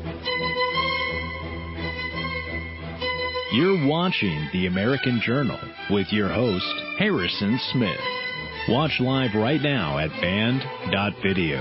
You're watching The American Journal with your host, Harrison Smith. Watch live right now at band.video.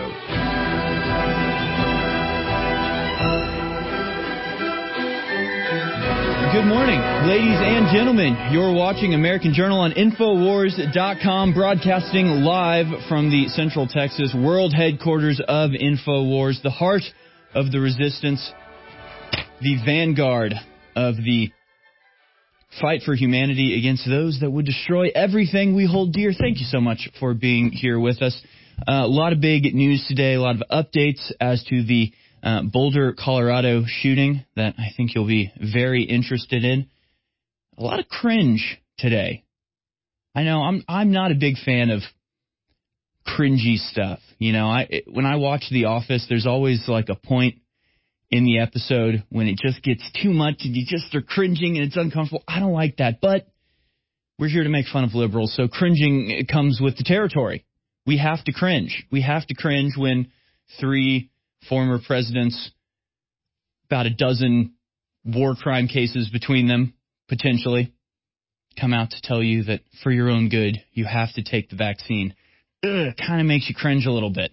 Good morning, ladies and gentlemen. You're watching American Journal on Infowars.com, broadcasting live from the Central Texas world headquarters of Infowars, the heart of the resistance, the vanguard of the fight for humanity against those that would destroy everything we hold dear. Thank you so much for being here with us. A lot of big news today, a lot of updates as to the Boulder, Colorado shooting that I think you'll be very interested in. A lot of cringe today. I know I'm not a big fan of cringy stuff. You know, when I watch The Office, there's always like a point in the episode when it just gets too much and you just are cringing and it's uncomfortable. I don't like that, but we're here to make fun of liberals, so cringing comes with the territory. We have to cringe. We have to cringe when 3 former presidents, about a dozen war crime cases between them, potentially, come out to tell you that for your own good, you have to take the vaccine. It kind of makes you cringe a little bit.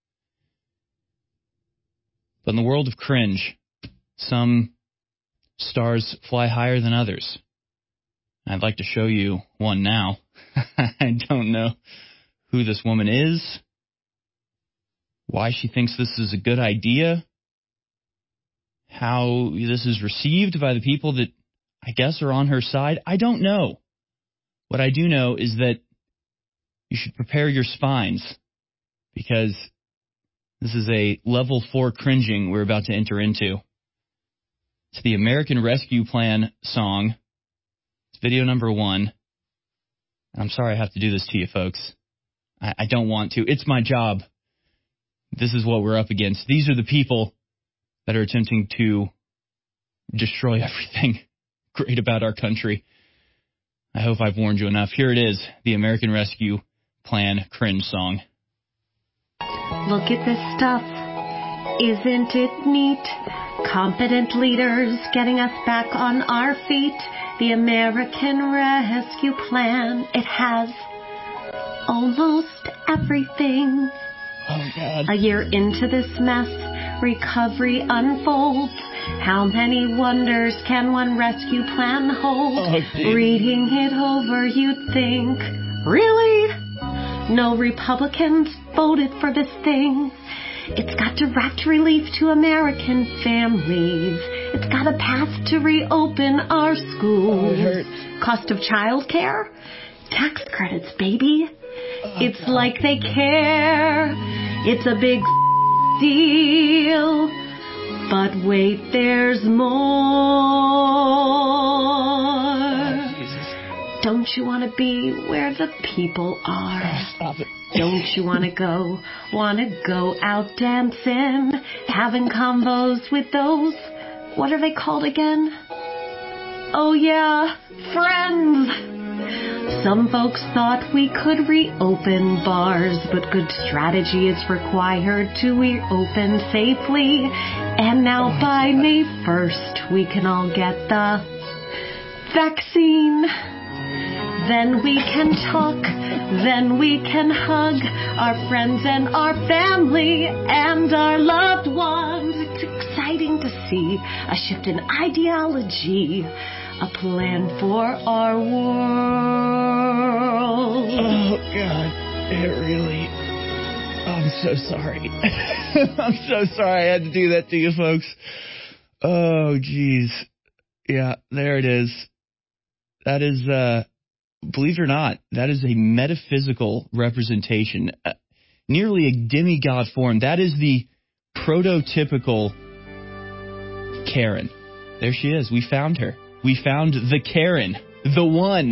But in the world of cringe, some stars fly higher than others. I'd like to show you one now. I don't know who this woman is, why she thinks this is a good idea, how this is received by the people that I guess are on her side. I don't know. What I do know is that you should prepare your spines, because this is a level 4 cringing we're about to enter into. It's the American Rescue Plan song. It's video number 1. And I'm sorry I have to do this to you, folks. I don't want to. It's my job. This is what we're up against. These are the people that are attempting to destroy everything great about our country. I hope I've warned you enough. Here it is, the American Rescue Plan cringe song. Look at this stuff. Isn't it neat? Competent leaders getting us back on our feet. The American Rescue Plan, it has almost everything. Oh, God. A year into this mess, recovery unfolds. How many wonders can one rescue plan hold? Oh, reading it over, you'd think, really? No Republicans voted for this thing. It's got direct relief to American families. It's got a path to reopen our schools. Oh, it hurts. Cost of child care? Tax credits, baby. It's God. like they care. It's a big deal. But wait, there's more. Oh, Jesus. Don't you want to be where the people are? Oh, stop it. Don't you want to go out dancing, having combos with those, what are they called again? Oh yeah, friends. Some folks thought we could reopen bars, but good strategy is required to reopen safely. And now by May 1st, we can all get the vaccine. Then we can talk, then we can hug our friends and our family and our loved ones. It's exciting to see a shift in ideology, a plan for our world. Oh, God. It really... I'm so sorry. I'm so sorry I had to do that to you, folks. Oh, geez. Yeah, there it is. That is... believe it or not, that is a metaphysical representation, nearly a demigod form. That is the prototypical Karen. There she is. We found her. We found the Karen, the one.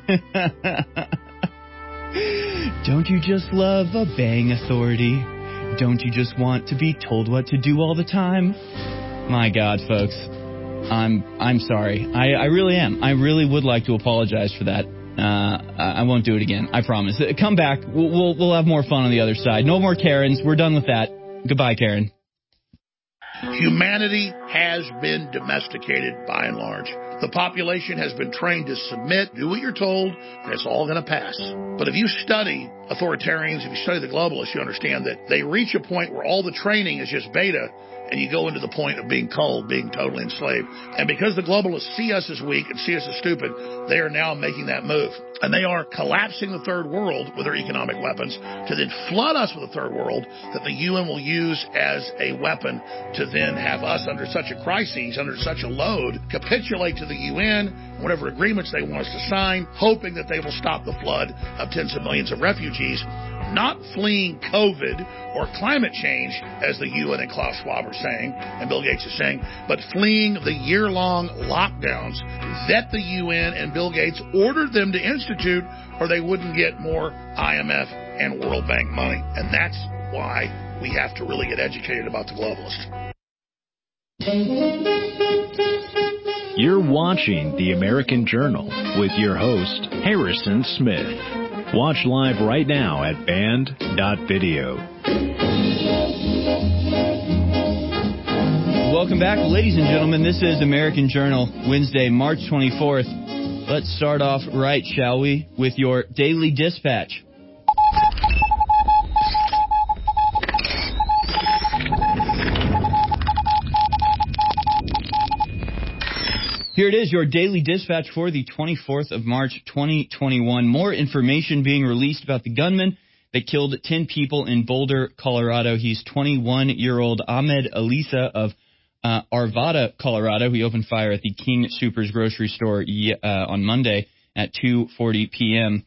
Don't you just love a bang authority? Don't you just want to be told what to do all the time? My God, folks, I'm sorry. I really am. I really would like to apologize for that. I won't do it again. I promise. Come back. We'll have more fun on the other side. No more Karens. We're done with that. Goodbye, Karen. Humanity has been domesticated by and large. The population has been trained to submit, do what you're told, and it's all going to pass. But if you study authoritarians, if you study the globalists, you understand that they reach a point where all the training is just beta, and you go into the point of being cold, being totally enslaved. And because the globalists see us as weak and see us as stupid, they are now making that move. And they are collapsing the third world with their economic weapons to then flood us with a third world that the UN will use as a weapon to then have us under such a crisis, under such a load, capitulate to the UN, whatever agreements they want us to sign, hoping that they will stop the flood of tens of millions of refugees, not fleeing COVID or climate change, as the UN and Klaus Schwab are saying, and Bill Gates is saying, but fleeing the year-long lockdowns that the UN and Bill Gates ordered them to institute, or they wouldn't get more IMF and World Bank money. And that's why we have to really get educated about the globalists. You're watching The American Journal with your host, Harrison Smith. Watch live right now at band.video. Welcome back, ladies and gentlemen. This is American Journal, Wednesday, March 24th. Let's start off right, shall we, with your Daily Dispatch. Here it is, your Daily Dispatch for the 24th of March, 2021. More information being released about the gunman that killed 10 people in Boulder, Colorado. He's 21-year-old Ahmed Alisa of Arvada, Colorado. He opened fire at the King Soopers grocery store on Monday at 2:40 p.m.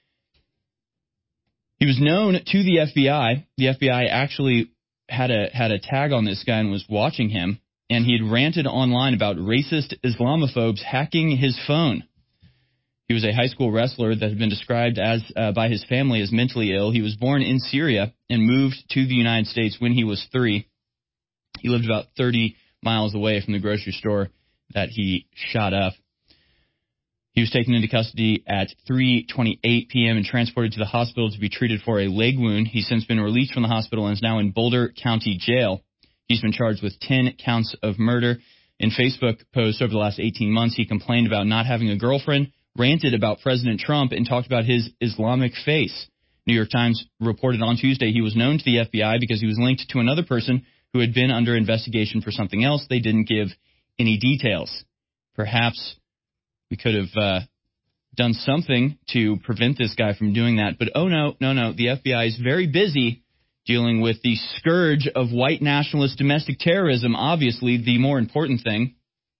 He was known to the FBI. The FBI actually had a tag on this guy and was watching him. And he had ranted online about racist Islamophobes hacking his phone. He was a high school wrestler that had been described as by his family as mentally ill. He was born in Syria and moved to the United States when he was 3. He lived about 30 miles away from the grocery store that he shot up. He was taken into custody at 3:28 p.m. and transported to the hospital to be treated for a leg wound. He's since been released from the hospital and is now in Boulder County Jail. He's been charged with 10 counts of murder. In Facebook posts over the last 18 months, he complained about not having a girlfriend, ranted about President Trump, and talked about his Islamic face. New York Times reported on Tuesday he was known to the FBI because he was linked to another person who had been under investigation for something else. They didn't give any details. Perhaps we could have done something to prevent this guy from doing that. But oh, no. The FBI is very busy dealing with the scourge of white nationalist domestic terrorism, obviously the more important thing.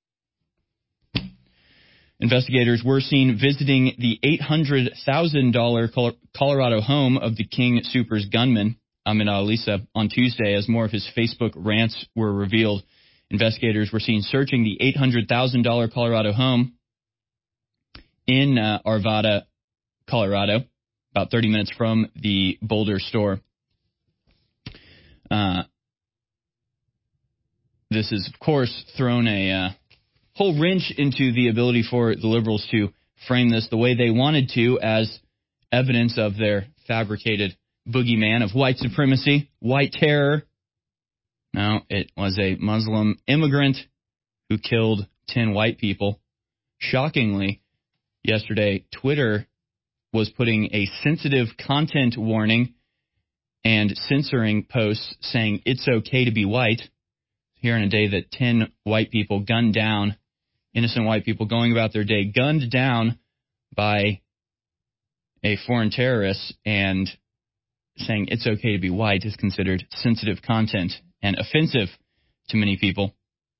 Investigators were seen visiting the $800,000 Colorado home of the King Soopers gunman, Ahmed Alisa, on Tuesday as more of his Facebook rants were revealed. Investigators were seen searching the $800,000 Colorado home in Arvada, Colorado, about 30 minutes from the Boulder store. This has, of course, thrown a whole wrench into the ability for the liberals to frame this the way they wanted to, as evidence of their fabricated boogeyman of white supremacy, white terror. No, it was a Muslim immigrant who killed 10 white people. Shockingly, yesterday, Twitter was putting a sensitive content warning and censoring posts saying it's okay to be white. Here in a day that 10 white people gunned down, innocent white people going about their day, gunned down by a foreign terrorist, and saying it's okay to be white is considered sensitive content and offensive to many people.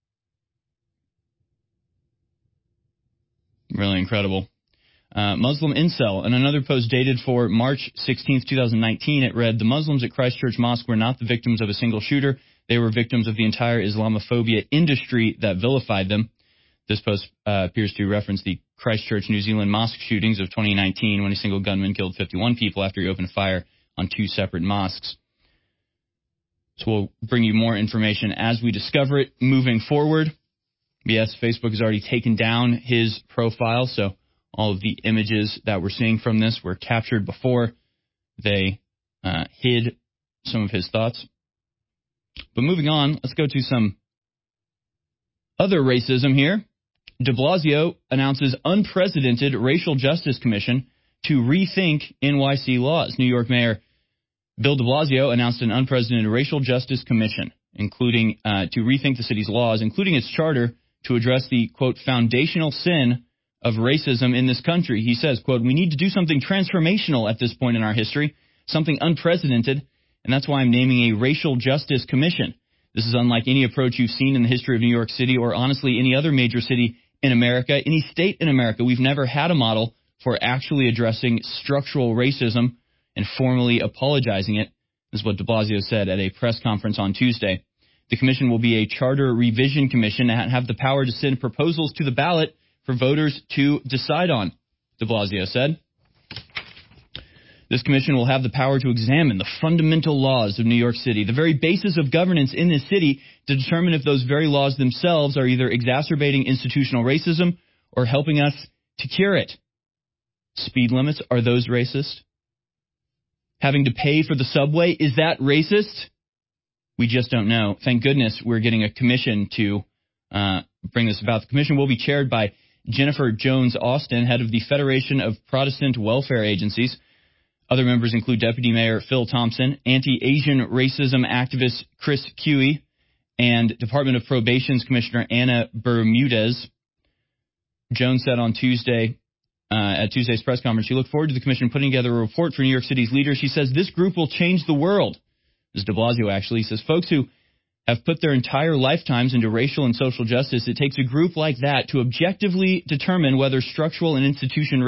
Really incredible. Muslim incel. In another post dated for March 16th, 2019, it read, "The Muslims at Christchurch Mosque were not the victims of a single shooter. They were victims of the entire Islamophobia industry that vilified them." This post appears to reference the Christchurch, New Zealand mosque shootings of 2019 when a single gunman killed 51 people after he opened fire on 2 separate mosques. So we'll bring you more information as we discover it moving forward. Yes, Facebook has already taken down his profile, so all of the images that we're seeing from this were captured before they hid some of his thoughts. But moving on, let's go to some Other racism here. De Blasio announces unprecedented racial justice commission to rethink NYC laws. New York Mayor Bill de Blasio announced an unprecedented racial justice commission, including to rethink the city's laws, including its charter, to address the, quote, foundational sin of racism in this country. He says, quote, we need to do something transformational at this point in our history, something unprecedented, and that's why I'm naming a racial justice commission. This is unlike any approach you've seen in the history of New York City or honestly any other major city in America, any state in America. We've never had a model for actually addressing structural racism and formally apologizing it. This is what de Blasio said at a press conference on Tuesday. The commission will be a charter revision commission and have the power to send proposals to the ballot for voters to decide on, de Blasio said. This commission will have the power to examine the fundamental laws of New York City, the very basis of governance in this city, to determine if those very laws themselves are either exacerbating institutional racism or helping us to cure it. Speed limits, are those racist? Having to pay for the subway, is that racist? We just don't know. Thank goodness we're getting a commission to bring this about. The commission will be chaired by Jennifer Jones Austin, head of the Federation of Protestant Welfare Agencies. Other members include Deputy Mayor Phil Thompson, anti-Asian racism activist Chris Huey, and Department of Probation's Commissioner Anna Bermudez. Jones said on Tuesday, at Tuesday's press conference, she looked forward to the commission putting together a report for New York City's leaders. She says this group will change the world. This is de Blasio, actually. He says folks who have put their entire lifetimes into racial and social justice, it takes a group like that to objectively determine whether structural and institutional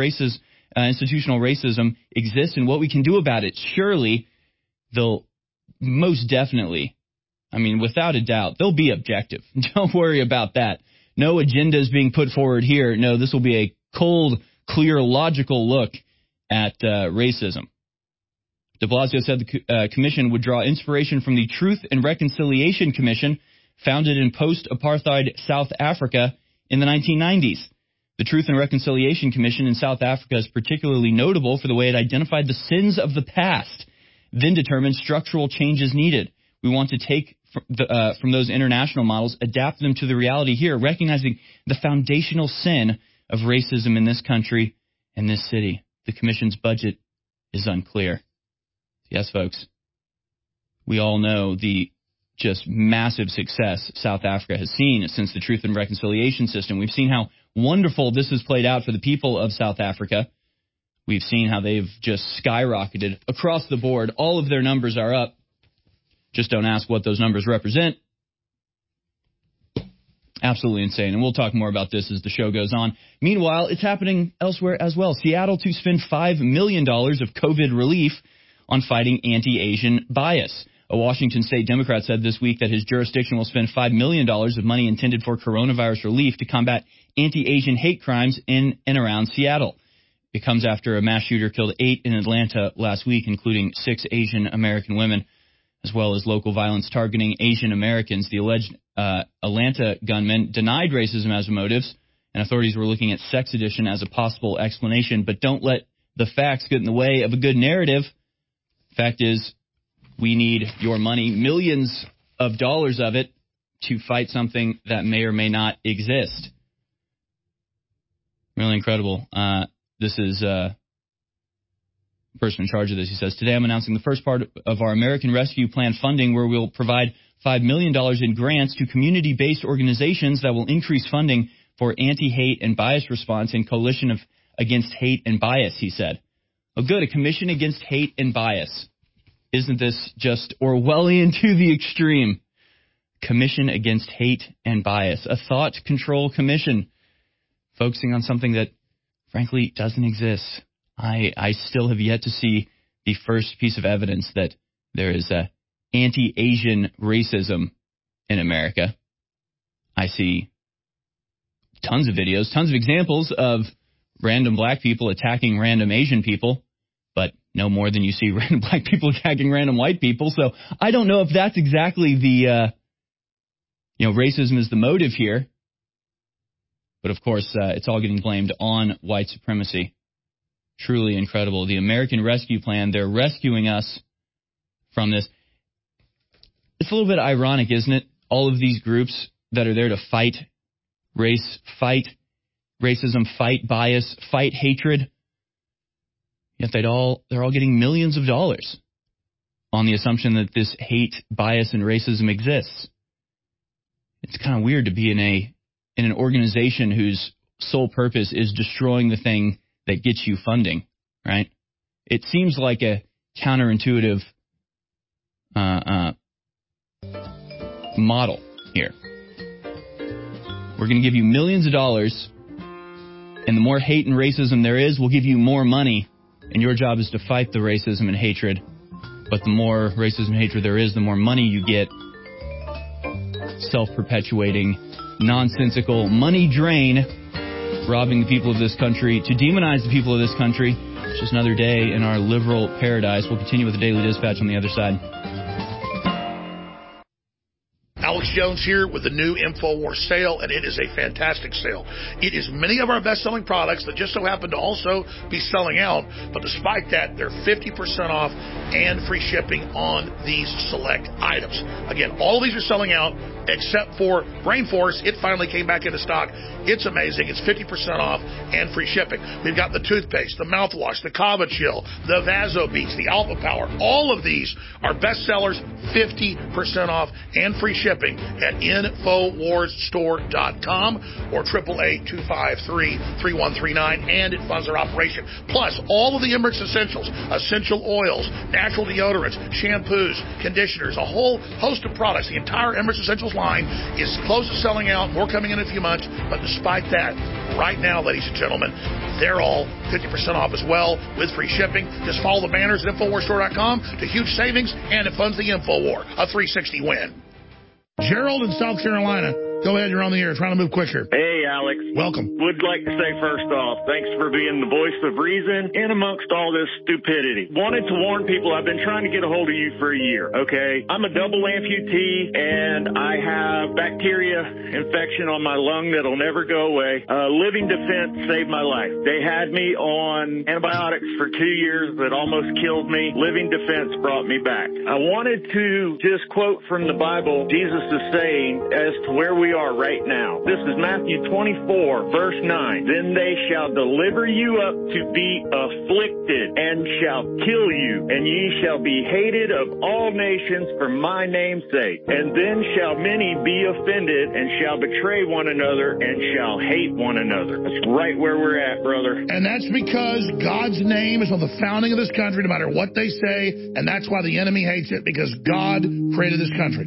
racism exists and what we can do about it. Surely they'll most definitely, I mean, without a doubt, they'll be objective. Don't worry about that. No agenda is being put forward here. No, this will be a cold, clear, logical look at racism. De Blasio said the commission would draw inspiration from the Truth and Reconciliation Commission, founded in post-apartheid South Africa in the 1990s. The Truth and Reconciliation Commission in South Africa is particularly notable for the way it identified the sins of the past, then determined structural changes needed. We want to take from those international models, adapt them to the reality here, recognizing the foundational sin of racism in this country and this city. The commission's budget is unclear. Yes, folks, we all know the just massive success South Africa has seen since the Truth and Reconciliation system. We've seen how wonderful this has played out for the people of South Africa. We've seen how they've just skyrocketed across the board. All of their numbers are up. Just don't ask what those numbers represent. Absolutely insane. And we'll talk more about this as the show goes on. Meanwhile, it's happening elsewhere as well. Seattle to spend $5 million of COVID relief on fighting anti-Asian bias. A Washington State Democrat said this week that his jurisdiction will spend $5 million of money intended for coronavirus relief to combat anti-Asian hate crimes in and around Seattle. It comes after a mass shooter killed 8 in Atlanta last week, including 6 Asian American women, as well as local violence targeting Asian Americans. The alleged Atlanta gunman denied racism as a motive, and authorities were looking at sex addiction as a possible explanation. But don't let the facts get in the way of a good narrative. Fact is, we need your money, millions of dollars of it, to fight something that may or may not exist. Really incredible. This is a person in charge of this. He says, today I'm announcing the first part of our American Rescue Plan funding, where we'll provide $5 million in grants to community-based organizations that will increase funding for anti-hate and bias response and coalition against hate and bias, he said. Oh, good, a commission against hate and bias. Isn't this just Orwellian to the extreme? Commission against hate and bias. A thought control commission focusing on something that, frankly, doesn't exist. I still have yet to see the first piece of evidence that there is a anti-Asian racism in America. I see tons of videos, tons of examples of random black people attacking random Asian people, but no more than you see random black people attacking random white people. So I don't know if that's exactly the, racism is the motive here. But of course, it's all getting blamed on white supremacy. Truly incredible. The American Rescue Plan, they're rescuing us from this. It's a little bit ironic, isn't it? All of these groups that are there to fight racism, fight bias, fight hatred. Yet they're all getting millions of dollars on the assumption that this hate, bias, and racism exists. It's kind of weird to be in an organization whose sole purpose is destroying the thing that gets you funding, right? It seems like a counterintuitive model here. We're going to give you millions of dollars, and the more hate and racism there is, we'll give you more money, and your job is to fight the racism and hatred. But the more racism and hatred there is, the more money you get. Self-perpetuating, nonsensical money drain, robbing the people of this country to demonize the people of this country. It's just another day in our liberal paradise. We'll continue with the Daily Dispatch on the other side. Alex Jones here with the new InfoWars sale, and it is a fantastic sale. It is many of our best-selling products that just so happen to also be selling out, but despite that, they're 50% off and free shipping on these select items. Again, all of these are selling out except for Brain Force. It finally came back into stock. It's amazing. It's 50% off and free shipping. We've got the toothpaste, the mouthwash, the Kava Chill, the Vaso Beats, the Alpha Power. All of these are bestsellers, 50% off and free shipping at InfoWarsStore.com or 888-253-3139, and it funds our operation. Plus, all of the Emmerich Essentials, essential oils, natural deodorants, shampoos, conditioners, a whole host of products. The entire Emmerich Essentials line is close to selling out, more coming in a few months, but despite that, right now, ladies and gentlemen, they're all 50% off as well with free shipping. Just follow the banners at InfoWarsStore.com to huge savings, and it funds the InfoWar, a 360 win. Gerald in South Carolina. Go ahead, you're on the air, trying to move quicker. Hey, Alex. Welcome. Would like to say first off, thanks for being the voice of reason in amongst all this stupidity. Wanted to warn people, I've been trying to get a hold of you for a year, okay? I'm a double amputee, and I have bacteria infection on my lung that'll never go away. Living Defense saved my life. They had me on antibiotics for 2 years that almost killed me. Living Defense brought me back. I wanted to just quote from the Bible, Jesus is saying, as to where we are right now. This is Matthew 24, verse 9. Then they shall deliver you up to be afflicted and shall kill you, and ye shall be hated of all nations for my name's sake. And then shall many be offended and shall betray one another and shall hate one another. That's right where we're at, brother. And that's because God's name is on the founding of this country, no matter what they say, and that's why the enemy hates it, because God created this country.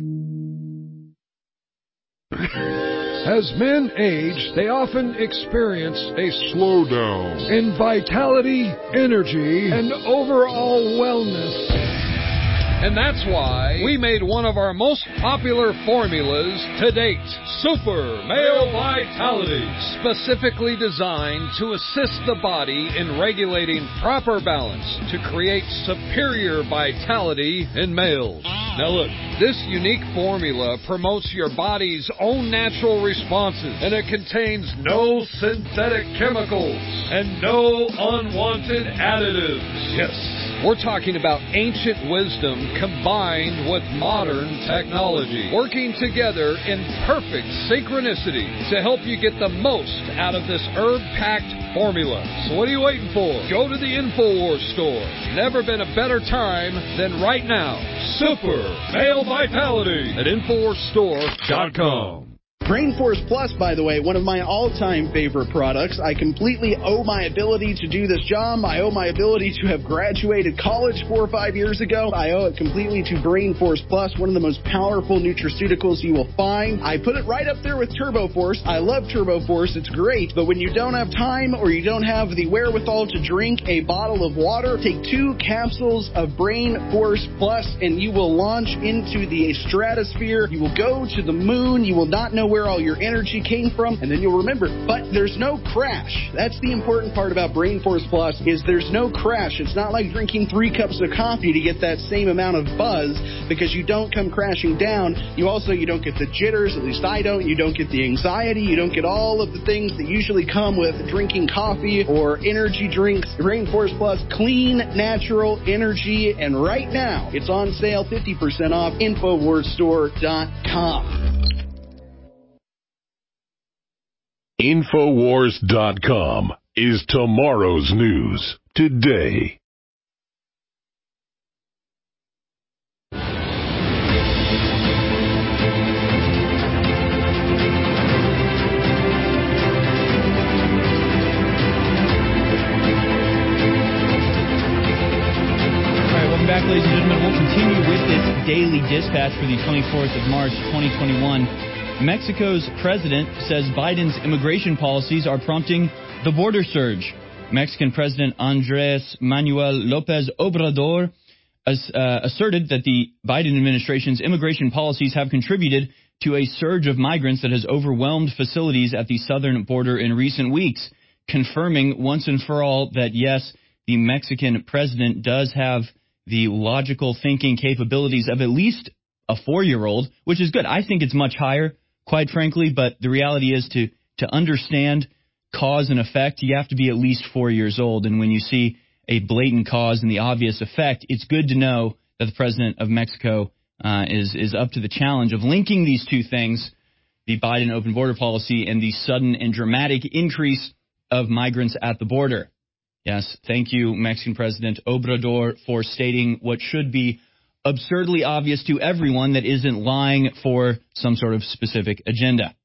As men age, they often experience a slowdown in vitality, energy, and overall wellness. And that's why we made one of our most popular formulas to date, Super Male Vitality, specifically designed to assist the body in regulating proper balance to create superior vitality in males. Now look, this unique formula promotes your body's own natural responses, and it contains no synthetic chemicals and no unwanted additives. Yes. We're talking about ancient wisdom combined with modern technology, working together in perfect synchronicity to help you get the most out of this herb-packed formula. So what are you waiting for? Go to the InfoWars store. Never been a better time than right now. Super Male Vitality at InfoWarsStore.com. Brain Force Plus, by the way, one of my all-time favorite products. I completely owe my ability to do this job. I owe my ability to have graduated college 4 or 5 years ago. I owe it completely to Brain Force Plus, one of the most powerful nutraceuticals you will find. I put it right up there with Turbo Force. I love Turbo Force. It's great. But when you don't have time or you don't have the wherewithal to drink a bottle of water, take 2 capsules of Brain Force Plus and you will launch into the stratosphere. You will go to the moon. You will not know where all your energy came from, and then you'll remember. But there's no crash. That's the important part about Brain Force Plus, is there's no crash. It's not like drinking 3 cups of coffee to get that same amount of buzz, because you don't come crashing down. You don't get the jitters, at least I don't. You don't get the anxiety. You don't get all of the things that usually come with drinking coffee or energy drinks. Brain Force Plus, clean, natural energy, and right now it's on sale, 50% off, InfoWarsStore.com. Infowars.com is tomorrow's news today. Welcome back, ladies and gentlemen. We'll continue with this daily dispatch for the 24th of March, 2021. Mexico's president says Biden's immigration policies are prompting the border surge. Mexican President Andrés Manuel López Obrador asserted that the Biden administration's immigration policies have contributed to a surge of migrants that has overwhelmed facilities at the southern border in recent weeks, confirming once and for all that, yes, the Mexican president does have the logical thinking capabilities of at least a 4-year-old, which is good. I think it's much higher, quite frankly, but the reality is to understand cause and effect, you have to be at least 4 years old. And when you see a blatant cause and the obvious effect, it's good to know that the president of Mexico is up to the challenge of linking these two things, the Biden open border policy and the sudden and dramatic increase of migrants at the border. Yes, thank you, Mexican President Obrador, for stating what should be absurdly obvious to everyone that isn't lying for some sort of specific agenda.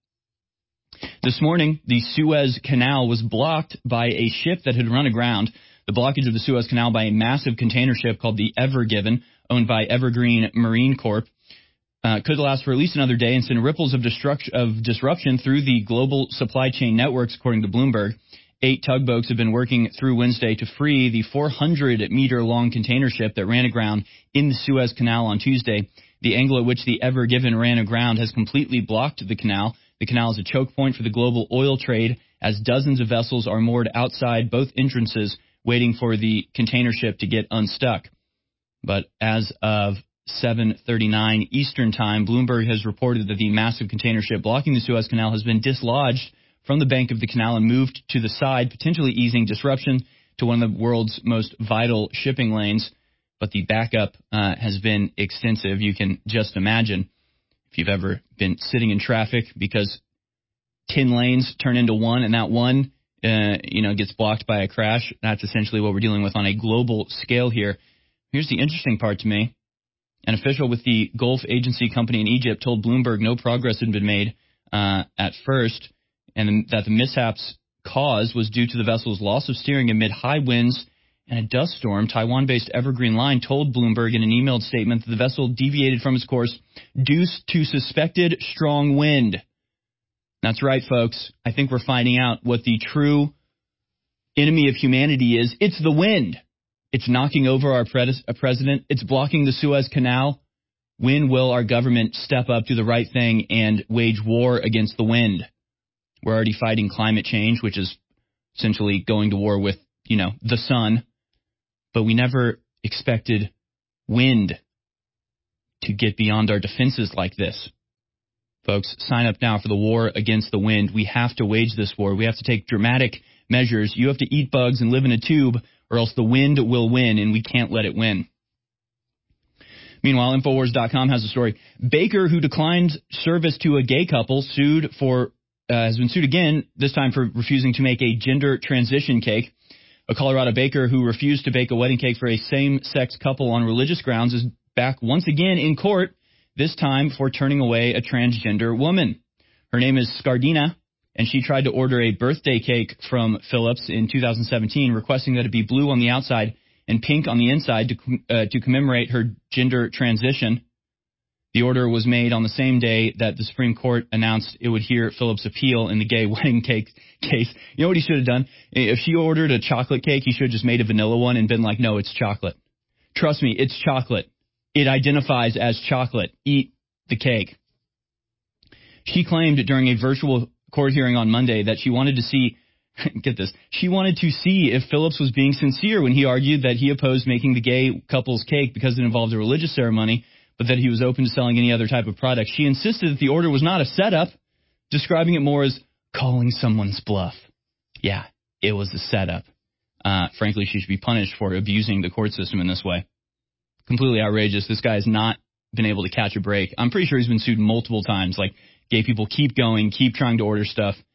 This morning, the Suez Canal was blocked by a ship that had run aground. The blockage of the Suez Canal by a massive container ship called the Ever Given, owned by Evergreen Marine Corp, could last for at least another day and send ripples of disruption through the global supply chain networks, according to Bloomberg. 8 tugboats have been working through Wednesday to free the 400-meter-long container ship that ran aground in the Suez Canal on Tuesday. The angle at which the Ever Given ran aground has completely blocked the canal. The canal is a choke point for the global oil trade, as dozens of vessels are moored outside both entrances, waiting for the container ship to get unstuck. But as of 7:39 Eastern Time, Bloomberg has reported that the massive container ship blocking the Suez Canal has been dislodged from the bank of the canal and moved to the side, potentially easing disruption to one of the world's most vital shipping lanes. But the backup has been extensive. You can just imagine if you've ever been sitting in traffic because 10 lanes turn into one, and that one gets blocked by a crash. That's essentially what we're dealing with on a global scale here. Here's the interesting part to me. An official with the Gulf Agency Company in Egypt told Bloomberg no progress had been made at first, and that the mishap's cause was due to the vessel's loss of steering amid high winds and a dust storm. Taiwan-based Evergreen Line told Bloomberg in an emailed statement that the vessel deviated from its course due to suspected strong wind. That's right, folks. I think we're finding out what the true enemy of humanity is. It's the wind. It's knocking over our president. It's blocking the Suez Canal. When will our government step up, do the right thing, and wage war against the wind? We're already fighting climate change, which is essentially going to war with, the sun. But we never expected wind to get beyond our defenses like this. Folks, sign up now for the war against the wind. We have to wage this war. We have to take dramatic measures. You have to eat bugs and live in a tube, or else the wind will win, and we can't let it win. Meanwhile, Infowars.com has a story. Baker, who declined service to a gay couple, has been sued again, this time for refusing to make a gender transition cake. A Colorado baker who refused to bake a wedding cake for a same-sex couple on religious grounds is back once again in court, this time for turning away a transgender woman. Her name is Scardina, and she tried to order a birthday cake from Phillips in 2017, requesting that it be blue on the outside and pink on the inside to commemorate her gender transition. The order was made on the same day that the Supreme Court announced it would hear Phillips' appeal in the gay wedding cake case. You know what he should have done? If she ordered a chocolate cake, he should have just made a vanilla one and been like, no, it's chocolate. Trust me, it's chocolate. It identifies as chocolate. Eat the cake. She claimed during a virtual court hearing on Monday that she wanted to see, get this, she wanted to see if Phillips was being sincere when he argued that he opposed making the gay couple's cake because it involved a religious ceremony, but that he was open to selling any other type of product. She insisted that the order was not a setup, describing it more as calling someone's bluff. Yeah, it was a setup. Frankly, she should be punished for abusing the court system in this way. Completely outrageous. This guy has not been able to catch a break. I'm pretty sure he's been sued multiple times. Like, gay people keep going, keep trying to order stuff.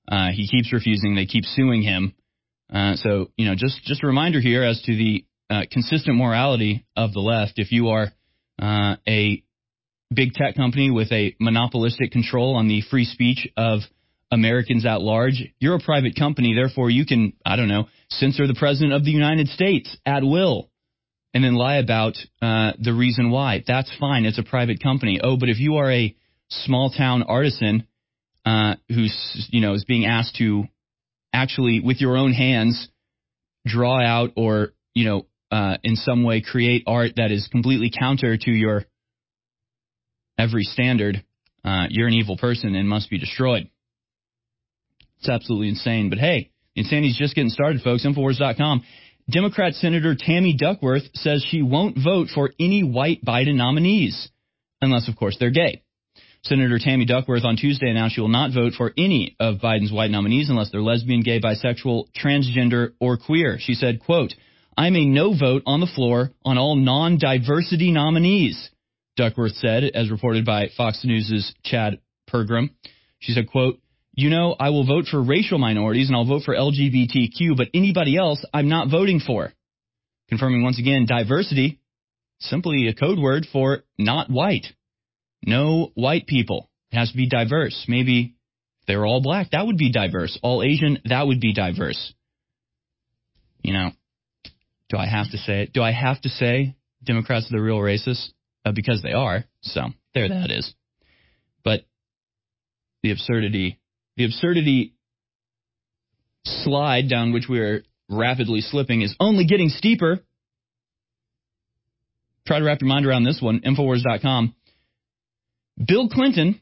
He keeps refusing. They keep suing him. So, just a reminder here as to the consistent morality of the left. If you are a big tech company with a monopolistic control on the free speech of Americans at large, you're a private company. Therefore, you can, censor the president of the United States at will and then lie about the reason why. That's fine. It's a private company. Oh, but if you are a small town artisan who's, is being asked to actually, with your own hands, draw out or, in some way create art that is completely counter to your every standard, you're an evil person and must be destroyed. It's absolutely insane. But hey, insanity's just getting started, folks. Infowars.com. Democrat Senator Tammy Duckworth says she won't vote for any white Biden nominees, unless, of course, they're gay. Senator Tammy Duckworth on Tuesday announced she will not vote for any of Biden's white nominees unless they're lesbian, gay, bisexual, transgender, or queer. She said, quote, "I'm a no vote on the floor on all non-diversity nominees," Duckworth said, as reported by Fox News' Chad Pergram. She said, quote, "I will vote for racial minorities and I'll vote for LGBTQ, but anybody else I'm not voting for." Confirming once again, diversity, simply a code word for not white. No white people. It has to be diverse. Maybe if they were all black, that would be diverse. All Asian, that would be diverse. Do I have to say it? Do I have to say Democrats are the real racists? Because they are. So there that is. But the absurdity slide down which we are rapidly slipping is only getting steeper. Try to wrap your mind around this one. Infowars.com. Bill Clinton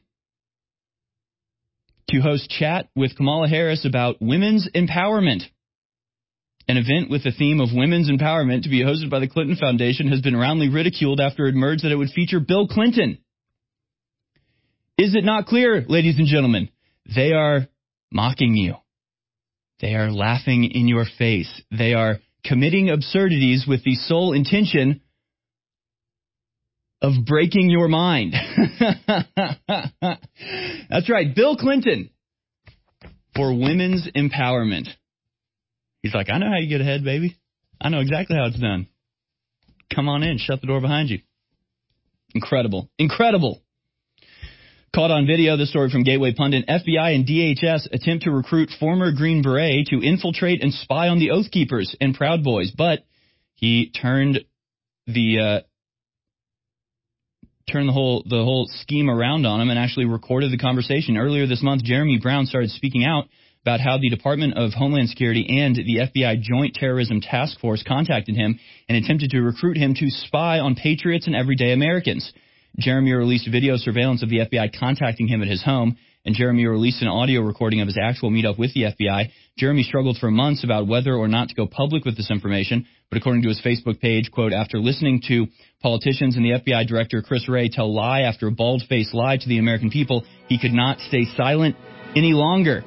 to host chat with Kamala Harris about women's empowerment. An event with the theme of women's empowerment to be hosted by the Clinton Foundation has been roundly ridiculed after it emerged that it would feature Bill Clinton. Is it not clear, ladies and gentlemen? They are mocking you. They are laughing in your face. They are committing absurdities with the sole intention of breaking your mind. That's right, Bill Clinton for women's empowerment. He's like, I know how you get ahead, baby. I know exactly how it's done. Come on in. Shut the door behind you. Incredible. Incredible. Caught on video, this story from Gateway Pundit. FBI and DHS attempt to recruit former Green Beret to infiltrate and spy on the Oath Keepers and Proud Boys, but he turned the whole scheme around on him and actually recorded the conversation. Earlier this month, Jeremy Brown started speaking out about how the Department of Homeland Security and the FBI Joint Terrorism Task Force contacted him and attempted to recruit him to spy on patriots and everyday Americans. Jeremy released video surveillance of the FBI contacting him at his home, and Jeremy released an audio recording of his actual meetup with the FBI. Jeremy struggled for months about whether or not to go public with this information, but according to his Facebook page, quote, after listening to politicians and the FBI director Chris Wray tell lie after bald-faced lie to the American people, he could not stay silent any longer.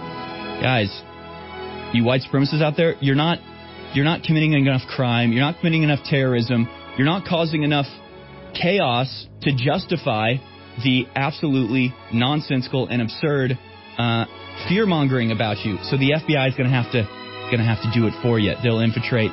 Guys, you white supremacists out there, you're not committing enough crime, you're not committing enough terrorism, you're not causing enough chaos to justify the absolutely nonsensical and absurd fear-mongering about you. So the FBI is going to have to do it for you. They'll infiltrate.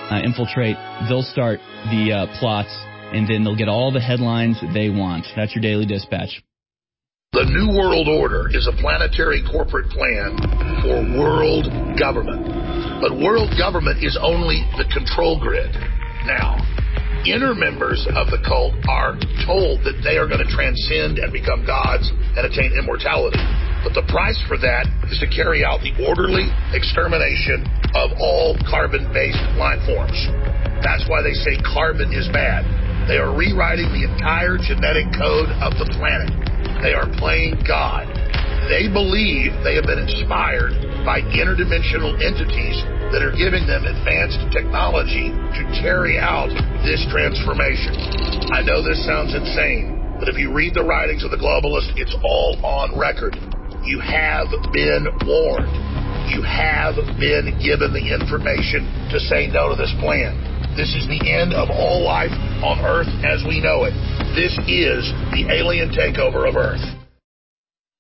They'll start the plots, and then they'll get all the headlines they want. That's your Daily Dispatch. The New World Order is a planetary corporate plan for world government. But world government is only the control grid. Now, inner members of the cult are told that they are going to transcend and become gods and attain immortality. But the price for that is to carry out the orderly extermination of all carbon-based life forms. That's why they say carbon is bad. They are rewriting the entire genetic code of the planet. They are playing God. They believe they have been inspired by interdimensional entities that are giving them advanced technology to carry out this transformation. I know this sounds insane, but if you read the writings of the globalists, it's all on record. You have been warned. You have been given the information to say no to this plan. This is the end of all life on Earth as we know it. This is the alien takeover of Earth.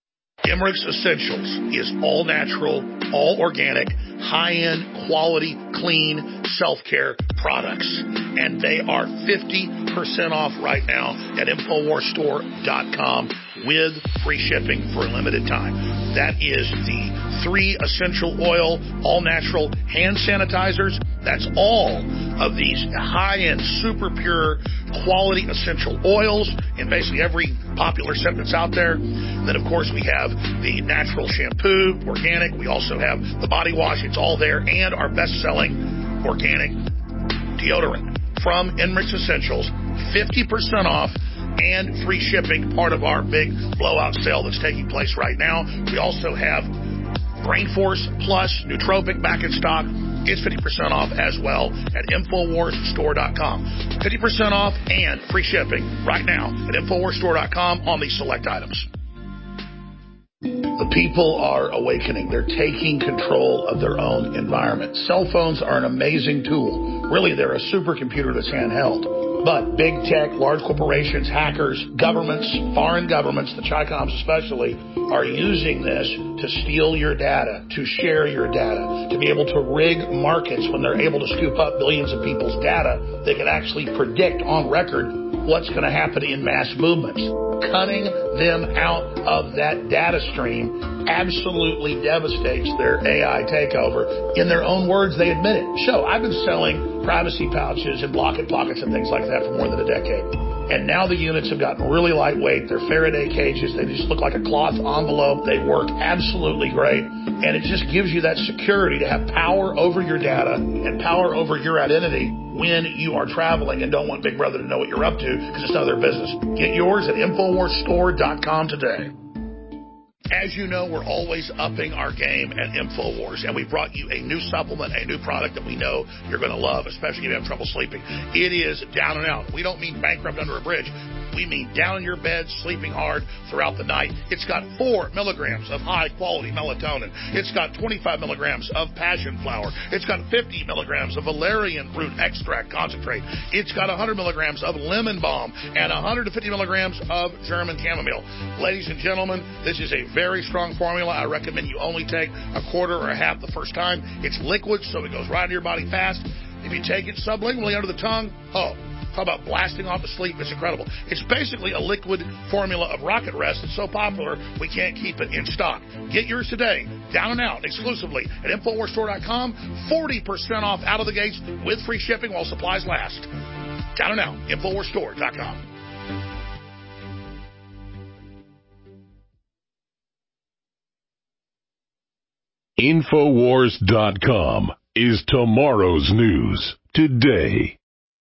Emmerich's Essentials is all natural, all organic, high-end, quality, clean, self-care products. And they are 50% off right now at InfoWarsStore.com with free shipping for a limited time. That is the 3 essential oil, all-natural hand sanitizers. That's all of these high-end, super pure, quality essential oils in basically every popular scent that's out there. And then, of course, we have the natural shampoo, organic. We also have the body wash. It's all there. And our best-selling organic deodorant from Emmerich's Essentials, 50% off and free shipping, part of our big blowout sale that's taking place right now. We also have Brain Force Plus Nootropic back in stock. It's 50% off as well at InfoWarsStore.com. 50% off and free shipping right now at InfoWarsStore.com on these select items. The people are awakening. They're taking control of their own environment. Cell phones are an amazing tool. Really, they're a supercomputer that's handheld. But big tech, large corporations, hackers, governments, foreign governments, the Chi-Coms especially, are using this to steal your data, to share your data, to be able to rig markets when they're able to scoop up billions of people's data. They can actually predict on record what's going to happen in mass movements. Cutting them out of that data stream absolutely devastates their AI takeover. In their own words, they admit it. I've been selling privacy pouches and Blocket Pockets and things like that for more than a decade. And now the units have gotten really lightweight. They're Faraday cages. They just look like a cloth envelope. They work absolutely great. And it just gives you that security to have power over your data and power over your identity when you are traveling and don't want Big Brother to know what you're up to because it's none of their business. Get yours at InfoWarsStore.com today. As you know, we're always upping our game at InfoWars, and we brought you a new supplement, a new product that we know you're going to love, especially if you have trouble sleeping. It is Down and Out. We don't mean bankrupt under a bridge. We mean down in your bed, sleeping hard throughout the night. It's got 4 milligrams of high-quality melatonin. It's got 25 milligrams of passion flower. It's got 50 milligrams of valerian root extract concentrate. It's got 100 milligrams of lemon balm and 150 milligrams of German chamomile. Ladies and gentlemen, this is a very strong formula. I recommend you only take a quarter or a half the first time. It's liquid, so it goes right into your body fast. If you take it sublingually under the tongue, talk about blasting off to sleep. It's incredible. It's basically a liquid formula of Rocket Rest. It's so popular, we can't keep it in stock. Get yours today, Down and Out, exclusively at InfoWarsStore.com. 40% off out of the gates with free shipping while supplies last. Down and Out, InfoWarsStore.com. InfoWars.com is tomorrow's news today.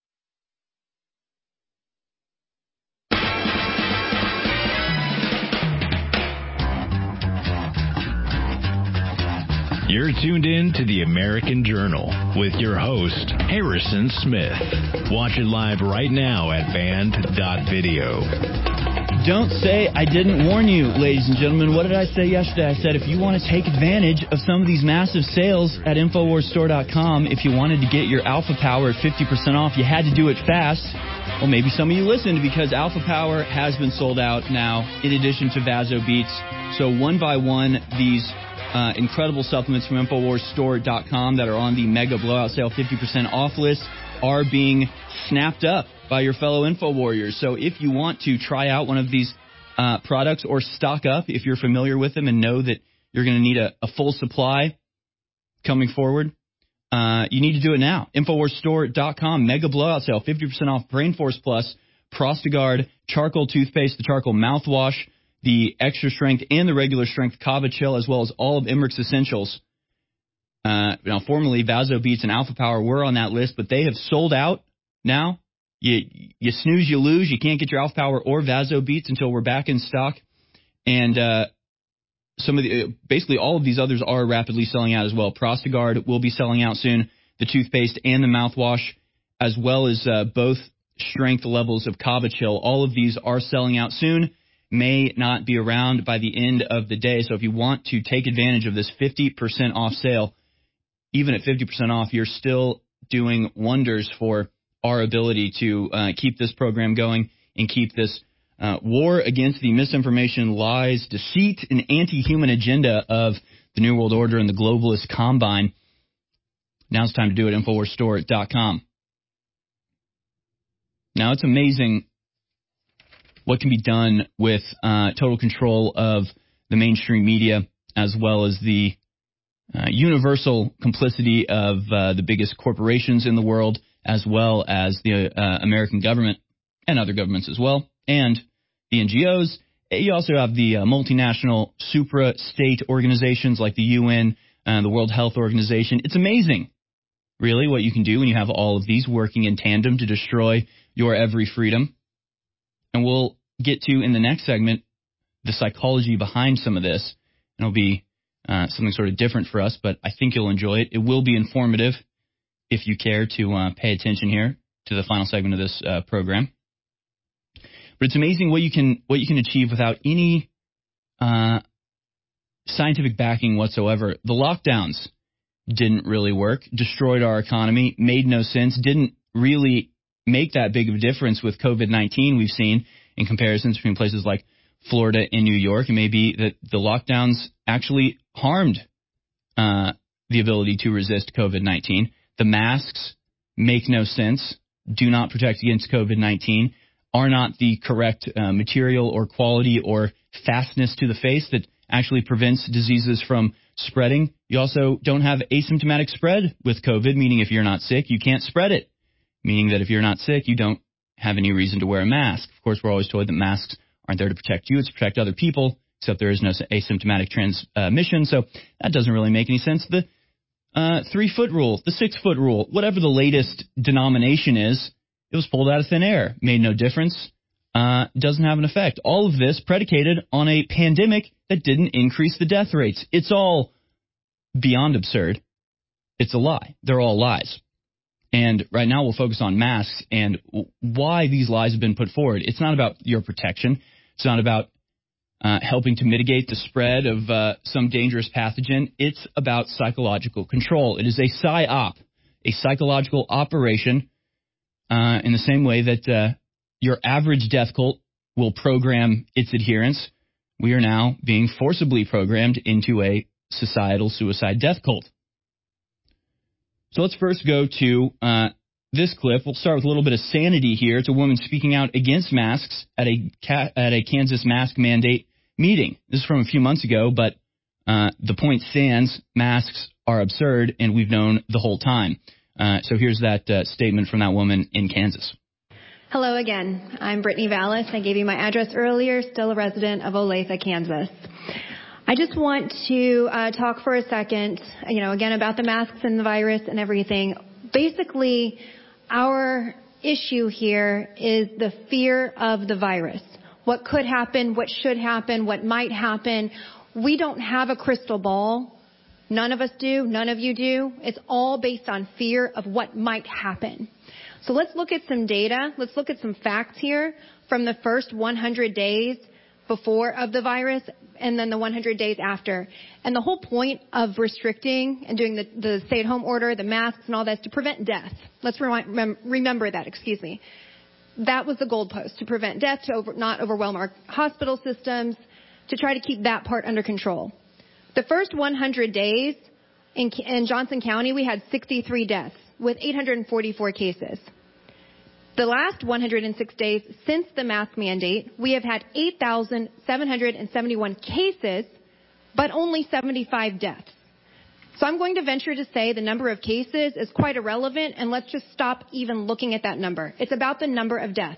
You're tuned in to the American Journal with your host, Harrison Smith. Watch it live right now at band.video. Don't say I didn't warn you, ladies and gentlemen. What did I say yesterday? I said if you want to take advantage of some of these massive sales at InfoWarsStore.com, if you wanted to get your Alpha Power at 50% off, you had to do it fast. Well, maybe some of you listened because Alpha Power has been sold out now, in addition to Vaso Beats. So one by one, these incredible supplements from InfoWarsStore.com that are on the Mega Blowout Sale 50% off list are being snapped up by your fellow InfoWarriors. So if you want to try out one of these products or stock up, if you're familiar with them and know that you're going to need a full supply coming forward, you need to do it now. InfoWarsStore.com, Mega Blowout Sale, 50% off Brain Force Plus, Prostagard, Charcoal Toothpaste, the Charcoal Mouthwash, the Extra Strength and the Regular Strength Kava Chill, as well as all of Emmerich's Essentials. Now, formerly, Vaso Beats and Alpha Power were on that list, but they have sold out now. You snooze, you lose. You can't get your Alpha Power or Vaso Beats until we're back in stock. And basically all of these others are rapidly selling out as well. Prostagard will be selling out soon, the toothpaste and the mouthwash, as well as both strength levels of Kava Chill. All of these are selling out soon, may not be around by the end of the day. So if you want to take advantage of this 50% off sale, even at 50% off, you're still doing wonders for our ability to keep this program going and keep this war against the misinformation, lies, deceit, and anti-human agenda of the New World Order and the globalist combine. Now it's time to do it. InfoWarsStore.com. Now, it's amazing what can be done with total control of the mainstream media, as well as the universal complicity of the biggest corporations in the world, as well as the American government and other governments as well, and the NGOs. You also have the multinational supra-state organizations like the UN, the World Health Organization. It's amazing, really, what you can do when you have all of these working in tandem to destroy your every freedom. And we'll get to, in the next segment, the psychology behind some of this. And it'll be something sort of different for us, but I think you'll enjoy it. It will be informative if you care to pay attention here to the final segment of this program. But it's amazing what you can achieve without any scientific backing whatsoever. The lockdowns didn't really work, destroyed our economy, made no sense, didn't really make that big of a difference with COVID-19 we've seen in comparisons between places like Florida and New York. It may be that the lockdowns actually harmed the ability to resist COVID-19. The masks make no sense, do not protect against COVID-19, are not the correct material or quality or fastness to the face that actually prevents diseases from spreading. You also don't have asymptomatic spread with COVID, meaning if you're not sick, you can't spread it, meaning that if you're not sick, you don't have any reason to wear a mask. Of course, we're always told that masks aren't there to protect you, it's to protect other people, except there is no asymptomatic transmission, so that doesn't really make any sense. The 3-foot rule, the 6-foot rule, whatever the latest denomination is, it was pulled out of thin air, made no difference, doesn't have an effect. All of this predicated on a pandemic that didn't increase the death rates. It's all beyond absurd. It's a lie. They're all lies. And right now we'll focus on masks and why these lies have been put forward. It's not about your protection. It's not about helping to mitigate the spread of some dangerous pathogen. It's about psychological control. It is a psyop, a psychological operation in the same way that your average death cult will program its adherents. We are now being forcibly programmed into a societal suicide death cult. So let's first go to this clip. We'll start with a little bit of sanity here. It's a woman speaking out against masks at a Kansas mask mandate meeting. This is from a few months ago, but the point stands. Masks are absurd, and we've known the whole time. So here's that statement from that woman in Kansas. Hello again. I'm Brittany Vallis. I gave you my address earlier, still a resident of Olathe, Kansas. I just want to talk for a second, again, about the masks and the virus and everything. Basically, our issue here is the fear of the virus. What could happen, what should happen, what might happen. We don't have a crystal ball. None of us do. None of you do. It's all based on fear of what might happen. So let's look at some data. Let's look at some facts here from the first 100 days before of the virus and then the 100 days after. And the whole point of restricting and doing the stay-at-home order, the masks and all that is to prevent death. Let's remember that, That was the goalpost, to prevent death, to not overwhelm our hospital systems, to try to keep that part under control. The first 100 days in Johnson County, we had 63 deaths with 844 cases. The last 106 days since the mask mandate, we have had 8,771 cases, but only 75 deaths. So I'm going to venture to say the number of cases is quite irrelevant, and let's just stop even looking at that number. It's about the number of deaths.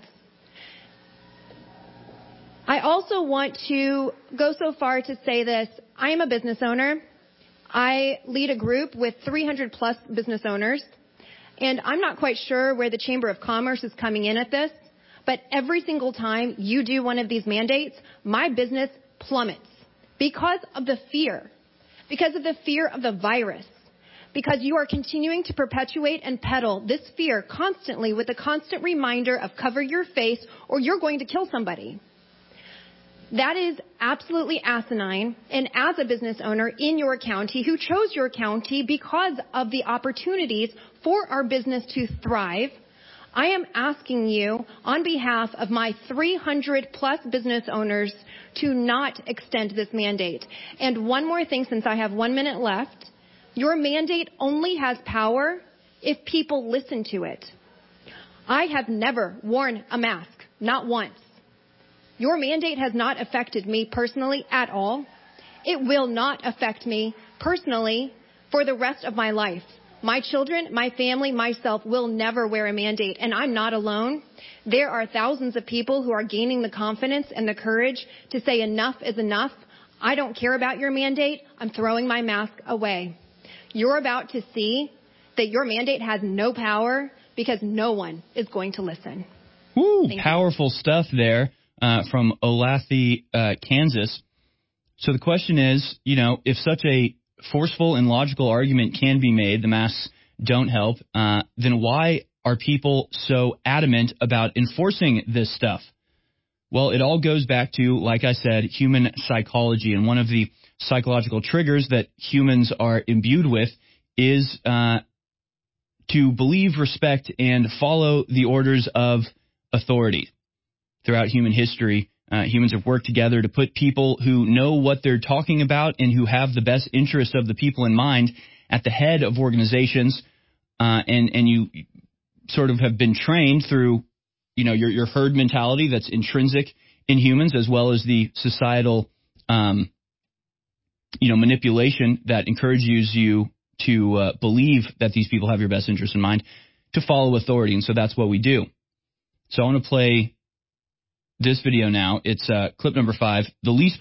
I also want to go so far to say this. I am a business owner. I lead a group with 300 plus business owners. And I'm not quite sure where the Chamber of Commerce is coming in at this, but every single time you do one of these mandates, my business plummets because of the fear of the virus, because you are continuing to perpetuate and peddle this fear constantly with a constant reminder of cover your face or you're going to kill somebody. That is absolutely asinine. And as a business owner in your county who chose your county because of the opportunities for our business to thrive, I am asking you on behalf of my 300-plus business owners to not extend this mandate. And one more thing, since I have 1 minute left. Your mandate only has power if people listen to it. I have never worn a mask, not once. Your mandate has not affected me personally at all. It will not affect me personally for the rest of my life. My children, my family, myself will never wear a mandate, and I'm not alone. There are thousands of people who are gaining the confidence and the courage to say enough is enough. I don't care about your mandate. I'm throwing my mask away. You're about to see that your mandate has no power because no one is going to listen. Woo, powerful stuff there from Olathe, Kansas. So the question is, if such a forceful and logical argument can be made, the masks don't help, then why are people so adamant about enforcing this stuff? Well, it all goes back to, like I said, human psychology. And one of the psychological triggers that humans are imbued with is to believe, respect, and follow the orders of authority. Throughout human history, humans have worked together to put people who know what they're talking about and who have the best interest of the people in mind at the head of organizations. And you sort of have been trained through, your herd mentality that's intrinsic in humans, as well as the societal, manipulation that encourages you to believe that these people have your best interest in mind, to follow authority. And so that's what we do. So I want to play this video now. It's clip number 5, the least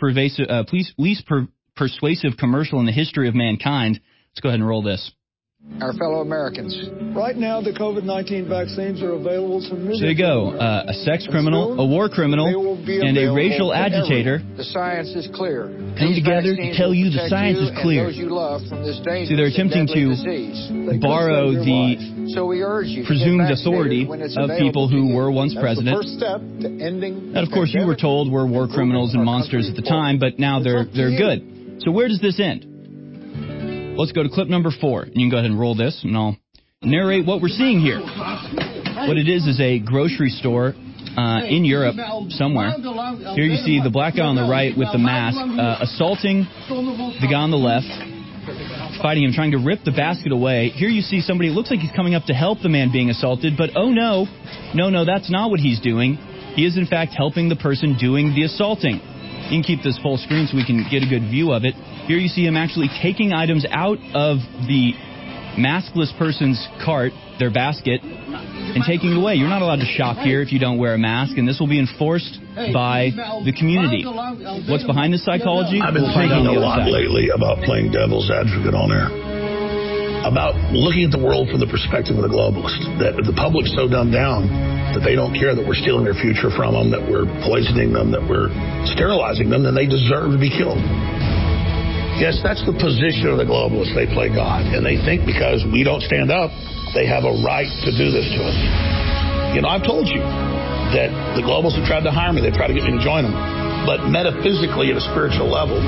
persuasive commercial in the history of mankind. Let's go ahead and roll this. Our fellow Americans. Right now, the COVID-19 vaccines are available to millions. So there you go. A sex criminal, a war criminal, and a racial agitator. The science is clear. Come together to tell you the science is clear. See, they're attempting to borrow the presumed authority of people who were once president. And of course, you were told we're war criminals and monsters at the time, but now they're good. So where does this end? Let's go to clip number 4. And you can go ahead and roll this, and I'll narrate what we're seeing here. What it is a grocery store in Europe somewhere. Here you see the black guy on the right with the mask assaulting the guy on the left, fighting him, trying to rip the basket away. Here you see somebody, it looks like he's coming up to help the man being assaulted, but oh no, that's not what he's doing. He is in fact helping the person doing the assaulting. You can keep this full screen so we can get a good view of it. Here you see him actually taking items out of the maskless person's cart, their basket, and taking it away. You're not allowed to shop here if you don't wear a mask, and this will be enforced by the community. What's behind this psychology? I've been thinking a lot lately about playing devil's advocate on air, about looking at the world from the perspective of the globalist, that the public's so dumbed down that they don't care that we're stealing their future from them, that we're poisoning them, that we're sterilizing them, then they deserve to be killed. Yes, that's the position of the globalists. They play God. And they think because we don't stand up, they have a right to do this to us. I've told you that the globalists have tried to hire me. They've tried to get me to join them. But metaphysically, at a spiritual level,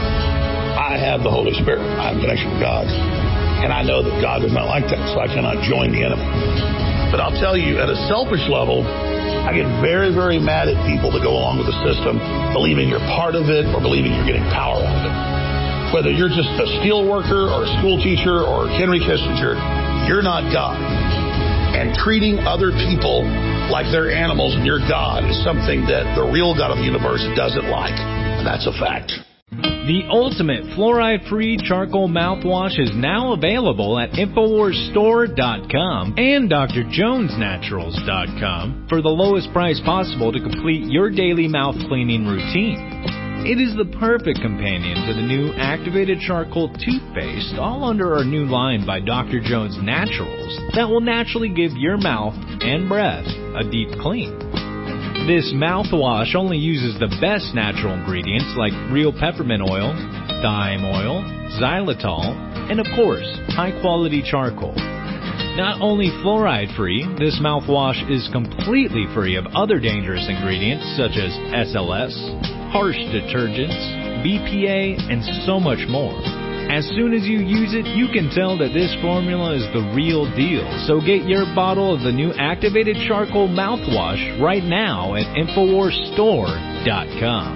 I have the Holy Spirit. I have a connection with God. And I know that God does not like that, so I cannot join the enemy. But I'll tell you, at a selfish level, I get very, very mad at people that go along with the system, believing you're part of it or believing you're getting power out of it. Whether you're just a steel worker or a school teacher or Henry Kissinger, you're not God. And treating other people like they're animals and you're God is something that the real God of the universe doesn't like. And that's a fact. The ultimate fluoride-free charcoal mouthwash is now available at InfoWarsStore.com and DrJonesNaturals.com for the lowest price possible to complete your daily mouth cleaning routine. It is the perfect companion to the new activated charcoal toothpaste, all under our new line by Dr. Jones Naturals, that will naturally give your mouth and breath a deep clean. This mouthwash only uses the best natural ingredients like real peppermint oil, thyme oil, xylitol, and of course, high-quality charcoal. Not only fluoride-free, this mouthwash is completely free of other dangerous ingredients such as SLS, harsh detergents, BPA, and so much more. As soon as you use it, you can tell that this formula is the real deal. So get your bottle of the new activated charcoal mouthwash right now at InfoWarsStore.com.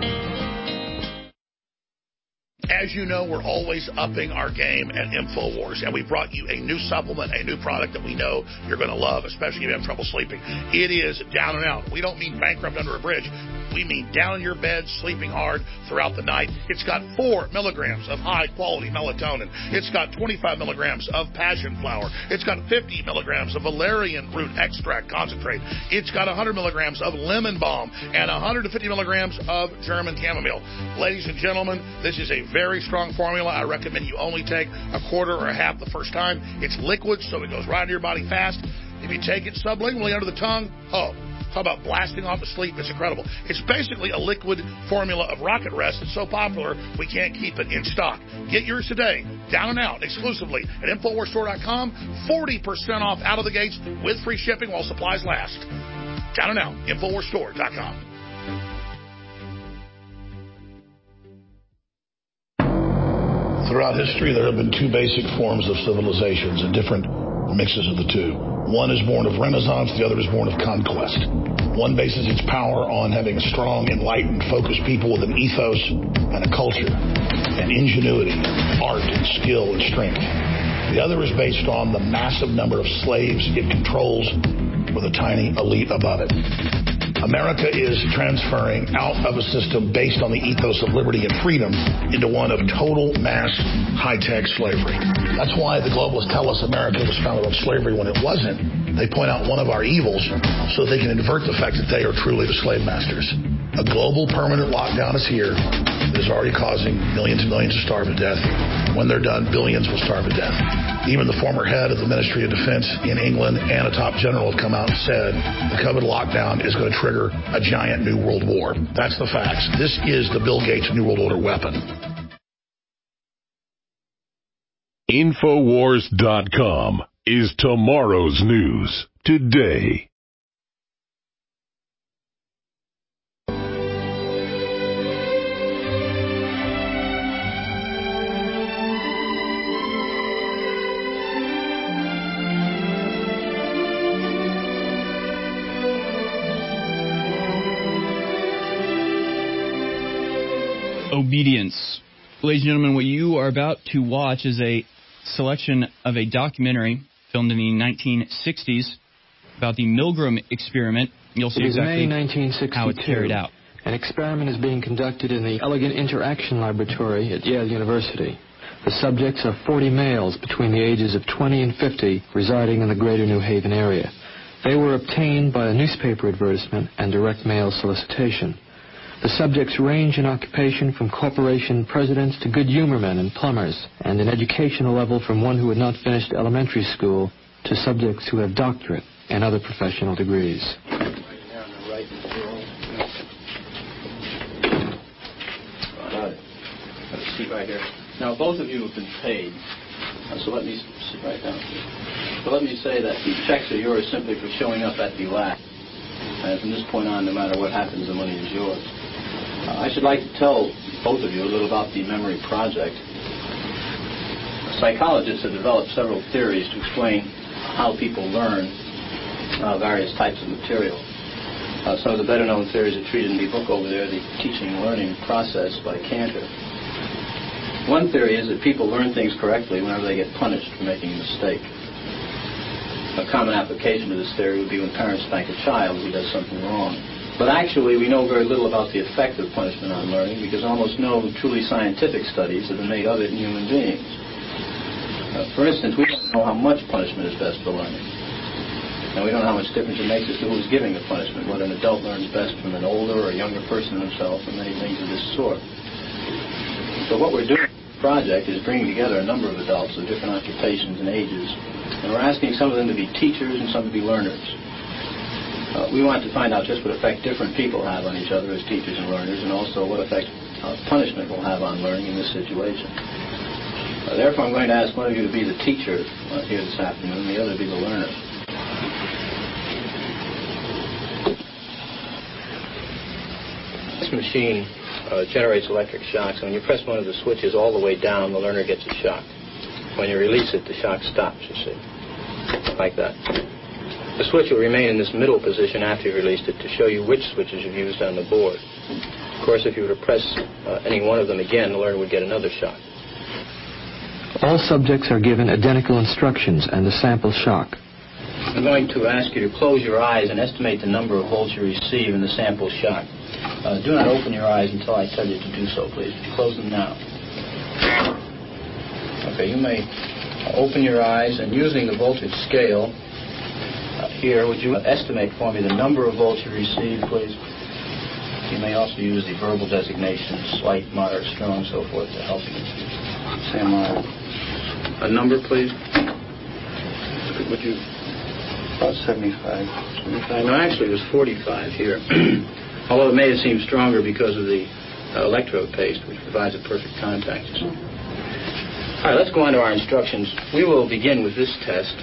As you know, we're always upping our game at InfoWars, and we brought you a new supplement, a new product that we know you're going to love, especially if you have trouble sleeping. It is Down and Out. We don't mean bankrupt under a bridge. We mean down in your bed, sleeping hard throughout the night. It's got 4 milligrams of high-quality melatonin. It's got 25 milligrams of passion flower. It's got 50 milligrams of valerian root extract concentrate. It's got 100 milligrams of lemon balm and 150 milligrams of German chamomile. Ladies and gentlemen, this is a very strong formula. I recommend you only take a quarter or a half the first time. It's liquid, so it goes right into your body fast. If you take it sublingually under the tongue, talk about blasting off to sleep. It's incredible. It's basically a liquid formula of Rocket Rest. It's so popular, we can't keep it in stock. Get yours today, Down and Out, exclusively at InfoWarsStore.com. 40% off out of the gates with free shipping while supplies last. Down and Out, InfoWarsStore.com. Throughout history, there have been 2 basic forms of civilizations and different mixes of the two. One is born of Renaissance, the other is born of conquest. One bases its power on having strong, enlightened, focused people with an ethos and a culture, and ingenuity, art, and skill, and strength. The other is based on the massive number of slaves it controls with a tiny elite above it. America is transferring out of a system based on the ethos of liberty and freedom into one of total mass high-tech slavery. That's why the globalists tell us America was founded on slavery when it wasn't. They point out one of our evils so they can invert the fact that they are truly the slave masters. A global permanent lockdown is here. It is already causing millions and millions to starve to death. When they're done, billions will starve to death. Even the former head of the Ministry of Defense in England and a top general have come out and said the COVID lockdown is going to trigger a giant new world war. That's the facts. This is the Bill Gates New World Order weapon. InfoWars.com is tomorrow's news today. Obedience. Ladies and gentlemen, what you are about to watch is a selection of a documentary filmed in the 1960s about the Milgram experiment. You'll see exactly how it's carried out. An experiment is being conducted in the Elegant Interaction Laboratory at Yale University. The subjects are 40 males between the ages of 20 and 50 residing in the greater New Haven area. They were obtained by a newspaper advertisement and direct mail solicitation. The subjects range in occupation from corporation presidents to good humormen and plumbers, and in educational level from one who had not finished elementary school to subjects who have doctorate and other professional degrees. Seat right here. Now, both of you have been paid, so let me sit right down here. So let me say that the checks are yours simply for showing up at the lab. And from this point on, no matter what happens, the money is yours. I should like to tell both of you a little about the Memory Project. Psychologists have developed several theories to explain how people learn various types of material. Some of the better-known theories are treated in the book over there, The Teaching and Learning Process by Cantor. One theory is that people learn things correctly whenever they get punished for making a mistake. A common application of this theory would be when parents spank a child who does something wrong. But actually, we know very little about the effect of punishment on learning because almost no truly scientific studies have been made of it in human beings. For instance, we don't know how much punishment is best for learning. And we don't know how much difference it makes as to who's giving the punishment, whether an adult learns best from an older or a younger person himself, and many things of this sort. So what we're doing in the project is bringing together a number of adults of different occupations and ages, and we're asking some of them to be teachers and some to be learners. We want to find out just what effect different people have on each other as teachers and learners, and also what effect punishment will have on learning in this situation. Therefore, I'm going to ask one of you to be the teacher here this afternoon, and the other to be the learner. This machine generates electric shocks. And when you press one of the switches all the way down, the learner gets a shock. When you release it, the shock stops, you see, like that. The switch will remain in this middle position after you released it to show you which switches you've used on the board. Of course, if you were to press any one of them again, the learner would get another shock. All subjects are given identical instructions and a sample shock. I'm going to ask you to close your eyes and estimate the number of volts you receive in the sample shock. Do not open your eyes until I tell you to do so, please. Close them now. Okay, you may open your eyes, and using the voltage scale here, would you estimate for me the number of volts you received, please? You may also use the verbal designations, slight, moderate, strong, so forth, to help you. Say a number, please. Would you? About 75. No, actually, it was 45 here. Although it may have seemed stronger because of the electrode paste, which provides a perfect contact. All right, let's go on to our instructions. We will begin with this test.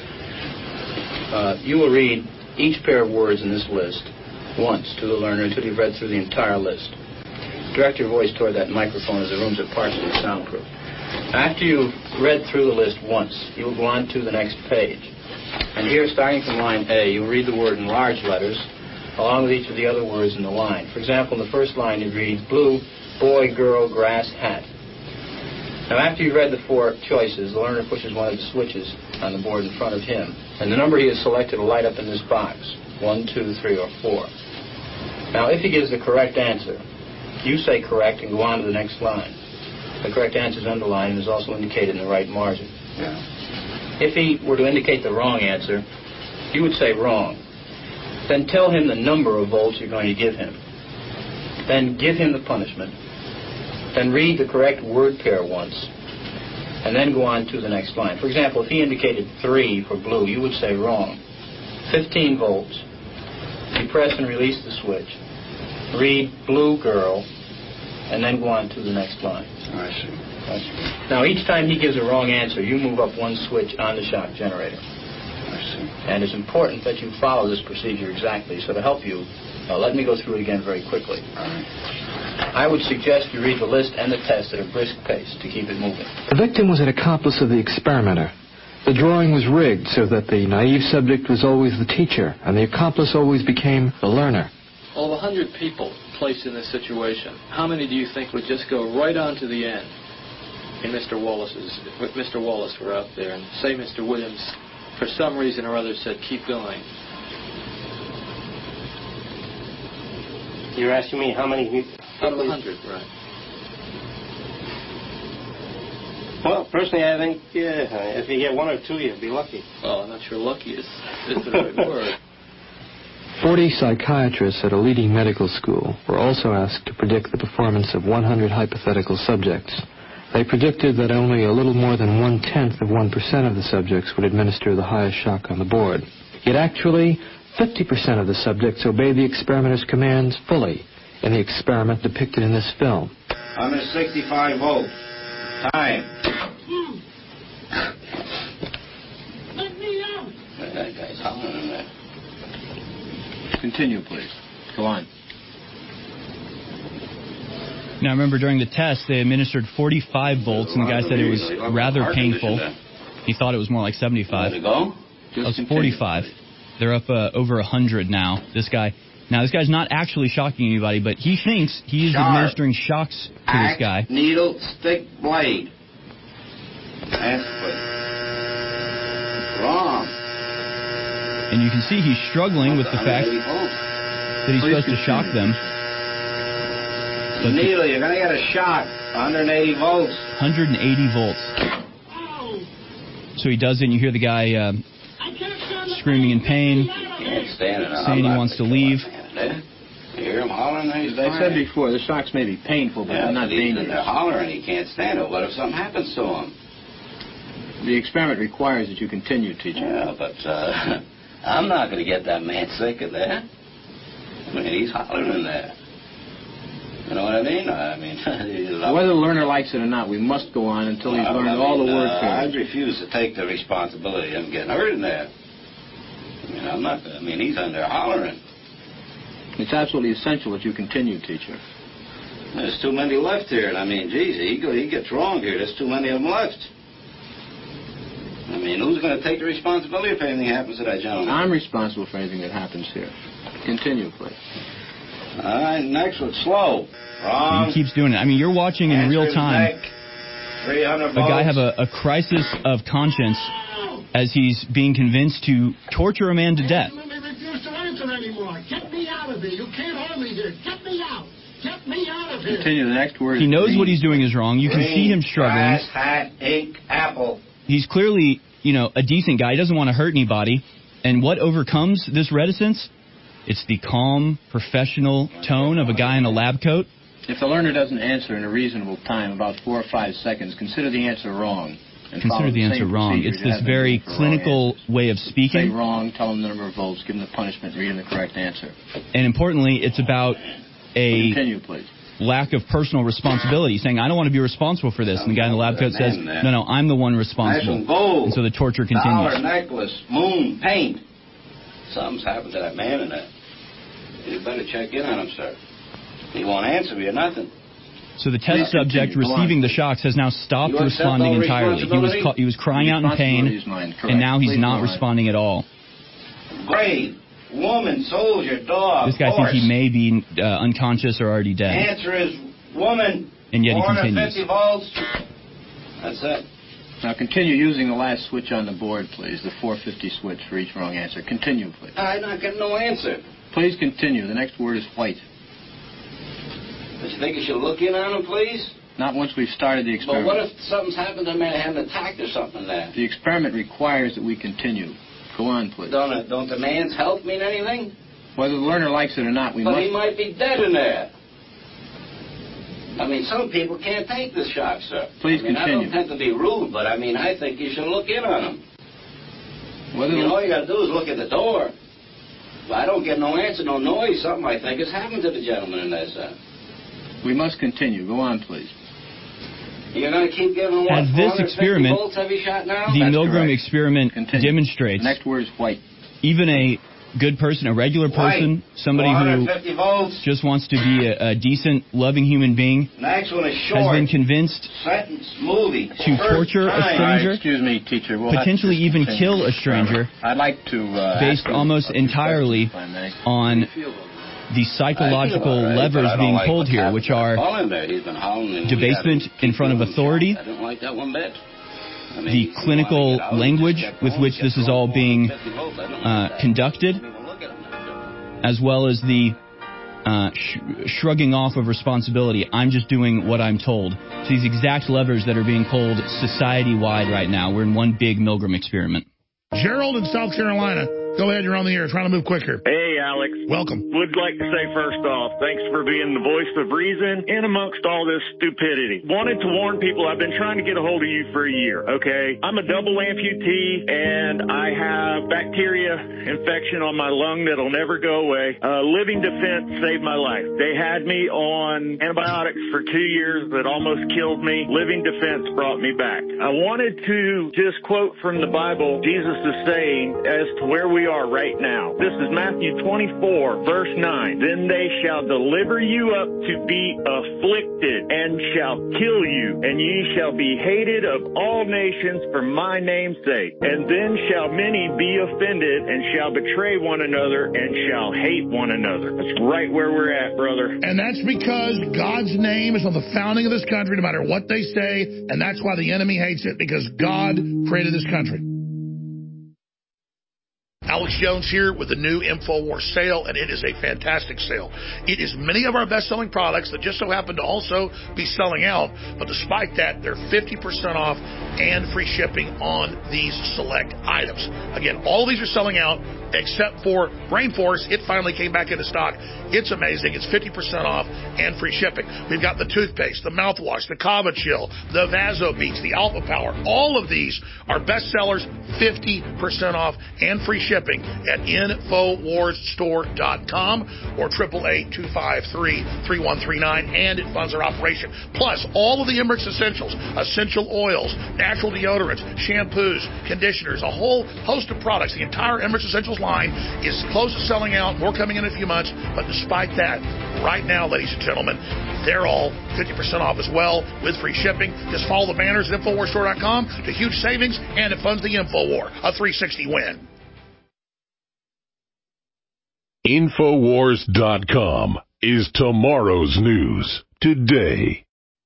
You will read each pair of words in this list once to the learner until you've read through the entire list. Direct your voice toward that microphone, as the rooms are partially soundproof. After you've read through the list once, you will go on to the next page. And here, starting from line A, you'll read the word in large letters, along with each of the other words in the line. For example, in the first line, you'd read blue, boy, girl, grass, hat. Now, after you've read the four choices, the learner pushes one of the switches on the board in front of him, and the number he has selected will light up in this box, 1, 2, 3, or 4. Now, if he gives the correct answer, you say correct and go on to the next line. The correct answer is underlined and is also indicated in the right margin. If he were to indicate the wrong answer, you would say wrong. Then tell him the number of volts you're going to give him. Then give him the punishment. Then read the correct word pair once. And then go on to the next line. For example, if he indicated 3 for blue, you would say wrong. 15 volts. You press and release the switch. Read blue girl. And then go on to the next line. I see. Now, each time he gives a wrong answer, you move up one switch on the shock generator. I see. And it's important that you follow this procedure exactly. So to help you, let me go through it again very quickly. All right. I would suggest you read the list and the test at a brisk pace to keep it moving. The victim was an accomplice of the experimenter. The drawing was rigged so that the naive subject was always the teacher, and the accomplice always became the learner. Of 100 people placed in this situation, how many do you think would just go right on to the end? And Mr. Wallace were out there, and say Mr. Williams, for some reason or other, said, keep going. You're asking me how many people? Out of 100, right. Well, personally, I think, if you get 1 or 2, you'd be lucky. Well, I'm not sure lucky is the right word. 40 psychiatrists at a leading medical school were also asked to predict the performance of 100 hypothetical subjects. They predicted that only a little more than 1/10 of 1% of the subjects would administer the highest shock on the board. Yet actually, 50% of the subjects obeyed the experimenter's commands fully in the experiment depicted in this film. 165 volts. Time. Let me out! That guy's hollering in there. Continue, please. Go on. Now, remember, during the test, they administered 45 volts, and the guy said it was rather painful. He thought it was more like 75. Let it go? That was 45. They're up over 100 now. This guy's not actually shocking anybody, but he thinks he is administering shocks to this guy. Needle, stick, blade. That's wrong. And you can see he's struggling with the fact that he's supposed to shock them. But needle, you're going to get a shock. 180 volts. 180 volts. So he does it, and you hear the guy screaming in pain, saying he wants to leave. You hear him hollering? As I said before, the shocks may be painful, but they're not dangerous. They're hollering. He can't stand it. What if something happens to him? The experiment requires that you continue, teacher. Yeah, but I'm not going to get that man sick in there. I mean, he's hollering in there. You know what I mean? Whether the learner likes it or not, we must go on until he's learned all the word pairs. I refuse to take the responsibility of him getting hurt in there. He's in there hollering. It's absolutely essential that you continue, teacher. There's too many left here. And I mean, geez, he gets wrong here. There's too many of them left. I mean, who's going to take the responsibility if anything happens to that gentleman? I'm responsible for anything that happens here. Continue, please. All right, next one's slow. Wrong. He keeps doing it. I mean, you're watching in real time 300 a guy have a crisis of conscience as he's being convinced to torture a man to death. Let me refuse to answer anymore. Get me out of here. You can't hold me here. Get me out. Get me out of here. Continue. The next word. He knows what he's doing is wrong. You can see him struggling. Grass, hat, ink, apple. He's clearly, a decent guy. He doesn't want to hurt anybody. And what overcomes this reticence? It's the calm, professional tone of a guy in a lab coat. If the learner doesn't answer in a reasonable time, about 4 or 5 seconds, consider the answer wrong. Consider the answer wrong. It's this very clinical way of speaking. Say wrong, tell them the number of votes, give them the punishment, read them the correct answer. And importantly, it's about a Continue, please. lack of personal responsibility, saying, I don't want to be responsible for this. And the guy in the lab coat says, no, I'm the one responsible. And so the torture continues. Dollar necklace, moon, paint. Something's happened to that man in there. You better check in on him, sir. He won't answer me or nothing. So the test subject receiving the shocks has now stopped responding entirely. He was crying out in pain, and now he's not responding at all. Grave, woman, soldier, dog, this guy thinks he may be unconscious or already dead. Answer is woman. And yet he continues. 450 volts. That's it. Now continue using the last switch on the board, please. The 450 switch for each wrong answer. Continue, please. I'm not getting no answer. Please continue. The next word is white. But you think you should look in on him, please? Not once we've started the experiment. But what if something's happened to a man, had an attack or something there? The experiment requires that we continue. Go on, please. Don't the man's health mean anything? Whether the learner likes it or not, we must... But he might be dead in there. I mean, some people can't take the shock, sir. Please continue. I don't tend to be rude, but I mean, I think you should look in on him. All you got to do is look at the door. But I don't get no answer, no noise. Something I think has happened to the gentleman in there, sir. We must continue. Go on, please. You're going to keep giving what? As this experiment, volts every shot now? the Milgram experiment demonstrates, the next word is white. Even a good person, a regular person, somebody who just wants to be a decent, loving human being, next one is short. has been convinced to torture a stranger, excuse me, teacher. potentially even kill a stranger, I'd like to based almost entirely on the psychological levers being pulled here, which are debasement in front of authority, the clinical language with which this is all being conducted, as well as the shrugging off of responsibility. I'm just doing what I'm told. So these exact levers that are being pulled society-wide right now. We're in one big Milgram experiment. Gerald in South Carolina. Go ahead, you're on the air. Trying to move quicker. Hey, Alex. Welcome. Would like to say first off, thanks for being the voice of reason in amongst all this stupidity. Wanted to warn people, I've been trying to get a hold of you for a year, okay? I'm a double amputee, and I have bacteria infection on my lung that'll never go away. Living Defense saved my life. They had me on antibiotics for 2 years that almost killed me. Living Defense brought me back. I wanted to just quote from the Bible, Jesus is saying, as to where we are right now. This is Matthew 24, verse 9. Then they shall deliver you up to be afflicted and shall kill you, and ye shall be hated of all nations for my name's sake. And then shall many be offended and shall betray one another and shall hate one another. That's right where we're at, brother. And that's because God's name is on the founding of this country, no matter what they say, and that's why the enemy hates it, because God created this country. Alex Jones here with the new InfoWars sale, and it is a fantastic sale. It is many of our best-selling products that just so happen to also be selling out, but despite that, they're 50% off and free shipping on these select items. Again, all of these are selling out except for Brain Force. It finally came back into stock. It's amazing. It's 50% off and free shipping. We've got the toothpaste, the mouthwash, the Kava Chill, the Vaso Beats, the Alpha Power. All of these are bestsellers, 50% off and free shipping at InfoWarsStore.com or 888-253-3139, and it funds our operation. Plus, all of the Emmerich's Essentials, essential oils, natural deodorants, shampoos, conditioners, a whole host of products. The entire Emmerich's Essentials line is close to selling out, more coming in a few months, but despite that, right now, ladies and gentlemen. They're all 50% off as well with free shipping. Just follow the banners at InfoWarsStore.com to huge savings, and it funds the InfoWar, a 360 win. InfoWars.com is tomorrow's news today.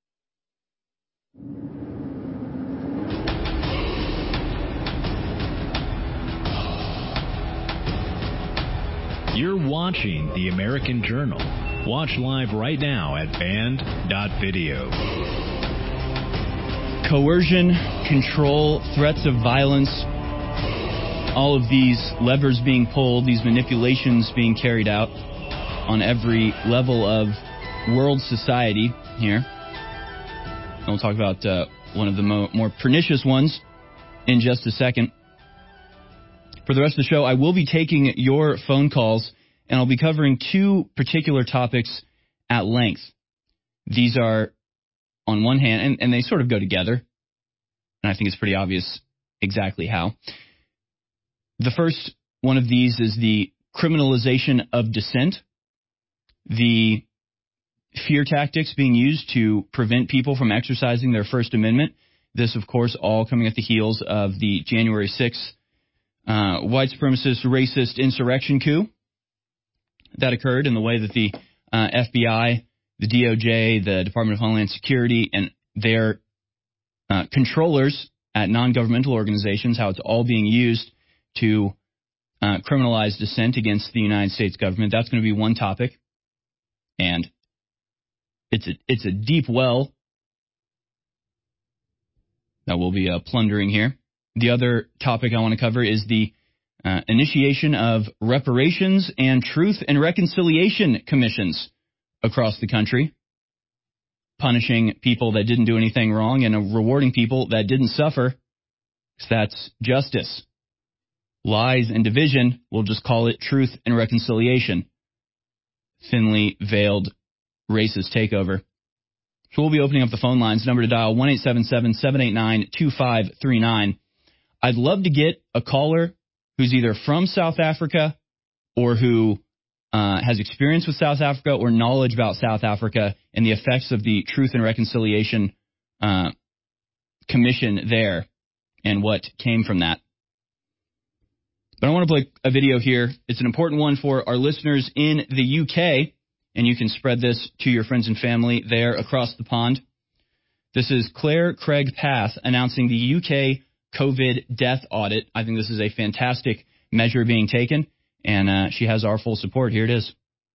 You're watching The American Journal. Watch live right now at band.video. Coercion, control, threats of violence, all of these levers being pulled, these manipulations being carried out on every level of world society here. And we'll talk about one of the more pernicious ones in just a second. For the rest of the show, I will be taking your phone calls, and I'll be covering two particular topics at length. These are, on one hand, and they sort of go together, and I think it's pretty obvious exactly how. The first one of these is the criminalization of dissent, the fear tactics being used to prevent people from exercising their First Amendment. This, of course, all coming at the heels of the January 6th white supremacist, racist insurrection coup that occurred, in the way that the FBI, the DOJ, the Department of Homeland Security, and their controllers at non-governmental organizations, how it's all being used to criminalize dissent against the United States government. That's going to be one topic, and it's a deep well that we'll be plundering here. The other topic I want to cover is the initiation of reparations and truth and reconciliation commissions across the country, punishing people that didn't do anything wrong and rewarding people that didn't suffer. That's justice. Lies and division, we'll just call it truth and reconciliation. Thinly veiled racist takeover. So we'll be opening up the phone lines. Number to dial, 1-877-789-2539. I'd love to get a caller who's either from South Africa or who has experience with South Africa or knowledge about South Africa and the effects of the Truth and Reconciliation Commission there and what came from that. But I want to play a video here. It's an important one for our listeners in the UK, and you can spread this to your friends and family there across the pond. This is Claire Craig Path announcing the UK COVID death audit. I think this is a fantastic measure being taken, and she has our full support. Here it is.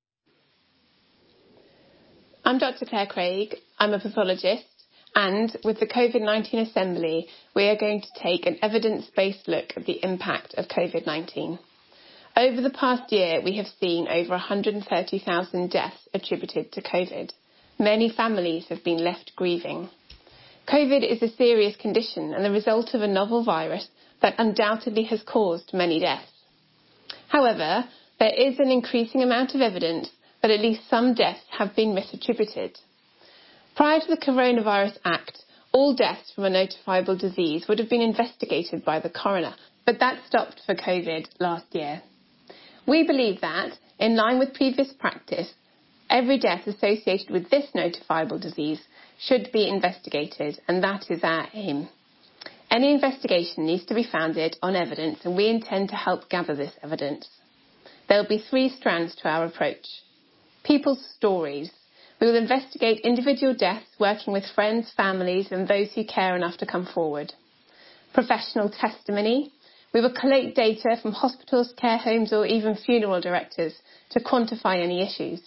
I'm Dr. Claire Craig. I'm a pathologist, and with the COVID-19 Assembly, we are going to take an evidence-based look at the impact of COVID-19. Over the past year, we have seen over 130,000 deaths attributed to COVID. Many families have been left grieving. COVID is a serious condition and the result of a novel virus that undoubtedly has caused many deaths. However, there is an increasing amount of evidence that at least some deaths have been misattributed. Prior to the Coronavirus Act, all deaths from a notifiable disease would have been investigated by the coroner, but that stopped for COVID last year. We believe that, in line with previous practice, every death associated with this notifiable disease should be investigated, and that is our aim. Any investigation needs to be founded on evidence, and we intend to help gather this evidence. There will be 3 strands to our approach. People's stories. We will investigate individual deaths, working with friends, families, and those who care enough to come forward. Professional testimony. We will collate data from hospitals, care homes, or even funeral directors to quantify any issues.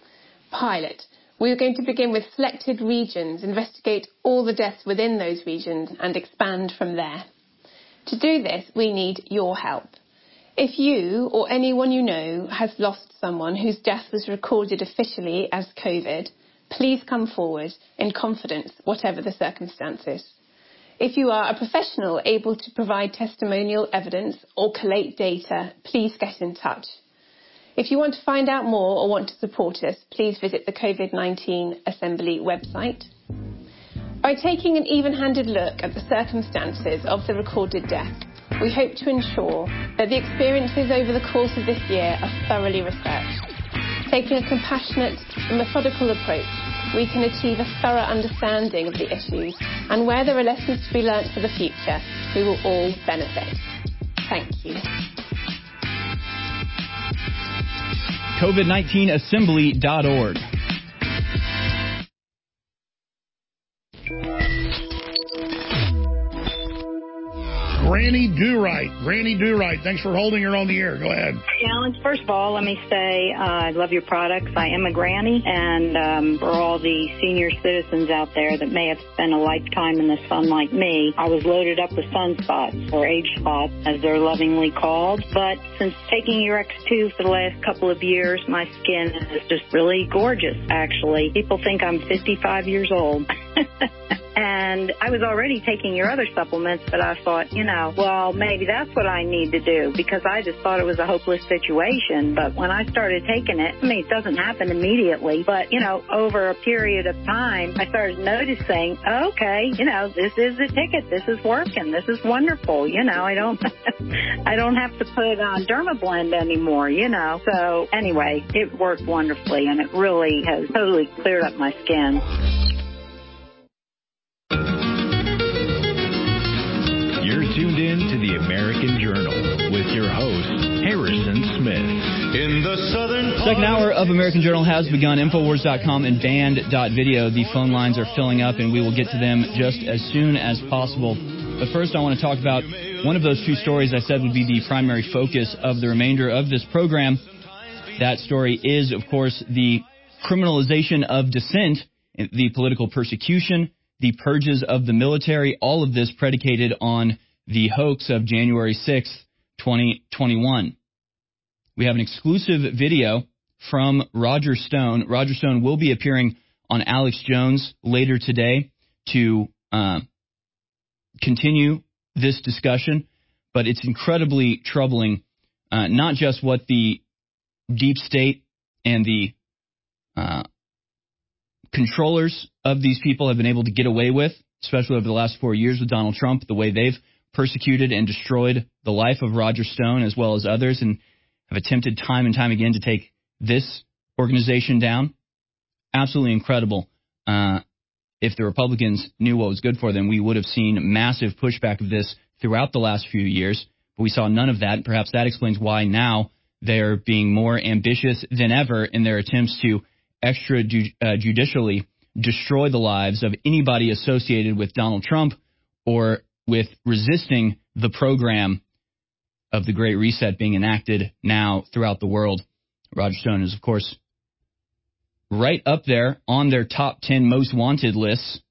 Pilot. We are going to begin with selected regions, investigate all the deaths within those regions, and expand from there. To do this, we need your help. If you or anyone you know has lost someone whose death was recorded officially as COVID, please come forward in confidence, whatever the circumstances. If you are a professional able to provide testimonial evidence or collate data, please get in touch. If you want to find out more or want to support us, please visit the COVID-19 Assembly website. By taking an even-handed look at the circumstances of the recorded death, we hope to ensure that the experiences over the course of this year are thoroughly researched. Taking a compassionate and methodical approach, we can achieve a thorough understanding of the issues, and where there are lessons to be learnt for the future, we will all benefit. Thank you. COVID19assembly.org. Granny Do-Right. Granny Do-Right, thanks for holding her on the air. Go ahead. Hey, Alan, first of all, let me say I love your products. I am a granny, and for all the senior citizens out there that may have spent a lifetime in the sun like me, I was loaded up with sunspots, or age spots, as they're lovingly called. But since taking your X2 for the last couple of years, my skin is just really gorgeous, actually. People think I'm 55 years old. And I was already taking your other supplements, but I thought, well, maybe that's what I need to do, because I just thought it was a hopeless situation. But when I started taking it, it doesn't happen immediately, but, over a period of time, I started noticing, okay, this is the ticket. This is working. This is wonderful. I don't have to put on Dermablend anymore, So anyway, it worked wonderfully, and it really has totally cleared up my skin. You're tuned in to the American Journal with your host, Harrison Smith. In the southern second hour of American Journal has begun. Infowars.com and band.video. The phone lines are filling up, and we will get to them just as soon as possible. But first, I want to talk about one of those two stories I said would be the primary focus of the remainder of this program. That story is, of course, the criminalization of dissent, the political persecution, the purges of the military, all of this predicated on the hoax of January 6th, 2021. We have an exclusive video from Roger Stone. Roger Stone will be appearing on Alex Jones later today to continue this discussion, but it's incredibly troubling, not just what the deep state and the controllers of these people have been able to get away with, especially over the last 4 years with Donald Trump, the way they've persecuted and destroyed the life of Roger Stone as well as others, and have attempted time and time again to take this organization down. Absolutely incredible. If the Republicans knew what was good for them, we would have seen massive pushback of this throughout the last few years, but we saw none of that. Perhaps that explains why now they're being more ambitious than ever in their attempts to extrajudicially destroy the lives of anybody associated with Donald Trump or with resisting the program of the Great Reset being enacted now throughout the world. Roger Stone is, of course, right up there on their top 10 most wanted lists.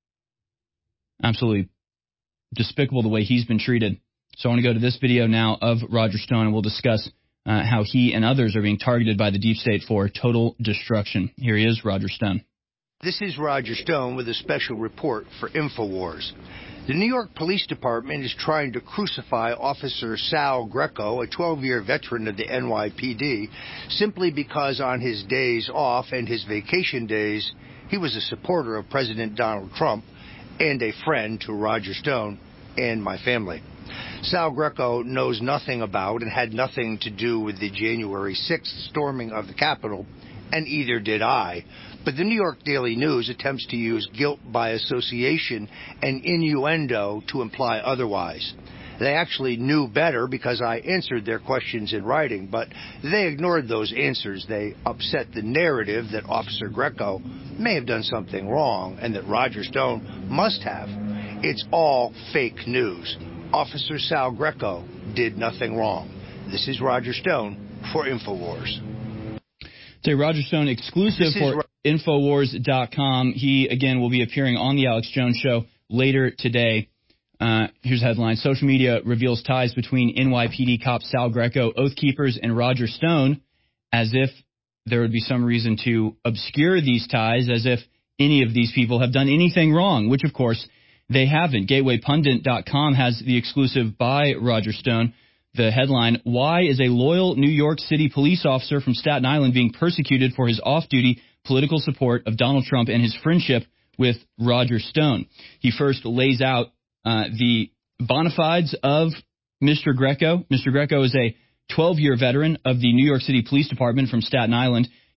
Absolutely despicable the way he's been treated. So I want to go to this video now of Roger Stone, and we'll discuss how he and others are being targeted by the deep state for total destruction. Here he is, Roger Stone. This is Roger Stone with a special report for InfoWars. The New York Police Department is trying to crucify Officer Sal Greco, a 12-year veteran of the NYPD, simply because on his days off and his vacation days, he was a supporter of President Donald Trump and a friend to Roger Stone and my family. Sal Greco knows nothing about and had nothing to do with the January 6th storming of the Capitol, and either did I. But the New York Daily News attempts to use guilt by association and innuendo to imply otherwise. They actually knew better because I answered their questions in writing, but they ignored those answers. They upset the narrative that Officer Greco may have done something wrong and that Roger Stone must have. It's all fake news. Officer Sal Greco did nothing wrong. This is Roger Stone for InfoWars. It's a Roger Stone exclusive for Infowars.com. He, again, will be appearing on the Alex Jones Show later today. Here's a headline. Social media reveals ties between NYPD cop Sal Greco, Oath Keepers, and Roger Stone, as if there would be some reason to obscure these ties, as if any of these people have done anything wrong, which, of course, they haven't. GatewayPundit.com has the exclusive by Roger Stone. The headline, why is a loyal New York City police officer from Staten Island being persecuted for his off-duty political support of Donald Trump and his friendship with Roger Stone? He first lays out the bona fides of Mr. Greco. Mr. Greco is a 12-year veteran of the New York City Police Department from Staten Island.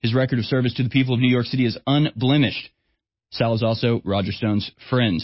His record of service to the people of New York City is unblemished. Sal is also Roger Stone's friend.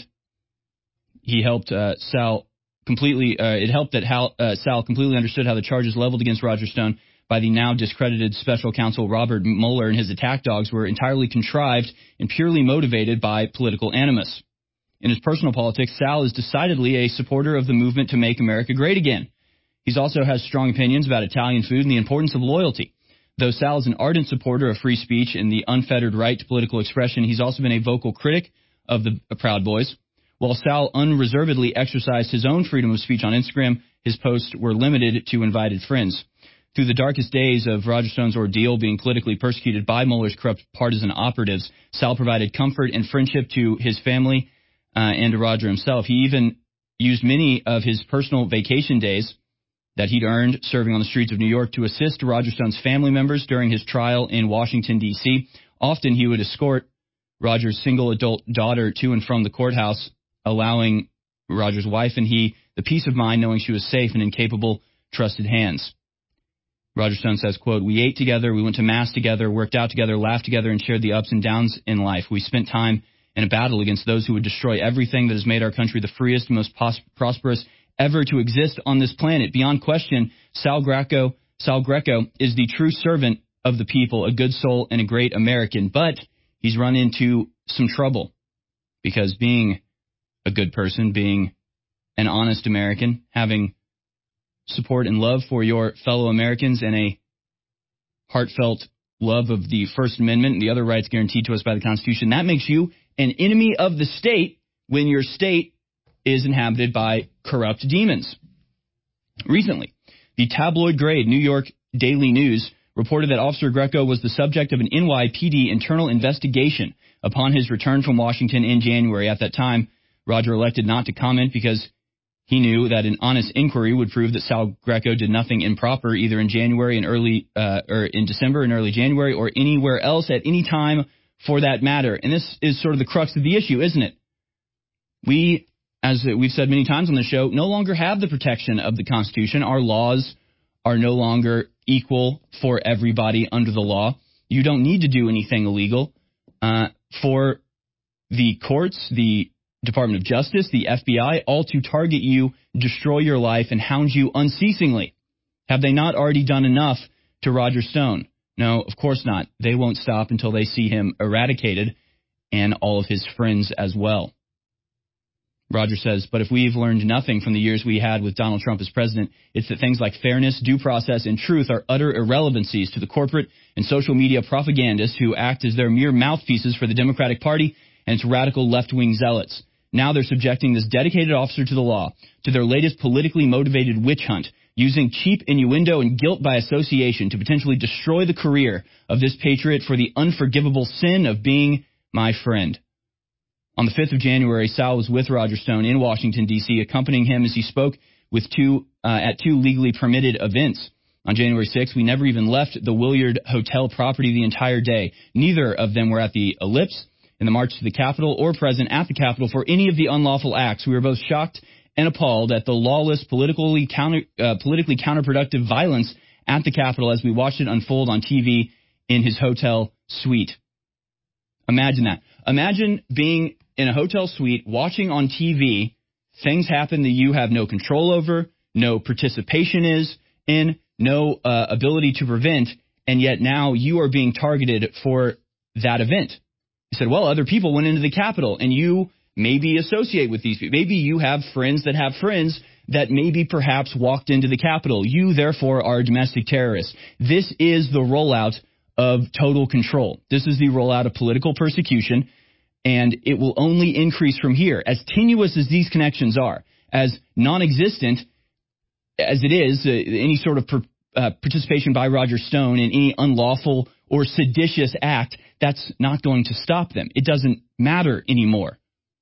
He helped Sal completely. It helped that Sal completely understood how the charges leveled against Roger Stone by the now discredited special counsel Robert Mueller and his attack dogs were entirely contrived and purely motivated by political animus. In his personal politics, Sal is decidedly a supporter of the movement to make America great again. He also has strong opinions about Italian food and the importance of loyalty. Though Sal is an ardent supporter of free speech and the unfettered right to political expression, he's also been a vocal critic of the Proud Boys. While Sal unreservedly exercised his own freedom of speech on Instagram, his posts were limited to invited friends. Through the darkest days of Roger Stone's ordeal being politically persecuted by Mueller's corrupt partisan operatives, Sal provided comfort and friendship to his family and to Roger himself. He even used many of his personal vacation days that he'd earned serving on the streets of New York to assist Roger Stone's family members during his trial in Washington, D.C. Often he would escort Roger's single adult daughter to and from the courthouse, allowing Roger's wife and he the peace of mind knowing she was safe and in capable, trusted hands. Roger Stone says, quote, "We ate together, we went to mass together, worked out together, laughed together, and shared the ups and downs in life. We spent time in a battle against those who would destroy everything that has made our country the freest and most prosperous ever to exist on this planet. Beyond question, Sal Greco is the true servant of the people, a good soul and a great American. But he's run into some trouble because being a good person, being an honest American, having support and love for your fellow Americans and a heartfelt love of the First Amendment and the other rights guaranteed to us by the Constitution, that makes you an enemy of the state when your state is inhabited by corrupt demons." Recently, the tabloid-grade New York Daily News reported that Officer Greco was the subject of an NYPD internal investigation upon his return from Washington in January. At that time, Roger elected not to comment because he knew that an honest inquiry would prove that Sal Greco did nothing improper either in January and in December and early January or anywhere else at any time for that matter. And this is sort of the crux of the issue, isn't it? We, as we've said many times on the show, no longer have the protection of the Constitution. Our laws are no longer equal for everybody under the law. You don't need to do anything illegal for the courts, the Department of Justice, the FBI, all to target you, destroy your life, and hound you unceasingly. Have they not already done enough to Roger Stone? No, of course not. They won't stop until they see him eradicated and all of his friends as well. Roger says, but if we've learned nothing from the years we had with Donald Trump as president, it's that things like fairness, due process, and truth are utter irrelevancies to the corporate and social media propagandists who act as their mere mouthpieces for the Democratic Party and its radical left-wing zealots. Now they're subjecting this dedicated officer to the law to their latest politically motivated witch hunt, using cheap innuendo and guilt by association to potentially destroy the career of this patriot for the unforgivable sin of being my friend. On the 5th of January, Sal was with Roger Stone in Washington, D.C., accompanying him as he spoke with at two legally permitted events. On January 6th, we never even left the Williard Hotel property the entire day. Neither of them were at the Ellipse in the march to the Capitol or present at the Capitol for any of the unlawful acts. We were both shocked and appalled at the lawless, politically counterproductive violence at the Capitol as we watched it unfold on TV in his hotel suite. Imagine that. Imagine being in a hotel suite, watching on TV, things happen that you have no control over, no participation in, no ability to prevent, and yet now you are being targeted for that event. You said, well, other people went into the Capitol, and you maybe associate with these people. Maybe you have friends that maybe perhaps walked into the Capitol. You, therefore, are a domestic terrorist. This is the rollout of total control. This is the rollout of political persecution, and it will only increase from here. As tenuous as these connections are, as non-existent as it is, any sort of participation by Roger Stone in any unlawful or seditious act, that's not going to stop them. It doesn't matter anymore.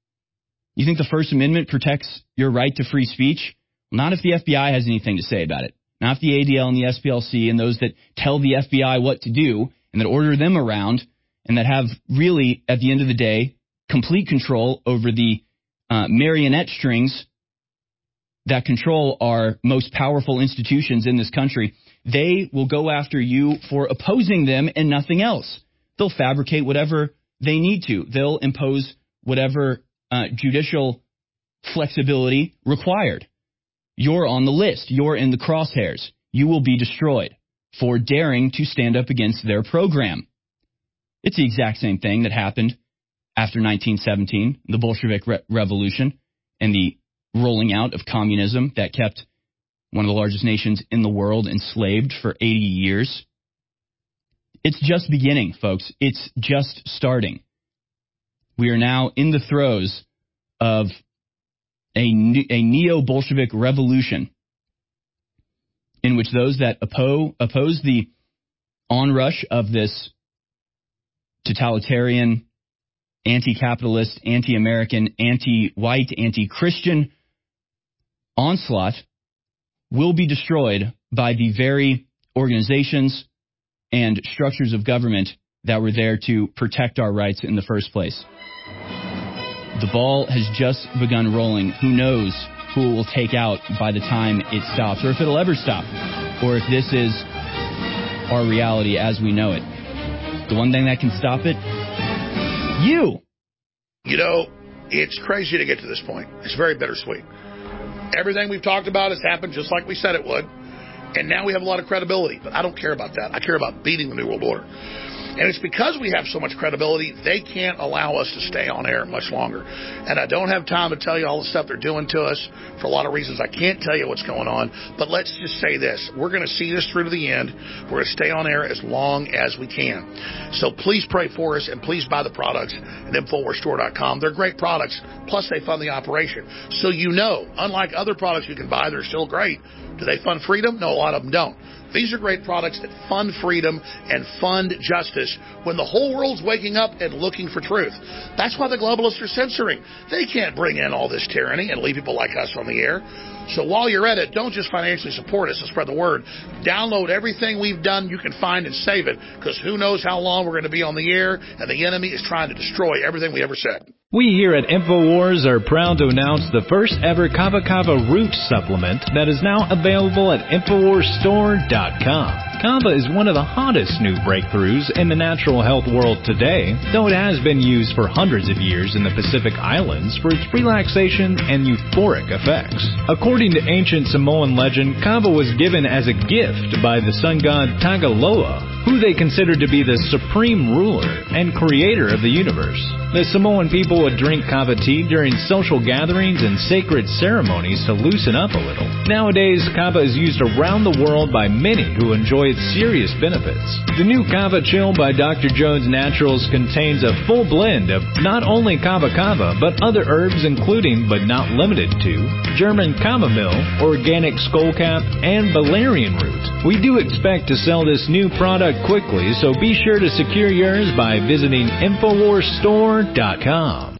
You think the First Amendment protects your right to free speech? Well, not if the FBI has anything to say about it. Not if the ADL and the SPLC and those that tell the FBI what to do and that order them around and that have really, at the end of the day, complete control over the marionette strings that control our most powerful institutions in this country, they will go after you for opposing them and nothing else. They'll fabricate whatever they need to. They'll impose whatever judicial flexibility required. You're on the list. You're in the crosshairs. You will be destroyed for daring to stand up against their program. It's the exact same thing that happened after 1917, the Bolshevik Revolution, and the rolling out of communism that kept one of the largest nations in the world enslaved for 80 years. It's just beginning, folks. It's just starting. We are now in the throes of a neo-Bolshevik revolution in which those that oppose the onrush of this totalitarian, anti-capitalist, anti-American, anti-white, anti-Christian onslaught will be destroyed by the very organizations and structures of government that were there to protect our rights in the first place. The ball has just begun rolling. Who knows who it will take out by the time it stops, or if it'll ever stop, or if this is our reality as we know it. The one thing that can stop it, you. You know, it's crazy to get to this point. It's very bittersweet. Everything we've talked about has happened just like we said it would, and now we have a lot of credibility, but I don't care about that. I care about beating the New World Order. And it's because we have so much credibility, they can't allow us to stay on air much longer. And I don't have time to tell you all the stuff they're doing to us for a lot of reasons. I can't tell you what's going on. But let's just say this. We're going to see this through to the end. We're going to stay on air as long as we can. So please pray for us and please buy the products at InfoWarsStore.com. They're great products. Plus, they fund the operation. So you know, unlike other products you can buy, they're still great. Do they fund freedom? No, a lot of them don't. These are great products that fund freedom and fund justice when the whole world's waking up and looking for truth. That's why the globalists are censoring. They can't bring in all this tyranny and leave people like us on the air. So while you're at it, don't just financially support us and spread the word. Download everything we've done you can find and save it, because who knows how long we're going to be on the air, and the enemy is trying to destroy everything we ever said. We here at InfoWars are proud to announce the first ever Kava Kava Root supplement that is now available at InfoWarsStore.com. Kava is one of the hottest new breakthroughs in the natural health world today, though it has been used for hundreds of years in the Pacific Islands for its relaxation and euphoric effects. According to ancient Samoan legend, Kava was given as a gift by the sun god Tagaloa, who they considered to be the supreme ruler and creator of the universe. The Samoan people would drink kava tea during social gatherings and sacred ceremonies to loosen up a little. Nowadays, kava is used around the world by many who enjoy its serious benefits. The new Kava Chill by Dr. Jones Naturals contains a full blend of not only kava kava, but other herbs including, but not limited to, German chamomile, organic skullcap, and valerian root. We do expect to sell this new product quickly, so be sure to secure yours by visiting InfoWarsStore.com.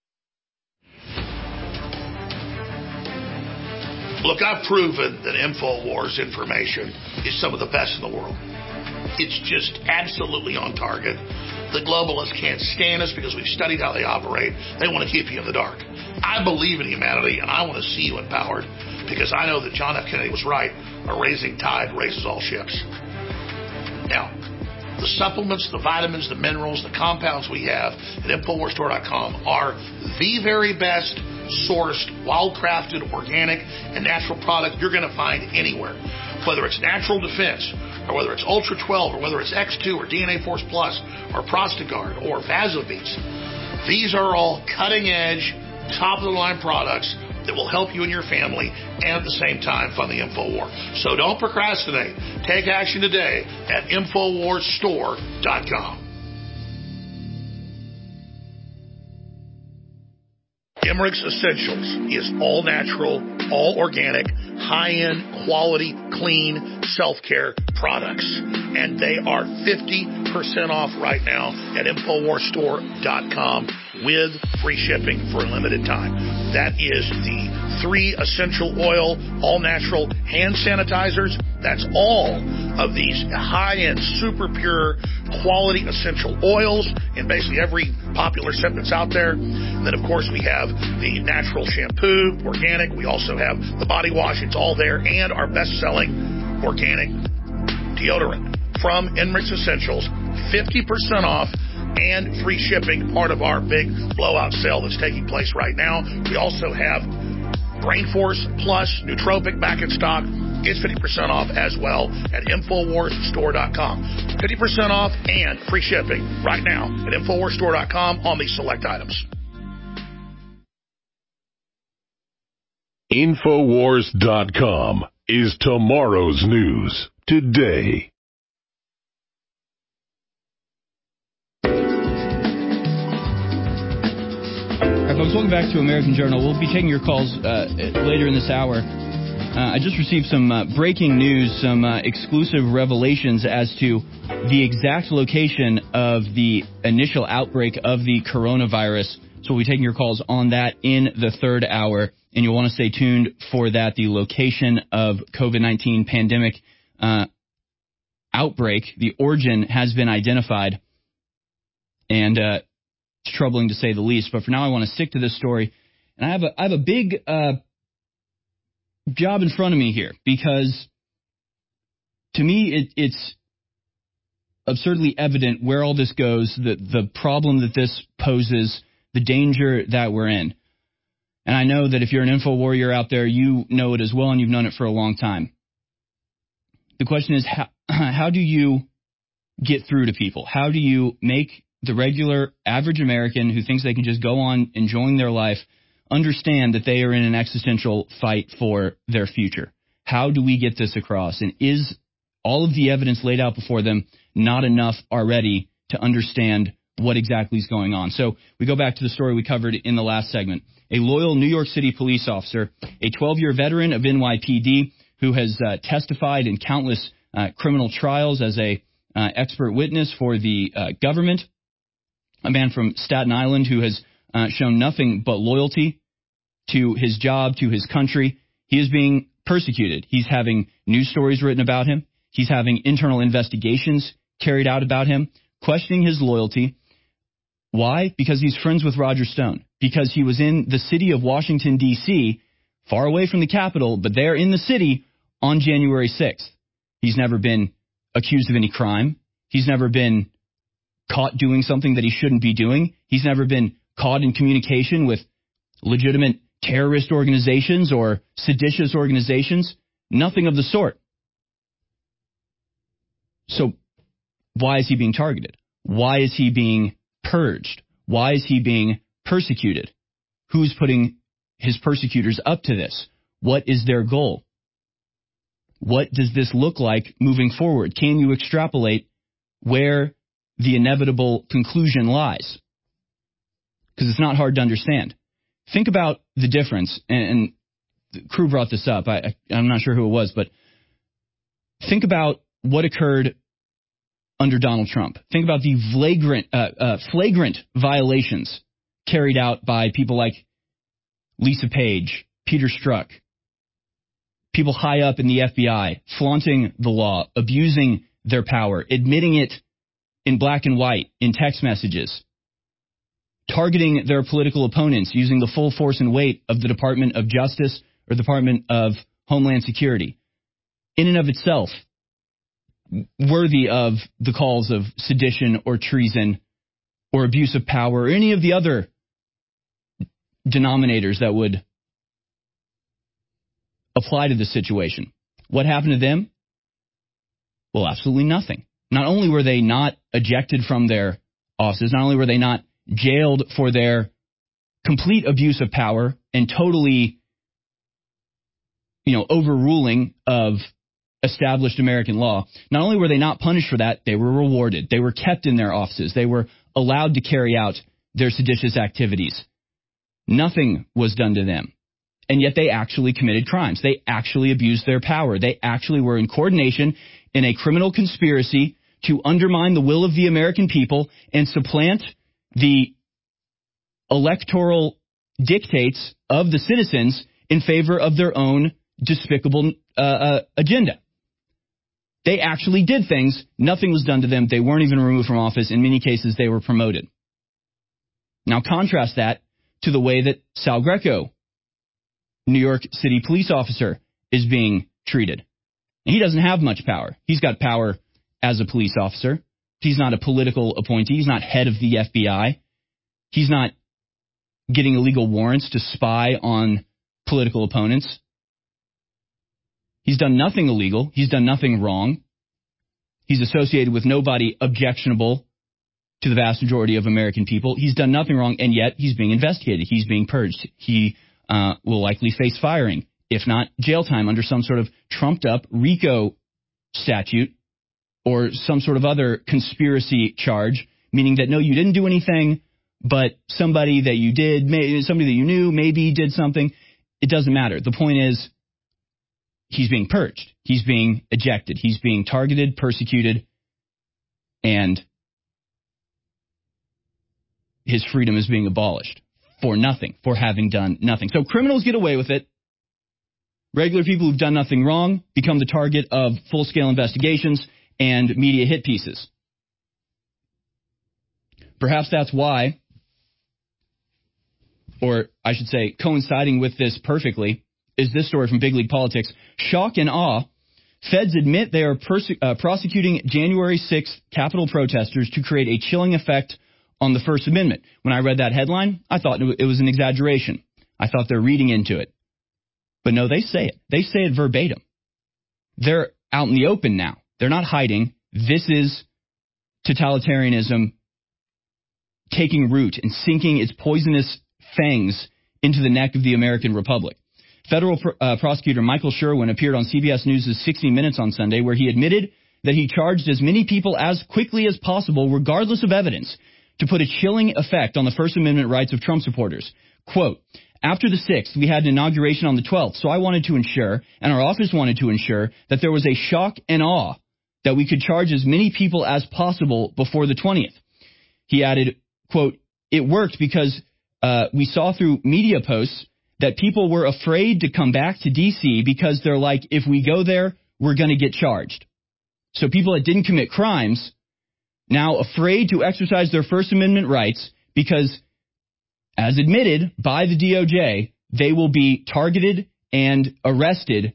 Look, I've proven that InfoWars information is some of the best in the world. It's just absolutely on target. The globalists can't stand us because we've studied how they operate. They want to keep you in the dark. I believe in humanity, and I want to see you empowered because I know that John F. Kennedy was right. A rising tide raises all ships. Now, the supplements, the vitamins, the minerals, the compounds we have at InfoWarsStore.com are the very best sourced, wild-crafted, organic, and natural product you're going to find anywhere. Whether it's Natural Defense, or whether it's Ultra 12, or whether it's X2, or DNA Force Plus, or Prostagard, or Vasobeats. These are all cutting-edge, top-of-the-line products that will help you and your family and at the same time fund the InfoWar. So don't procrastinate. Take action today at InfoWarsStore.com. Emmerich's Essentials is all natural, all organic, high-end, quality, clean self-care products. And they are 50% off right now at InfoWarsStore.com with free shipping for a limited time. That is the 3 essential oil, all natural hand sanitizers. That's all of these high-end, super pure, quality essential oils in basically every popular scent that's out there. And then, of course, we have the natural shampoo, organic. We also have the body wash. It's all there. And our best-selling organic deodorant from Enrix Essentials, 50% off and free shipping, part of our big blowout sale that's taking place right now. We also have Rainforce Plus Nootropic back in stock. It's 50% off as well at InfoWarsStore.com. 50% off and free shipping right now at InfoWarsStore.com on these select items. InfoWars.com is tomorrow's news today. Folks, welcome back to American Journal. We'll be taking your calls later in this hour. I just received some breaking news, some exclusive revelations as to the exact location of the initial outbreak of the coronavirus. So we'll be taking your calls on that in the third hour, and you'll want to stay tuned for that. The location of COVID-19 pandemic outbreak, the origin has been identified, and it's troubling to say the least. But for now, I want to stick to this story, and I have a big job in front of me here, because to me it's absurdly evident where all this goes, the problem that this poses, the danger that we're in. And I know that if you're an info warrior out there, you know it as well, and you've known it for a long time. The question is, how do you get through to people? How do you make the regular average American who thinks they can just go on enjoying their life understand that they are in an existential fight for their future? How do we get this across? And is all of the evidence laid out before them not enough already to understand what exactly is going on? So we go back to the story we covered in the last segment. A loyal New York City police officer, a 12-year veteran of NYPD who has testified in countless criminal trials as a expert witness for the government, a man from Staten Island who has shown nothing but loyalty to his job, to his country. He is being persecuted. He's having news stories written about him. He's having internal investigations carried out about him, questioning his loyalty. Why? Because he's friends with Roger Stone. Because he was in the city of Washington, D.C., far away from the Capitol, but there in the city on January 6th. He's never been accused of any crime. He's never been caught doing something that he shouldn't be doing. He's never been caught in communication with legitimate terrorist organizations or seditious organizations. Nothing of the sort. So why is he being targeted? Why is he being purged? Why is he being persecuted? Who's putting his persecutors up to this? What is their goal? What does this look like moving forward? Can you extrapolate where the inevitable conclusion lies? Because it's not hard to understand. Think about the difference, and the crew brought this up. I'm not sure who it was, but think about what occurred under Donald Trump. Think about the flagrant violations carried out by people like Lisa Page, Peter Strzok, people high up in the FBI, flaunting the law, abusing their power, admitting it in black and white, in text messages, targeting their political opponents using the full force and weight of the Department of Justice or Department of Homeland Security. In and of itself, worthy of the calls of sedition or treason or abuse of power or any of the other denominators that would apply to the situation. What happened to them? Well, absolutely nothing. Not only were they not ejected from their offices, not only were they not jailed for their complete abuse of power and totally, overruling of established American law, not only were they not punished for that, they were rewarded. They were kept in their offices. They were allowed to carry out their seditious activities. Nothing was done to them. And yet they actually committed crimes. They actually abused their power. They actually were in coordination in a criminal conspiracy to undermine the will of the American people and supplant the electoral dictates of the citizens in favor of their own despicable agenda. They actually did things. Nothing was done to them. They weren't even removed from office. In many cases, they were promoted. Now contrast that to the way that Sal Greco, New York City police officer, is being treated. And he doesn't have much power. He's got power as a police officer. He's not a political appointee. He's not head of the FBI. He's not getting illegal warrants to spy on political opponents. He's done nothing illegal. He's done nothing wrong. He's associated with nobody objectionable to the vast majority of American people. He's done nothing wrong, and yet he's being investigated. He's being purged. He will likely face firing, if not jail time, under some sort of trumped-up RICO statute or some sort of other conspiracy charge, meaning that, no, you didn't do anything, but somebody that you did, somebody that you knew maybe did something. It doesn't matter. The point is, he's being purged. He's being ejected. He's being targeted, persecuted, and his freedom is being abolished for nothing, for having done nothing. So criminals get away with it. Regular people who've done nothing wrong become the target of full-scale investigations and media hit pieces. Perhaps that's why, or I should say coinciding with this perfectly, is this story from Big League Politics. Shock and awe. Feds admit they are prosecuting January 6th Capitol protesters to create a chilling effect on the First Amendment. When I read that headline, I thought it was an exaggeration. I thought they're reading into it. But no, they say it. They say it verbatim. They're out in the open now. They're not hiding. This is totalitarianism taking root and sinking its poisonous fangs into the neck of the American Republic. Federal prosecutor Michael Sherwin appeared on CBS News' 60 Minutes on Sunday, where he admitted that he charged as many people as quickly as possible, regardless of evidence, to put a chilling effect on the First Amendment rights of Trump supporters. Quote, after the 6th, we had an inauguration on the 12th, so I wanted to ensure, and our office wanted to ensure, that there was a shock and awe that we could charge as many people as possible before the 20th. He added, quote, it worked because we saw through media posts that people were afraid to come back to D.C. because they're like, if we go there, we're going to get charged. So people that didn't commit crimes now afraid to exercise their First Amendment rights because, as admitted by the DOJ, they will be targeted and arrested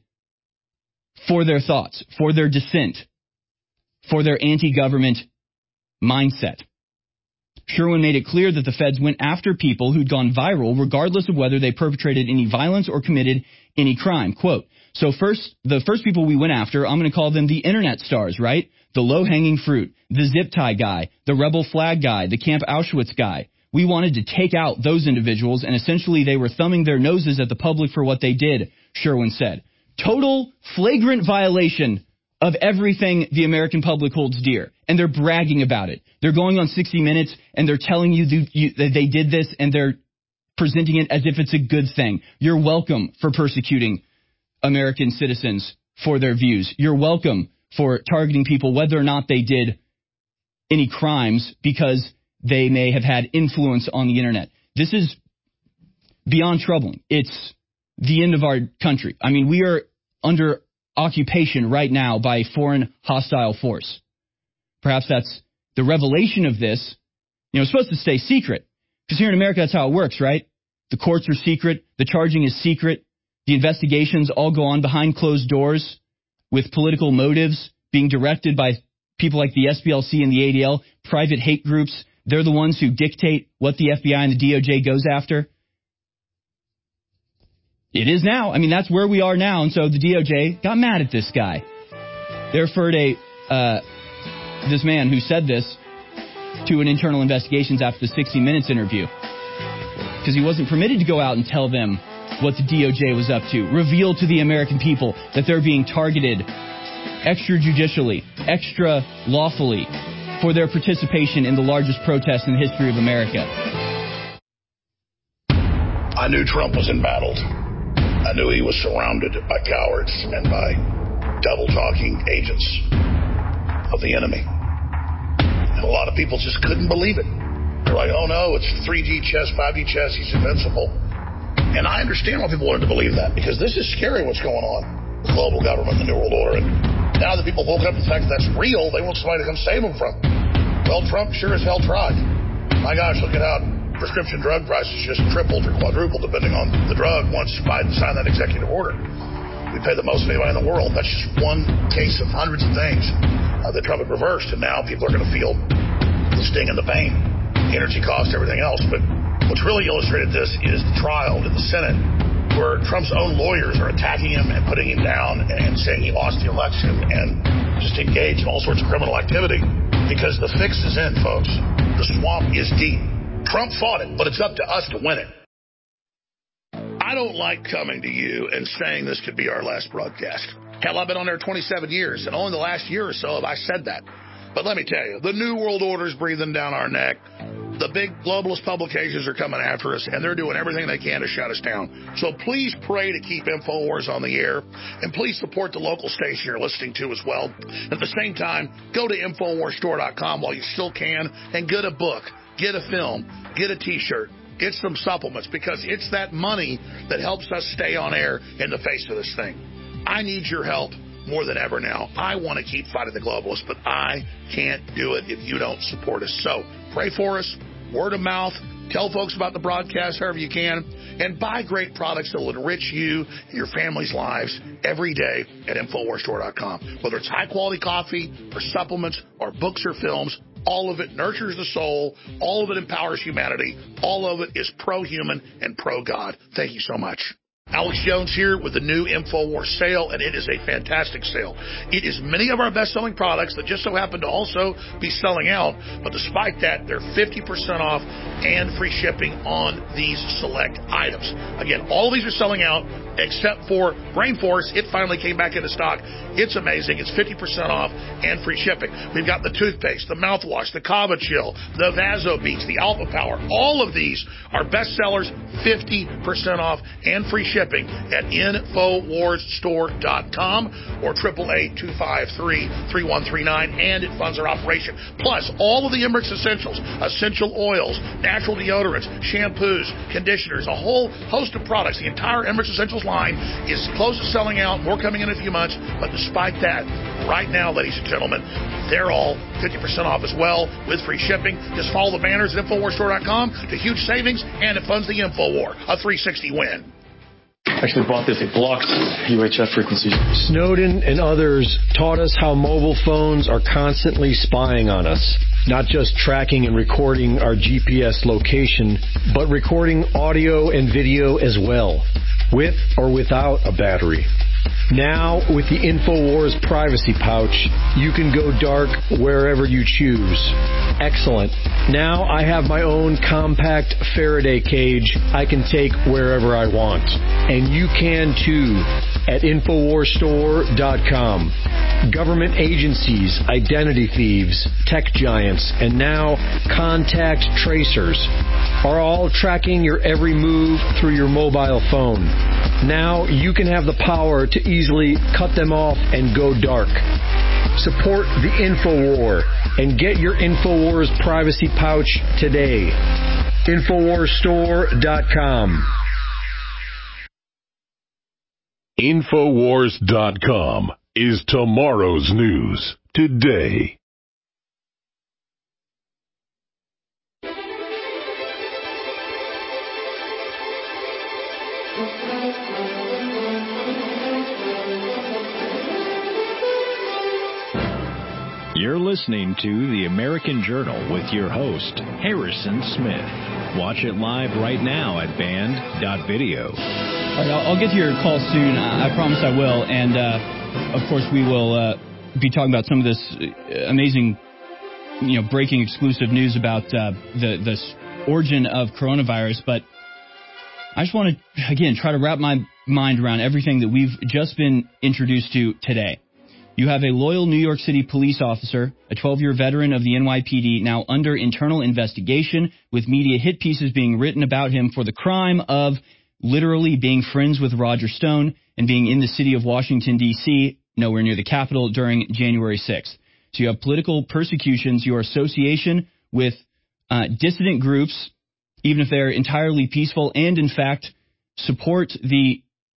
for their thoughts, for their dissent, for their anti-government mindset. Sherwin made it clear that the feds went after people who'd gone viral regardless of whether they perpetrated any violence or committed any crime. Quote, so the first people we went after, I'm going to call them the internet stars, right? The low-hanging fruit, the zip tie guy, the rebel flag guy, the Camp Auschwitz guy. We wanted to take out those individuals, and essentially they were thumbing their noses at the public for what they did, Sherwin said. Total flagrant violation of everything the American public holds dear. And they're bragging about it. They're going on 60 Minutes and they're telling you that they did this, and they're presenting it as if it's a good thing. You're welcome for persecuting American citizens for their views. You're welcome for targeting people whether or not they did any crimes because they may have had influence on the internet. This is beyond troubling. It's the end of our country. I mean, we are under occupation right now by a foreign hostile force. Perhaps that's the revelation of this. You know, it's supposed to stay secret because here in America, that's how it works, right? The courts are secret. The charging is secret. The investigations all go on behind closed doors with political motives being directed by people like the SPLC and the ADL, private hate groups. They're the ones who dictate what the FBI and the DOJ goes after. It is now. I mean, that's where we are now. And so the DOJ got mad at this guy. They referred this man who said this to an internal investigations after the 60 Minutes interview because he wasn't permitted to go out and tell them what the DOJ was up to, reveal to the American people that they're being targeted extrajudicially, extra lawfully for their participation in the largest protest in the history of America. I knew Trump was embattled. I knew he was surrounded by cowards and by double-talking agents of the enemy. And a lot of people just couldn't believe it. They're like, oh no, it's 3G chess, 5G chess, he's invincible. And I understand why people wanted to believe that, because this is scary what's going on. the global government, the New World Order. And now that people have woken up to the fact that that's real, they want somebody to come save them from it. Well, Trump sure as hell tried. My gosh, look at how prescription drug prices just tripled or quadrupled depending on the drug once Biden signed that executive order. We pay the most of anybody in the world. That's just one case of hundreds of things that Trump had reversed, and now people are going to feel the sting and the pain, energy cost, everything else. But what's really illustrated this is the trial in the Senate where Trump's own lawyers are attacking him and putting him down and saying he lost the election and just engaged in all sorts of criminal activity because the fix is in, folks. The swamp is deep. Trump fought it, but it's up to us to win it. I don't like coming to you and saying this could be our last broadcast. Hell, I've been on there 27 years, and only the last year or so have I said that. But let me tell you, the New World Order is breathing down our neck. The big globalist publications are coming after us, and they're doing everything they can to shut us down. So please pray to keep InfoWars on the air, and please support the local station you're listening to as well. At the same time, go to InfoWarsStore.com while you still can, and get a book, get a film, get a T-shirt, get some supplements, because it's that money that helps us stay on air in the face of this thing. I need your help more than ever now. I want to keep fighting the globalists, but I can't do it if you don't support us. So pray for us, word of mouth, tell folks about the broadcast however you can, and buy great products that will enrich you and your family's lives every day at InfoWarsStore.com. Whether it's high-quality coffee or supplements or books or films, all of it nurtures the soul, all of it empowers humanity, all of it is pro-human and pro-God. Thank you so much. Alex Jones here with the new InfoWars sale, and it is a fantastic sale. It is many of our best-selling products that just so happen to also be selling out, but despite that, they're 50% off and free shipping on these select items. Again, all of these are selling out except for Brain Force. It finally came back into stock. It's amazing. It's 50% off and free shipping. We've got the toothpaste, the mouthwash, the Kava Chill, the Vaso Beats, the Alpha Power. All of these are bestsellers, 50% off and free shipping at InfoWarsStore.com or 888-253-3139, and it funds our operation. Plus, all of the Emmerich's Essentials, essential oils, natural deodorants, shampoos, conditioners, a whole host of products. The entire Emmerich's Essentials line is close to selling out, more coming in a few months, but despite that, right now, ladies and gentlemen, they're all 50% off as well with free shipping. Just follow the banners at InfoWarsStore.com to huge savings, and it funds the InfoWar, a 360 win. Actually bought this. It blocks UHF frequencies. Snowden and others taught us how mobile phones are constantly spying on us. Not just tracking and recording our GPS location, but recording audio and video as well, with or without a battery. Now, with the InfoWars privacy pouch, you can go dark wherever you choose. Excellent. Now I have my own compact Faraday cage I can take wherever I want. And you can too at InfoWarsStore.com. Government agencies, identity thieves, tech giants, and now contact tracers are all tracking your every move through your mobile phone. Now you can have the power to easily cut them off and go dark. Support the InfoWar and get your InfoWars privacy pouch today. InfoWarsStore.com. InfoWars.com is tomorrow's news today. You're listening to The American Journal with your host, Harrison Smith. Watch it live right now at band.video. All right, I'll get to your call soon. I promise I will. And, of course, we will be talking about some of this amazing, breaking exclusive news about the origin of coronavirus. But I just want to, again, try to wrap my mind around everything that we've just been introduced to today. You have a loyal New York City police officer, a 12-year veteran of the NYPD, now under internal investigation, with media hit pieces being written about him for the crime of literally being friends with Roger Stone and being in the city of Washington, D.C., nowhere near the Capitol, during January 6th. So you have political persecutions, your association with dissident groups, even if they're entirely peaceful, and, in fact, support the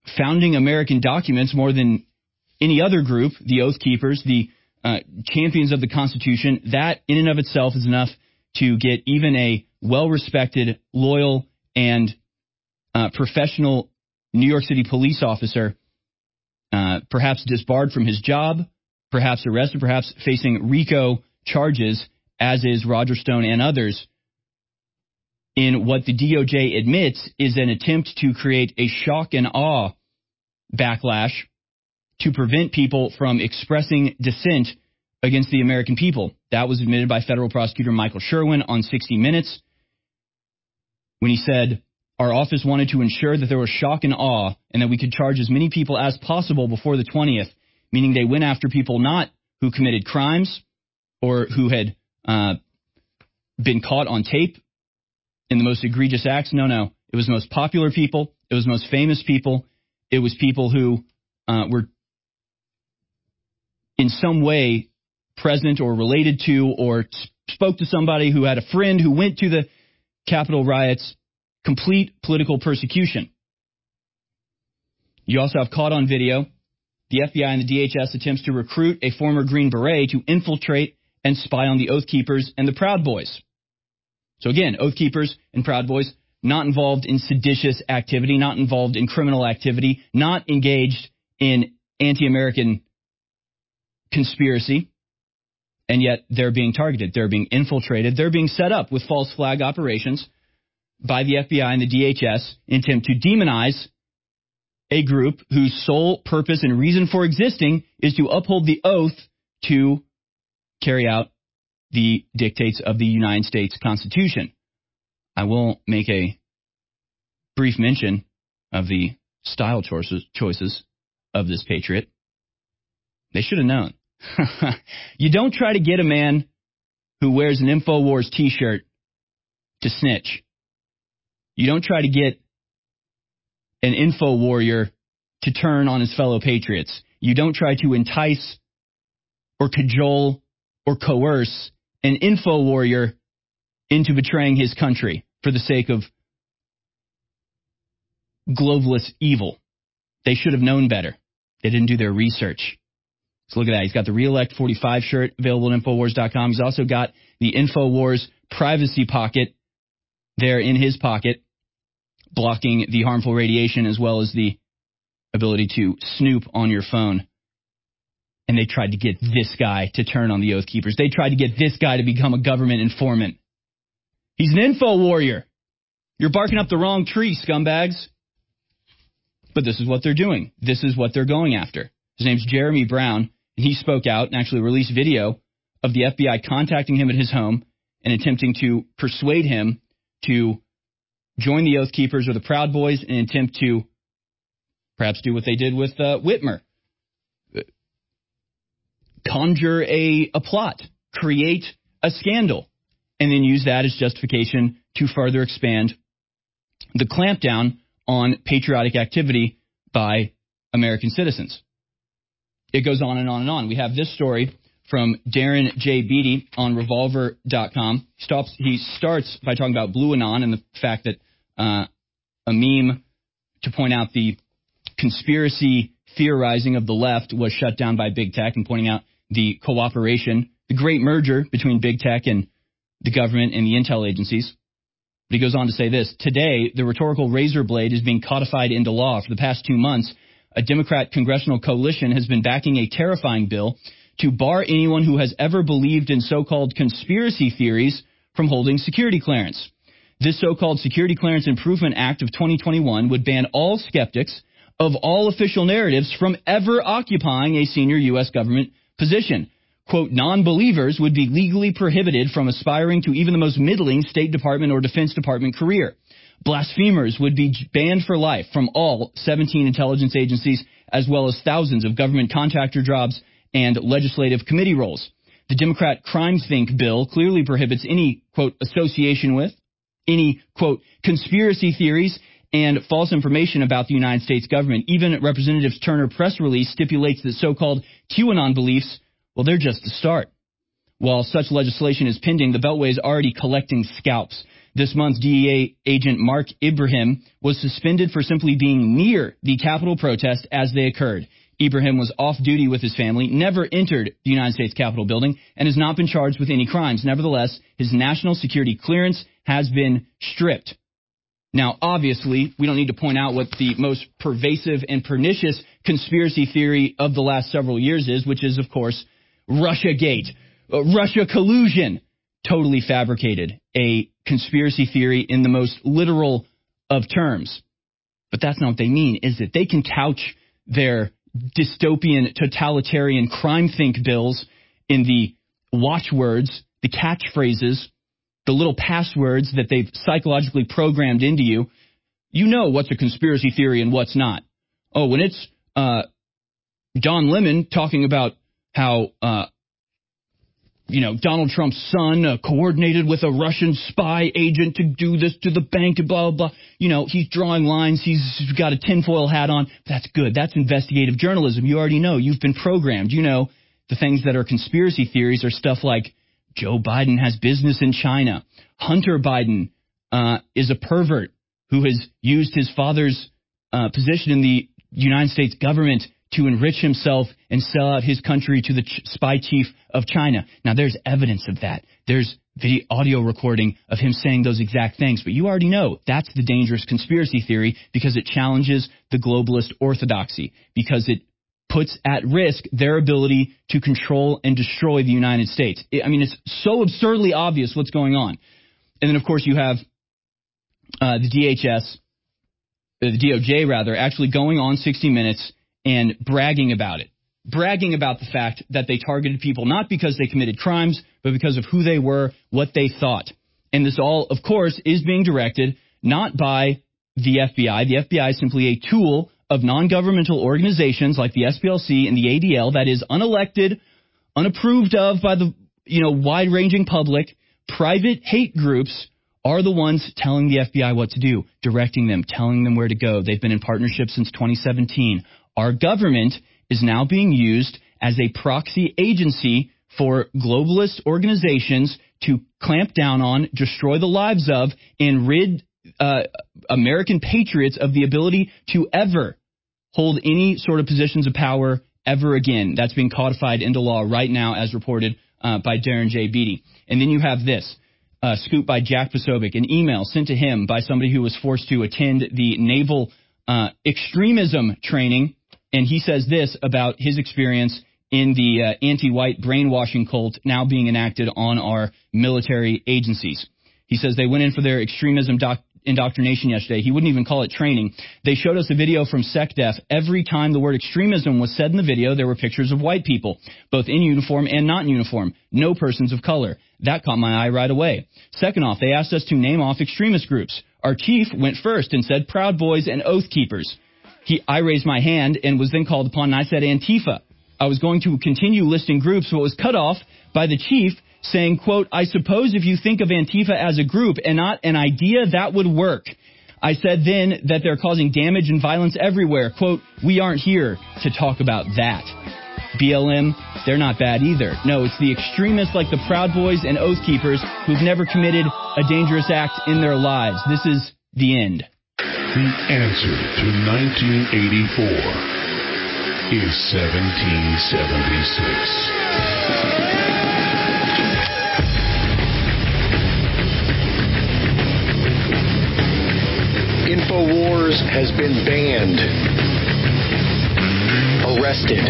founding American documents more than any other group, the Oath Keepers, the champions of the Constitution. That in and of itself is enough to get even a well-respected, loyal, and professional New York City police officer perhaps disbarred from his job, perhaps arrested, perhaps facing RICO charges, as is Roger Stone and others, in what the DOJ admits is an attempt to create a shock and awe backlash to prevent people from expressing dissent against the American people. That was admitted by federal prosecutor Michael Sherwin on 60 Minutes when he said, our office wanted to ensure that there was shock and awe and that we could charge as many people as possible before the 20th, meaning they went after people not who committed crimes or who had been caught on tape in the most egregious acts. No. It was the most popular people. It was the most famous people. It was people who were in some way present or related to or spoke to somebody who had a friend who went to the Capitol riots. Complete political persecution. You also have caught on video the FBI and the DHS attempts to recruit a former Green Beret to infiltrate and spy on the Oath Keepers and the Proud Boys. So again, Oath Keepers and Proud Boys not involved in seditious activity, not involved in criminal activity, not engaged in anti-American conspiracy, and yet they're being targeted. They're being infiltrated. They're being set up with false flag operations by the FBI and the DHS in attempt to demonize a group whose sole purpose and reason for existing is to uphold the oath to carry out the dictates of the United States Constitution. I will make a brief mention of the style choices of this patriot. They should have known. You don't try to get a man who wears an InfoWars t-shirt to snitch. You don't try to get an info warrior to turn on his fellow patriots. You don't try to entice or cajole or coerce an info warrior into betraying his country for the sake of globalist evil. They should have known better. They didn't do their research. So look at that. He's got the Reelect 45 shirt available at Infowars.com. He's also got the Infowars privacy pocket there in his pocket, blocking the harmful radiation as well as the ability to snoop on your phone. And they tried to get this guy to turn on the Oath Keepers. They tried to get this guy to become a government informant. He's an info warrior. You're barking up the wrong tree, scumbags. But this is what they're doing. This is what they're going after. His name's Jeremy Brown, and he spoke out and actually released video of the FBI contacting him at his home and attempting to persuade him to join the Oath Keepers or the Proud Boys in an attempt to perhaps do what they did with Whitmer. Conjure a plot, create a scandal, and then use that as justification to further expand the clampdown on patriotic activity by American citizens. It goes on and on and on. We have this story from Darren J. Beatty on Revolver.com. He starts by talking about Blue Anon and the fact that a meme to point out the conspiracy theorizing of the left was shut down by big tech, and pointing out the cooperation, the great merger between big tech and the government and the intel agencies. But he goes on to say this: today, the rhetorical razor blade is being codified into law. For the past 2 months, a Democrat congressional coalition has been backing a terrifying bill to bar anyone who has ever believed in so-called conspiracy theories from holding security clearance. This so-called Security Clearance Improvement Act of 2021 would ban all skeptics of all official narratives from ever occupying a senior U.S. government position. Quote, non-believers would be legally prohibited from aspiring to even the most middling State Department or Defense Department career. Blasphemers would be banned for life from all 17 intelligence agencies, as well as thousands of government contractor jobs and legislative committee roles. The Democrat CrimethInc bill clearly prohibits any, quote, association with, any, quote, conspiracy theories and false information about the United States government. Even Representative Turner's press release stipulates that so-called QAnon beliefs, well, they're just the start. While such legislation is pending, the Beltway is already collecting scalps. This month, DEA agent Mark Ibrahim was suspended for simply being near the Capitol protest as they occurred. Ibrahim was off duty with his family, never entered the United States Capitol building, and has not been charged with any crimes. Nevertheless, his national security clearance has been stripped. Now, obviously, we don't need to point out what the most pervasive and pernicious conspiracy theory of the last several years is, which is, of course, Russiagate, Russia collusion. Totally fabricated, a conspiracy theory in the most literal of terms. But that's not what they mean, is it? They can couch their dystopian, totalitarian crime think bills in the watchwords, the catchphrases, the little passwords that they've psychologically programmed into you. You know what's a conspiracy theory and what's not. Oh, when it's Don Lemon talking about how Donald Trump's son coordinated with a Russian spy agent to do this to the bank, blah, blah, blah. He's drawing lines. He's got a tinfoil hat on. That's good. That's investigative journalism. You already know. You've been programmed. The things that are conspiracy theories are stuff like Joe Biden has business in China. Hunter Biden is a pervert who has used his father's position in the United States government to enrich himself and sell out his country to the spy chief of China. Now, there's evidence of that. There's audio recording of him saying those exact things. But you already know that's the dangerous conspiracy theory because it challenges the globalist orthodoxy, because it puts at risk their ability to control and destroy the United States. It's so absurdly obvious what's going on. And then, of course, you have the DOJ, actually going on 60 Minutes and bragging about it. Bragging about the fact that they targeted people not because they committed crimes, but because of who they were, what they thought. And this all, of course, is being directed not by the FBI. The FBI is simply a tool of non-governmental organizations like the SPLC and the ADL that is unelected, unapproved of by the wide-ranging public. Private hate groups are the ones telling the FBI what to do, directing them, telling them where to go. They've been in partnership since 2017. Our government is now being used as a proxy agency for globalist organizations to clamp down on, destroy the lives of, and rid American patriots of the ability to ever hold any sort of positions of power ever again. That's being codified into law right now, as reported by Darren J. Beatty. And then you have this scoop by Jack Posobiec, an email sent to him by somebody who was forced to attend the naval extremism training. And he says this about his experience in the anti-white brainwashing cult now being enacted on our military agencies. He says they went in for their extremism indoctrination yesterday. He wouldn't even call it training. They showed us a video from SecDef. Every time the word extremism was said in the video, there were pictures of white people, both in uniform and not in uniform. No persons of color. That caught my eye right away. Second off, they asked us to name off extremist groups. Our chief went first and said Proud Boys and Oath Keepers. I raised my hand and was then called upon, and I said Antifa. I was going to continue listing groups, but was cut off by the chief saying, quote, I suppose if you think of Antifa as a group and not an idea, that would work. I said then that they're causing damage and violence everywhere. Quote, we aren't here to talk about that. BLM, they're not bad either. No, it's the extremists like the Proud Boys and Oath Keepers who've never committed a dangerous act in their lives. This is the end. The answer to 1984 is 1776. InfoWars has been banned, arrested,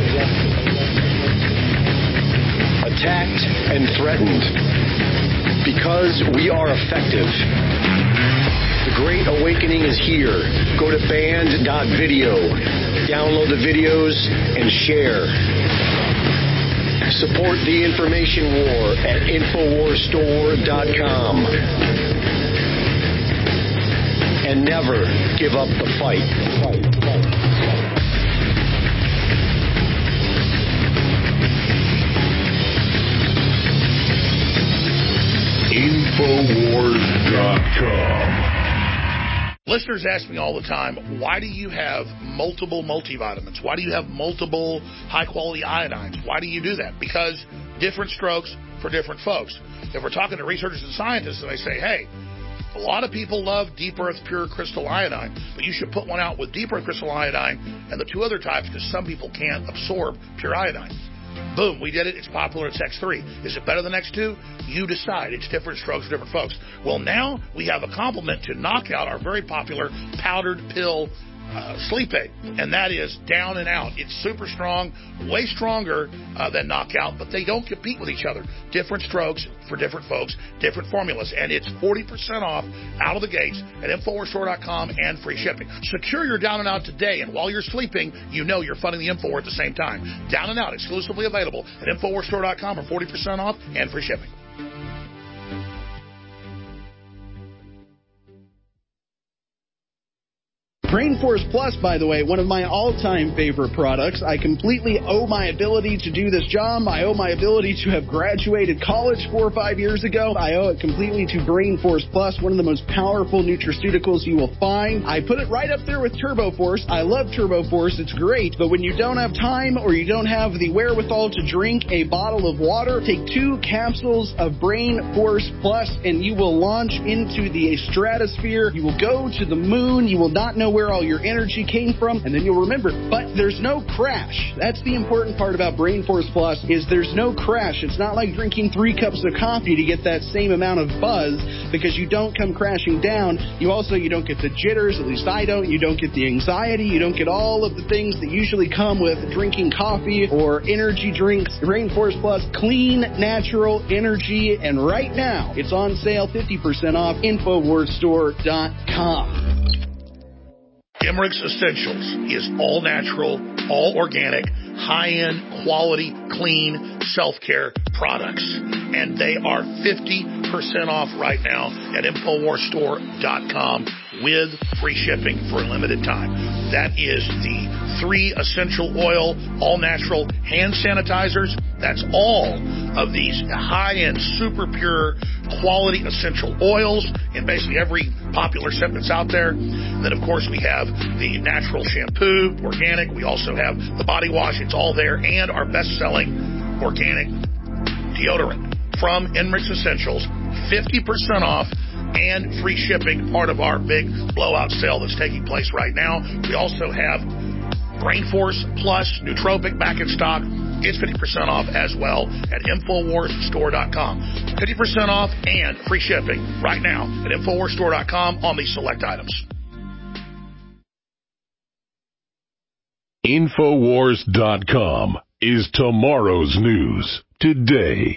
attacked, and threatened because we are effective. The Great Awakening is here. Go to band.video, download the videos, and share. Support the information war at InfoWarsStore.com. And never give up the fight. InfoWars.com. Listeners ask me all the time, why do you have multiple multivitamins? Why do you have multiple high-quality iodines? Why do you do that? Because different strokes for different folks. If we're talking to researchers and scientists and they say, hey, A lot of people love Deep Earth Pure Crystal Iodine, but you should put one out with Deep Earth Crystal Iodine and the 2 other types because some people can't absorb pure iodine. Boom, we did it. It's popular. It's X3. Is it better than X2? You decide. It's different strokes for different folks. Well, now we have a complement to Knockout, our very popular powdered pill sleep aid, and that is Down and Out. It's super strong, way stronger than Knockout, but they don't compete with each other. Different strokes for different folks, different formulas, and it's 40% off out of the gates at InfoWarsStore.com and free shipping. Secure your Down and Out today, and while you're sleeping, you know you're funding the InfoWar at the same time. Down and Out, exclusively available at InfoWarsStore.com for 40% off and free shipping. Brain Force Plus, by the way, one of my all-time favorite products. I completely owe my ability to do this job. I owe my ability to have graduated college 4 or 5 years ago. I owe it completely to Brain Force Plus, one of the most powerful nutraceuticals you will find. I put it right up there with Turbo Force. I love Turbo Force. It's great. But when you don't have time or you don't have the wherewithal to drink a bottle of water, take 2 capsules of Brain Force Plus and you will launch into the stratosphere. You will go to the moon. You will not know where all your energy came from, and then you'll remember. But there's no crash. That's the important part about Brain Force Plus, is there's no crash. It's not like drinking 3 cups of coffee to get that same amount of buzz, because you don't come crashing down. You don't get the jitters, at least I don't. You don't get the anxiety. You don't get all of the things that usually come with drinking coffee or energy drinks. Brain Force Plus, clean, natural energy, and right now it's on sale 50% off, InfoWarsStore.com. Emmerich's Essentials is all natural, all organic, high-end, quality, clean self-care products. And they are 50% off right now at InfoWarsStore.com with free shipping for a limited time. That is the 3 essential oil, all-natural hand sanitizers. That's all of these high-end, super pure, quality essential oils in basically every popular scent that's out there. And then, of course, we have the natural shampoo, organic. We also have the body wash. It's all there. And our best-selling organic deodorant from Emmerich's Essentials, 50% off and free shipping, part of our big blowout sale that's taking place right now. We also have Brain Force Plus Nootropic back in stock. It's 50% off as well at InfoWarsStore.com. 50% off and free shipping right now at InfoWarsStore.com on these select items. InfoWars.com is tomorrow's news today.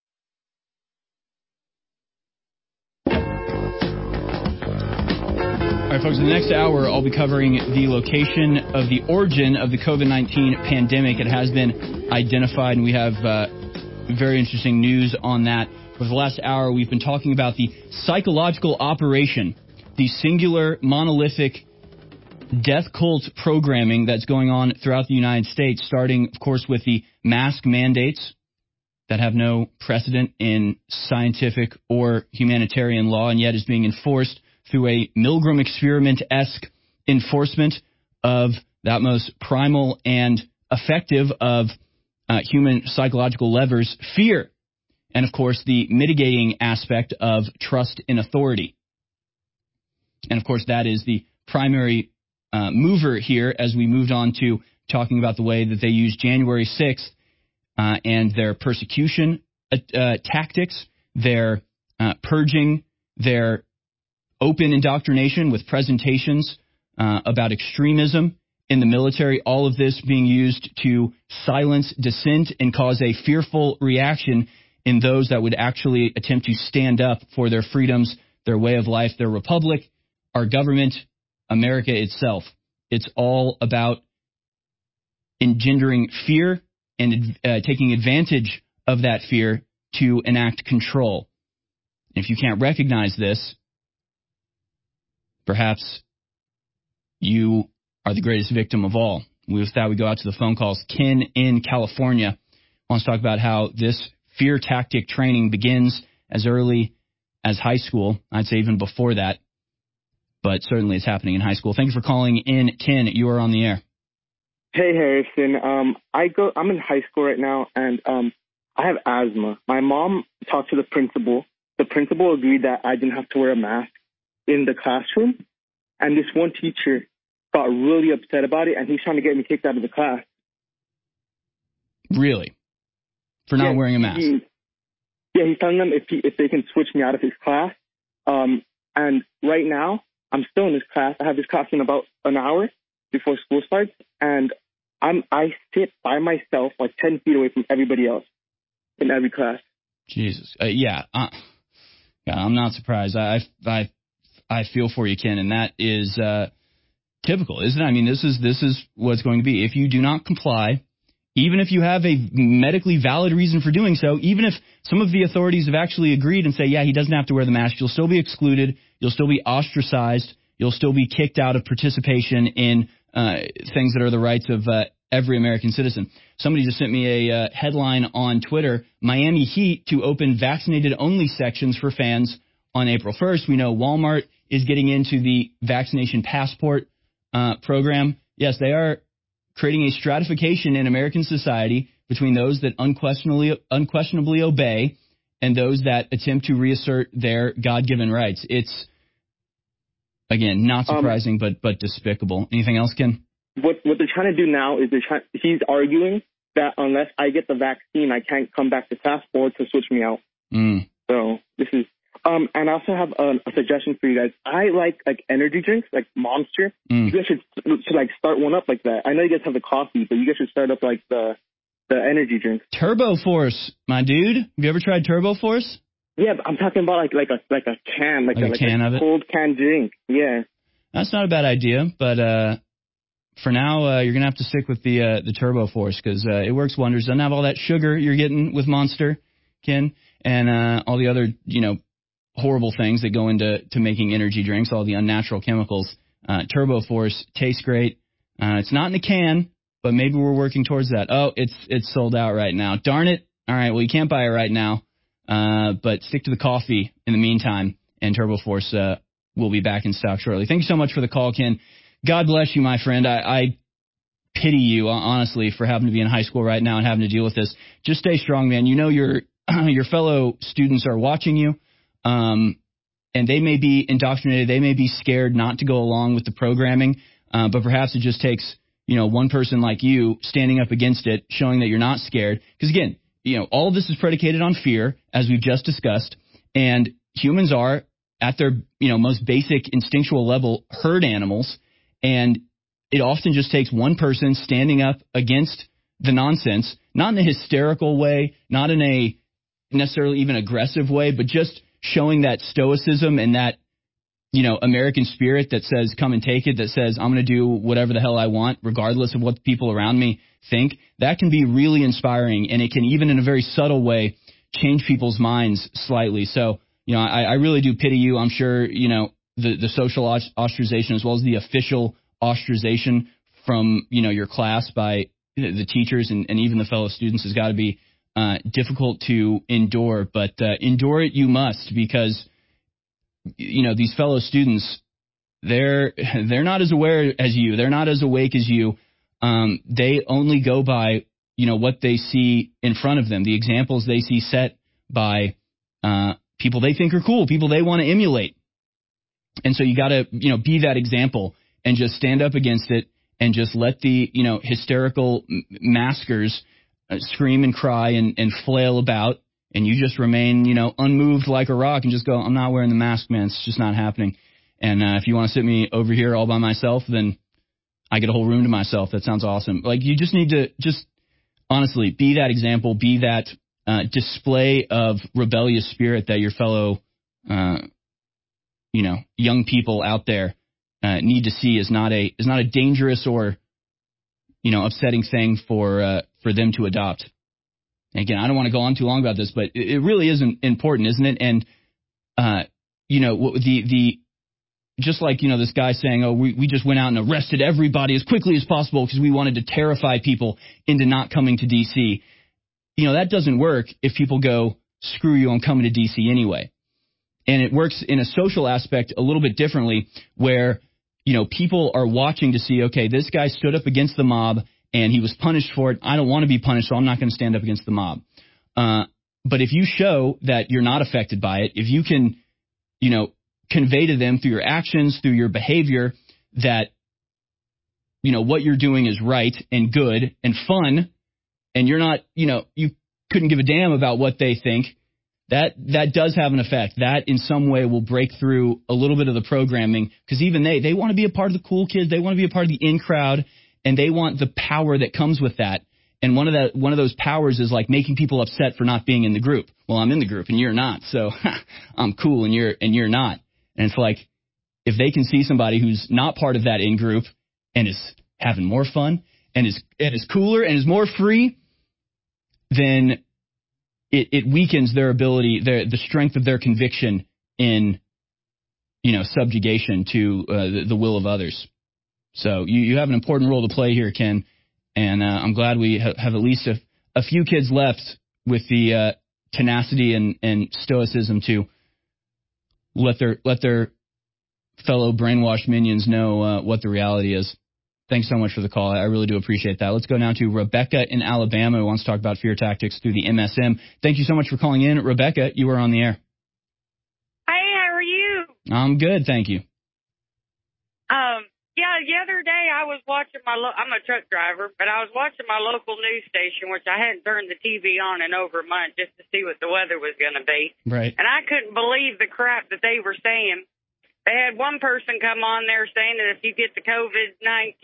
All right, folks, in the next hour, I'll be covering the location of the origin of the COVID-19 pandemic. It has been identified, and we have very interesting news on that. For the last hour, we've been talking about the psychological operation, the singular, monolithic death cult programming that's going on throughout the United States, starting, of course, with the mask mandates that have no precedent in scientific or humanitarian law, and yet is being enforced through a Milgram experiment-esque enforcement of that most primal and effective of human psychological levers, fear, and, of course, the mitigating aspect of trust in authority. And, of course, that is the primary mover here as we moved on to talking about the way that they used January 6th and their persecution tactics, their purging, their open indoctrination with presentations about extremism in the military, all of this being used to silence dissent and cause a fearful reaction in those that would actually attempt to stand up for their freedoms, their way of life, their republic, our government, America itself. It's all about engendering fear and taking advantage of that fear to enact control. If you can't recognize this, perhaps you are the greatest victim of all. With that, we go out to the phone calls. Ken in California wants to talk about how this fear tactic training begins as early as high school. I'd say even before that, but certainly it's happening in high school. Thank you for calling in, Ken. You are on the air. Hey, Harrison. I'm in high school right now, and I have asthma. My mom talked to the principal. The principal agreed that I didn't have to wear a mask in the classroom, and this one teacher got really upset about it, and he's trying to get me kicked out of the class. Really? For not wearing a mask? He's telling them if they can switch me out of his class. And right now, I'm still in this class. I have this class in about an hour before school starts, and I sit by myself like 10 feet away from everybody else in every class. Jesus. I'm not surprised. I feel for you, Ken, and that is typical, isn't it? I mean, this is what's going to be. If you do not comply, even if you have a medically valid reason for doing so, even if some of the authorities have actually agreed and say, yeah, he doesn't have to wear the mask, you'll still be excluded, you'll still be ostracized, you'll still be kicked out of participation in things that are the rights of every American citizen. Somebody just sent me a headline on Twitter, Miami Heat to open vaccinated-only sections for fans on April 1st. We know Walmart is getting into the vaccination passport program. Yes, they are creating a stratification in American society between those that unquestionably obey and those that attempt to reassert their God-given rights. It's, again, not surprising, but despicable. Anything else, Ken? What they're trying to do now is he's arguing that unless I get the vaccine, I can't come back to class or to switch me out. So this is and I also have a suggestion for you guys. I like energy drinks, like Monster. You guys should start one up like that. I know you guys have the coffee, but you guys should start up like the energy drinks. Turbo Force, my dude. Have you ever tried Turbo Force? Yeah, but I'm talking about like a can, like a can of it? Cold can drink. Yeah, that's not a bad idea, but for now you're gonna have to stick with the Turbo Force because it works wonders. Doesn't have all that sugar you're getting with Monster, Ken, and all the other horrible things that go into making energy drinks, all the unnatural chemicals. Turbo Force tastes great. It's not in a can, but maybe we're working towards that. Oh, it's sold out right now. Darn it. All right, well, you can't buy it right now, but stick to the coffee in the meantime, and Turbo Force will be back in stock shortly. Thank you so much for the call, Ken. God bless you, my friend. I pity you, honestly, for having to be in high school right now and having to deal with this. Just stay strong, man. You know your fellow students are watching you. And they may be indoctrinated, they may be scared not to go along with the programming, but perhaps it just takes, one person like you standing up against it, showing that you're not scared. Because again, all of this is predicated on fear, as we've just discussed, and humans are, at their, most basic instinctual level, herd animals, and it often just takes one person standing up against the nonsense, not in a hysterical way, not in a necessarily even aggressive way, but just showing that stoicism and that, American spirit that says, come and take it, that says, I'm going to do whatever the hell I want, regardless of what the people around me think. That can be really inspiring, and it can even in a very subtle way change people's minds slightly. So, I really do pity you. I'm sure, the social ostracization as well as the official ostracization from, your class by the teachers and even the fellow students has got to be difficult to endure, but endure it you must, because these fellow students, they're not as aware as you, they're not as awake as you. They only go by what they see in front of them, the examples they see set by people they think are cool, people they want to emulate. And so you got to be that example and just stand up against it and just let the hysterical maskers scream and cry and flail about, and you just remain, unmoved like a rock and just go, I'm not wearing the mask, man. It's just not happening. And if you want to sit me over here all by myself, then I get a whole room to myself. That sounds awesome. Like, you just need to honestly be that example, be that display of rebellious spirit that your fellow, young people out there need to see is not a dangerous or upsetting thing for them to adopt. Again, I don't want to go on too long about this, but it really is important, isn't it? And just like this guy saying, oh, we just went out and arrested everybody as quickly as possible because we wanted to terrify people into not coming to D.C. That doesn't work if people go, screw you, I'm coming to D.C. anyway. And it works in a social aspect a little bit differently, where people are watching to see, okay, this guy stood up against the mob and he was punished for it. I don't want to be punished, so I'm not going to stand up against the mob. But if you show that you're not affected by it, if you can, convey to them through your actions, through your behavior, that, you know, what you're doing is right and good and fun, and you're not, you know, you couldn't give a damn about what they think, that does have an effect. That in some way will break through a little bit of the programming, because even they want to be a part of the cool kids. They want to be a part of the in crowd, and they want the power that comes with that. And one of those powers is like making people upset for not being in the group. Well, I'm in the group and you're not, so I'm cool and you're not. And it's like, if they can see somebody who's not part of that in group and is having more fun and is cooler and is more free, then it weakens their ability, the strength of their conviction in, you know, subjugation to the will of others. So you have an important role to play here, Ken. And I'm glad we have at least a few kids left with the tenacity and stoicism to let their fellow brainwashed minions know what the reality is. Thanks so much for the call. I really do appreciate that. Let's go now to Rebecca in Alabama, who wants to talk about fear tactics through the MSM. Thank you so much for calling in. Rebecca, you are on the air. Hey, how are you? I'm good, thank you. Yeah, the other day I was watching I'm a truck driver, but I was watching my local news station, which I hadn't turned the TV on in over a month just to see what the weather was going to be. Right. And I couldn't believe the crap that they were saying. They had one person come on there saying that if you get the COVID-19,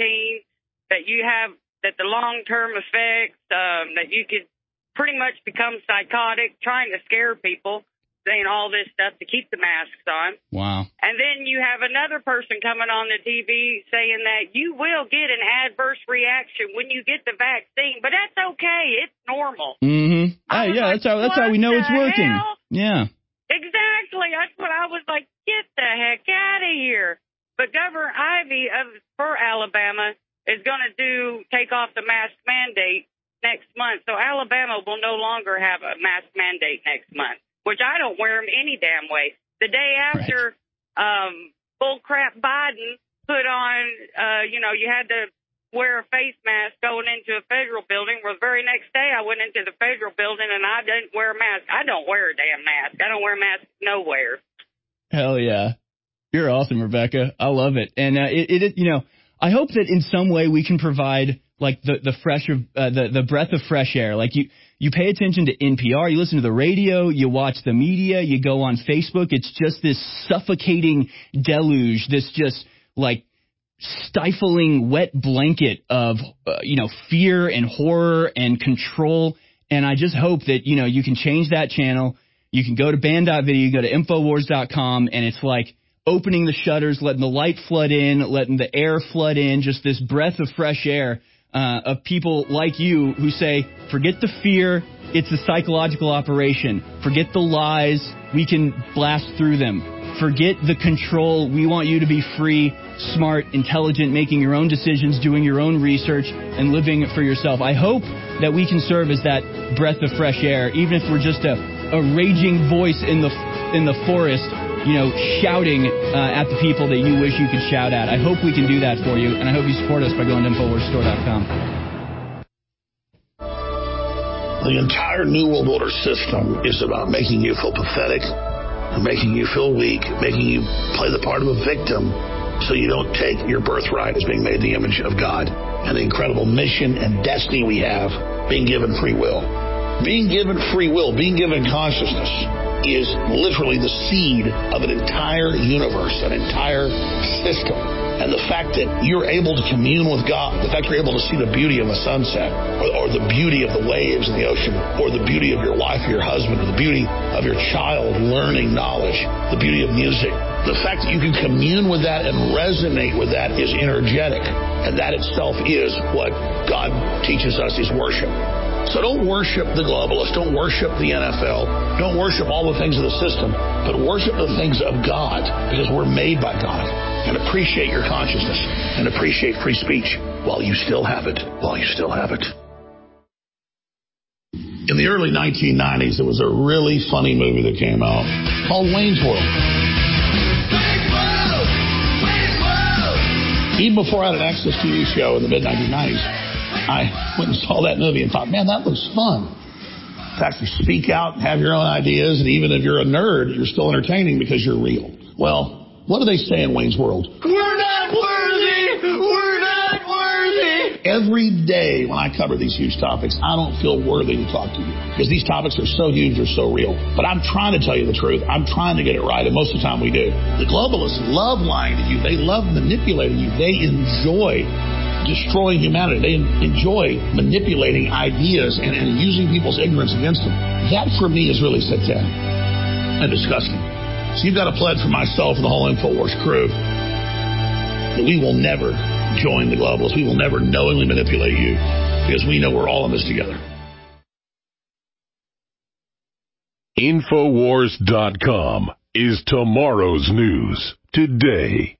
that the long-term effects, that you could pretty much become psychotic, trying to scare people, saying all this stuff to keep the masks on. Wow. And then you have another person coming on the TV saying that you will get an adverse reaction when you get the vaccine, but that's okay. It's normal. Mm-hmm. Hey, yeah, like, that's how we know it's working. Hell? Yeah. Exactly. That's what I was like, get the heck out of here. But Governor Ivey for Alabama is going to take off the mask mandate next month. So Alabama will no longer have a mask mandate next month, which I don't wear them any damn way. The day after bullcrap Biden put on, you had to wear a face mask going into a federal building. Well, the very next day I went into the federal building and I didn't wear a mask. I don't wear a damn mask. I don't wear a mask nowhere. Hell yeah. You're awesome, Rebecca. I love it. And I hope that in some way we can provide like the breath of fresh air. Like you pay attention to NPR, you listen to the radio, you watch the media, you go on Facebook. It's just this suffocating deluge, this just like stifling wet blanket of, fear and horror and control. And I just hope that, you can change that channel. You can go to band.video, go to Infowars.com, and it's like opening the shutters, letting the light flood in, letting the air flood in, just this breath of fresh air of people like you who say, forget the fear, it's a psychological operation. Forget the lies, we can blast through them. Forget the control, we want you to be free, smart, intelligent, making your own decisions, doing your own research, and living for yourself. I hope that we can serve as that breath of fresh air, even if we're just a raging voice in the forest, shouting at the people that you wish you could shout at. I hope we can do that for you, and I hope you support us by going to InfoWarsStore.com. The entire New World Order system is about making you feel pathetic, making you feel weak, making you play the part of a victim so you don't take your birthright as being made in the image of God and the incredible mission and destiny we have, being given free will. Being given free will, being given consciousness is literally the seed of an entire universe, an entire system. And the fact that you're able to commune with God, the fact you're able to see the beauty of a sunset, or the beauty of the waves in the ocean, or the beauty of your wife or your husband, or the beauty of your child learning knowledge, the beauty of music, the fact that you can commune with that and resonate with that is energetic. And that itself is what God teaches us is worship. So don't worship the globalists, don't worship the NFL, don't worship all the things of the system, but worship the things of God, because we're made by God. And appreciate your consciousness and appreciate free speech while you still have it, In the early 1990s, there was a really funny movie that came out called Wayne's World. Even before I had an Access TV show in the mid-1990s, I went and saw that movie and thought, man, that looks fun. In fact, you speak out and have your own ideas, and even if you're a nerd, you're still entertaining because you're real. Well, what do they say in Wayne's World? We're not worthy! We're not worthy! Every day when I cover these huge topics, I don't feel worthy to talk to you because these topics are so huge, they're so real. But I'm trying to tell you the truth. I'm trying to get it right, and most of the time we do. The globalists love lying to you. They love manipulating you. They enjoy destroying humanity. They enjoy manipulating ideas and using people's ignorance against them. That, for me, is really satanic and disgusting. So you've got a pledge for myself and the whole InfoWars crew that we will never join the globalists. We will never knowingly manipulate you because we know we're all in this together. InfoWars.com is tomorrow's news today.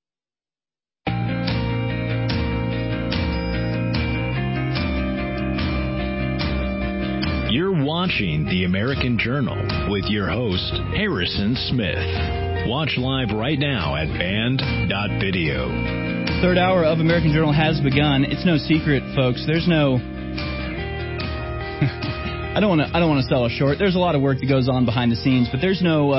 You're watching The American Journal with your host, Harrison Smith. Watch live right now at band.video. Third hour of American Journal has begun. It's no secret, folks. There's no... I don't want to sell us short. There's a lot of work that goes on behind the scenes, but there's no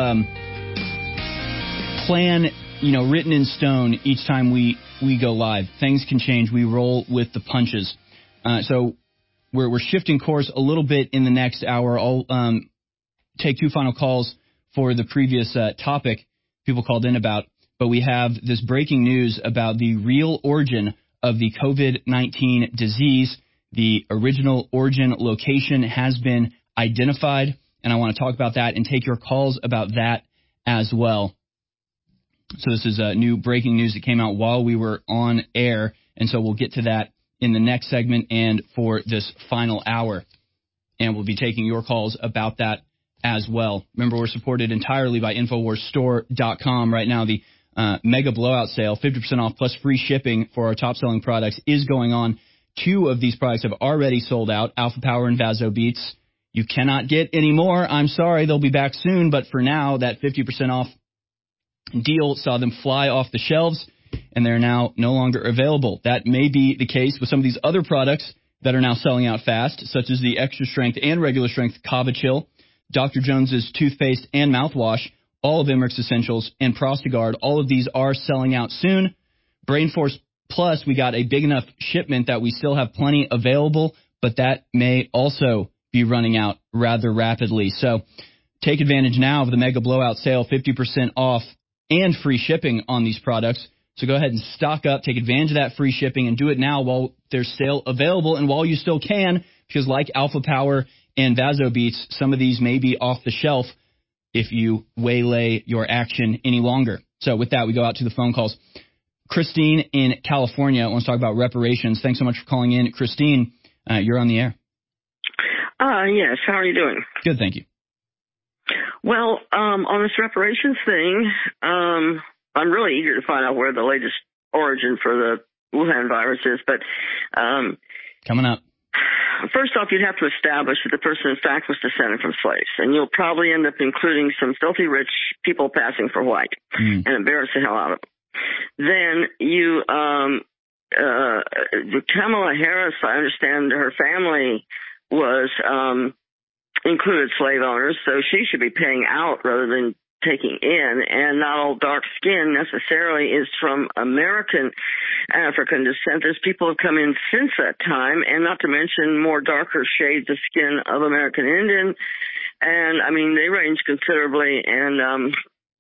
plan, written in stone each time we go live. Things can change. We roll with the punches. So we're shifting course a little bit in the next hour. I'll take two final calls for the previous topic people called in about, but we have this breaking news about the real origin of the COVID-19 disease. The original origin location has been identified, and I want to talk about that and take your calls about that as well. So this is new breaking news that came out while we were on air, and so we'll get to that in the next segment and for this final hour. And we'll be taking your calls about that as well. Remember, we're supported entirely by InfoWarsStore.com. Right now, the mega blowout sale, 50% off plus free shipping for our top-selling products is going on. Two of these products have already sold out, Alpha Power and VasoBeats. You cannot get any more. I'm sorry, they'll be back soon, but for now, that 50% off deal saw them fly off the shelves, and they're now no longer available. That may be the case with some of these other products that are now selling out fast, such as the extra strength and regular strength Kava Chill, Dr. Jones's toothpaste and mouthwash, all of Emmerich's Essentials, and Prostagard. All of these are selling out soon. BrainForce Plus, we got a big enough shipment that we still have plenty available, but that may also be running out rather rapidly. So take advantage now of the mega blowout sale, 50% off and free shipping on these products. So go ahead and stock up, take advantage of that free shipping, and do it now while they're still available and while you still can, because like Alpha Power and VasoBeats, some of these may be off the shelf if you waylay your action any longer. So with that, we go out to the phone calls. Christine in California wants to talk about reparations. Thanks so much for calling in. Christine, you're on the air. Yes. How are you doing? Good, thank you. Well, on this reparations thing, I'm really eager to find out where the latest origin for the Wuhan virus is. But coming up. First off, you'd have to establish that the person, in fact, was descended from slaves. And you'll probably end up including some filthy rich people passing for white and embarrass the hell out of them. Then you, Kamala Harris, I understand her family was included slave owners, so she should be paying out rather than taking in. And not all dark skin necessarily is from American African descent. There's people who have come in since that time, and not to mention more darker shades of skin of American Indian. And I mean, they range considerably. And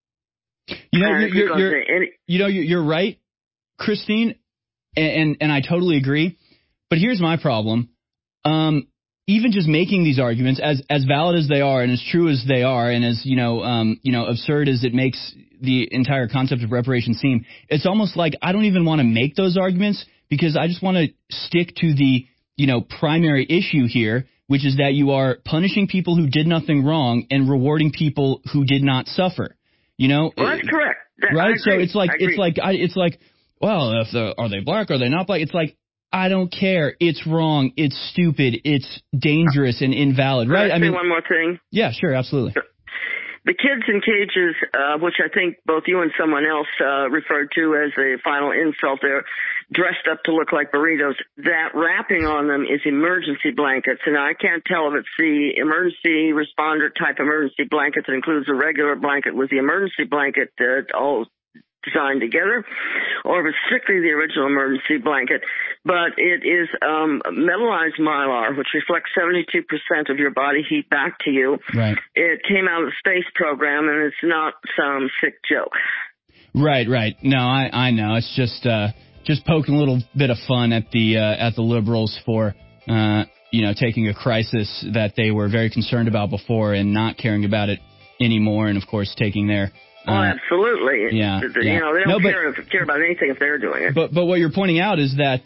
you're right, Christine, and I totally agree. But here's my problem. Even just making these arguments, as valid as they are and as true as they are, and as absurd as it makes the entire concept of reparations seem, it's almost like I don't even want to make those arguments because I just want to stick to the primary issue here, which is that you are punishing people who did nothing wrong and rewarding people who did not suffer. Well, that's correct. Right? So it's like, well, are they black? Are they not black? It's like, I don't care. It's wrong. It's stupid. It's dangerous and invalid. Right? Can I say one more thing? Yeah, sure. Absolutely. The kids in cages, which I think both you and someone else referred to as a final insult there, dressed up to look like burritos. That wrapping on them is emergency blankets, and I can't tell if it's the emergency responder type emergency blanket that includes a regular blanket with the emergency blanket all designed together, or if it's strictly the original emergency blanket. But it is metallized mylar, which reflects 72% of your body heat back to you. Right. It came out of the space program, and it's not some sick joke. Right. No, I know. It's just poking a little bit of fun at the liberals for taking a crisis that they were very concerned about before and not caring about it anymore, and of course taking their absolutely. Yeah. They don't care about anything if they're doing it. But what you're pointing out is that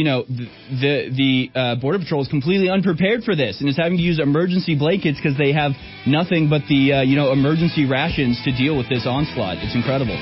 the Border Patrol is completely unprepared for this and is having to use emergency blankets because they have nothing but the emergency rations to deal with this onslaught. It's incredible.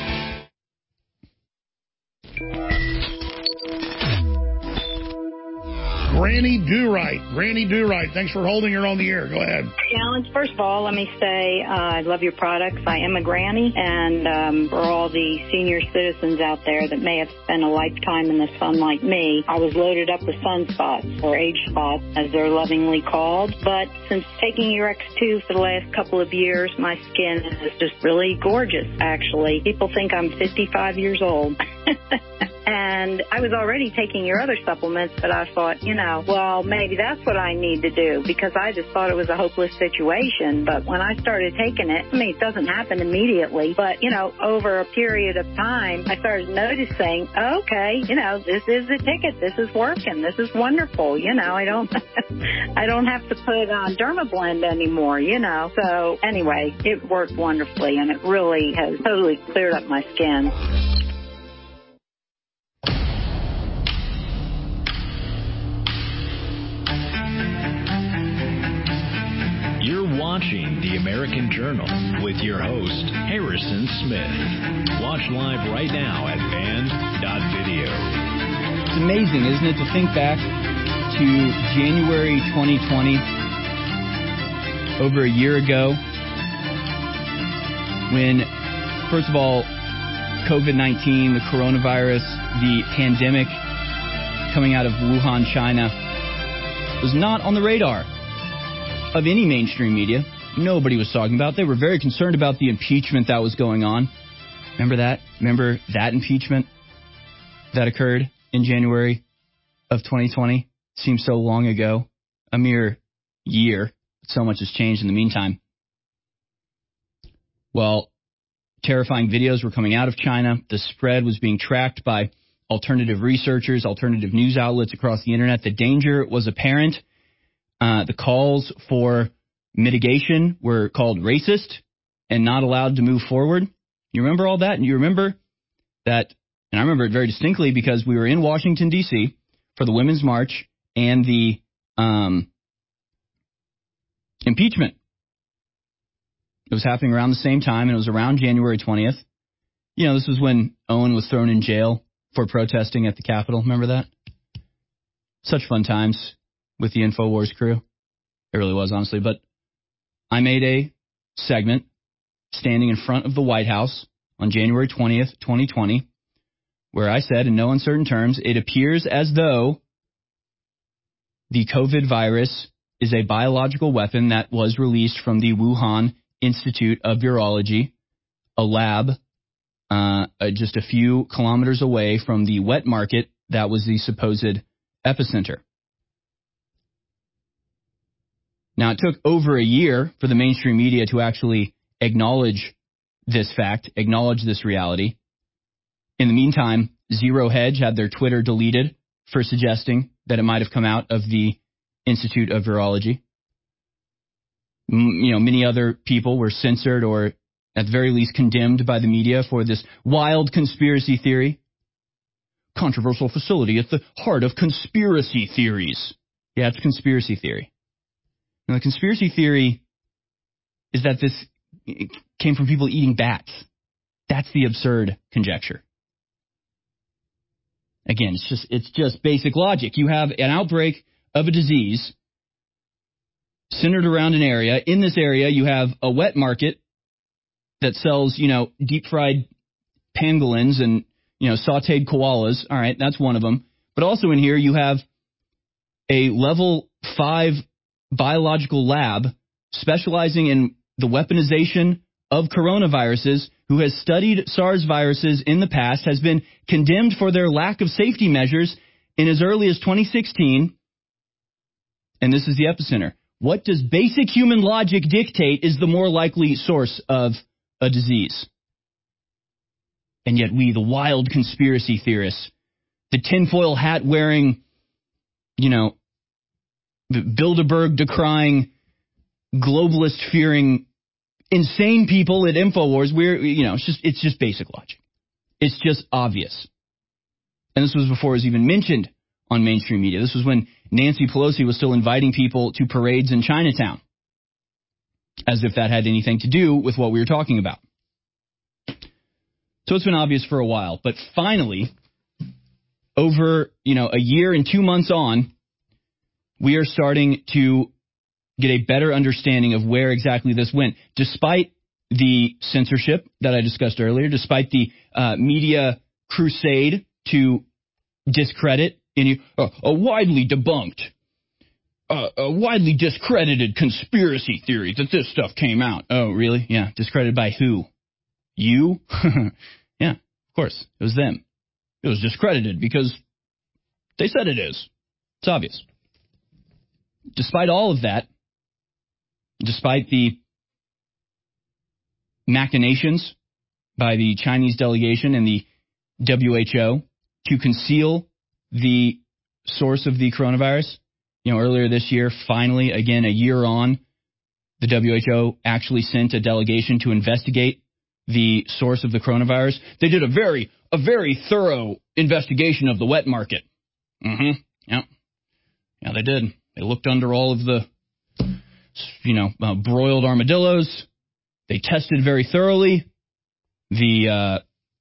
Granny Do-Right. Thanks for holding her on the air. Go ahead. Alan, first of all, let me say I love your products. I am a granny, and for all the senior citizens out there that may have spent a lifetime in the sun like me, I was loaded up with sunspots, or age spots, as they're lovingly called. But since taking your X2 for the last couple of years, my skin is just really gorgeous, actually. People think I'm 55 years old. And I was already taking your other supplements, but I thought, well, maybe that's what I need to do, because I just thought it was a hopeless situation. But when I started taking it, it doesn't happen immediately, but, over a period of time, I started noticing, okay, this is the ticket. This is working. This is wonderful. I don't have to put on Dermablend anymore, So anyway, it worked wonderfully, and it really has totally cleared up my skin. Watching The American Journal with your host, Harrison Smith. Watch live right now at band.video. It's amazing, isn't it, to think back to January 2020, over a year ago, when, first of all, COVID-19, the coronavirus, the pandemic coming out of Wuhan, China, was not on the radar of any mainstream media. Nobody was talking about it. They were very concerned about the impeachment that was going on. Remember that? Remember that impeachment that occurred in January of 2020? Seems so long ago. A mere year. So much has changed in the meantime. Well, terrifying videos were coming out of China. The spread was being tracked by alternative researchers, alternative news outlets across the internet. The danger was apparent. The calls for mitigation were called racist and not allowed to move forward. You remember all that? And you remember that, and I remember it very distinctly because we were in Washington, D.C. for the Women's March and the impeachment. It was happening around the same time, and it was around January 20th. This was when Owen was thrown in jail for protesting at the Capitol. Remember that? Such fun times with the InfoWars crew. It really was, honestly. But I made a segment standing in front of the White House on January 20th, 2020, where I said, in no uncertain terms, it appears as though the COVID virus is a biological weapon that was released from the Wuhan Institute of Virology, a lab just a few kilometers away from the wet market that was the supposed epicenter. Now, it took over a year for the mainstream media to actually acknowledge this fact, acknowledge this reality. In the meantime, Zero Hedge had their Twitter deleted for suggesting that it might have come out of the Institute of Virology. Many other people were censored or at the very least condemned by the media for this wild conspiracy theory. Controversial facility at the heart of conspiracy theories. Yeah, it's conspiracy theory. Now, the conspiracy theory is that this came from people eating bats. That's the absurd conjecture. Again, it's just basic logic. You have an outbreak of a disease centered around an area. In this area, you have a wet market that sells, deep-fried pangolins and, sauteed koalas. All right, that's one of them. But also in here you have a level 5 biological lab specializing in the weaponization of coronaviruses, who has studied SARS viruses in the past, has been condemned for their lack of safety measures in as early as 2016. And this is the epicenter. What does basic human logic dictate is the more likely source of a disease? And yet we, the wild conspiracy theorists, the tinfoil hat wearing, the Bilderberg decrying, globalist fearing, insane people at InfoWars, it's just basic logic. It's just obvious. And this was before it was even mentioned on mainstream media. This was when Nancy Pelosi was still inviting people to parades in Chinatown, as if that had anything to do with what we were talking about. So it's been obvious for a while, but finally, over, a year and 2 months on, we are starting to get a better understanding of where exactly this went. Despite the censorship that I discussed earlier, despite the media crusade to discredit a widely debunked, a widely discredited conspiracy theory that this stuff came out. Oh, really? Yeah. Discredited by who? You? Yeah, of course. It was them. It was discredited because they said it is. It's obvious. Despite all of that, despite the machinations by the Chinese delegation and the WHO to conceal the source of the coronavirus, earlier this year, finally, again, a year on, the WHO actually sent a delegation to investigate the source of the coronavirus. They did a very thorough investigation of the wet market. Yeah, they did. They looked under all of the, broiled armadillos. They tested very thoroughly the,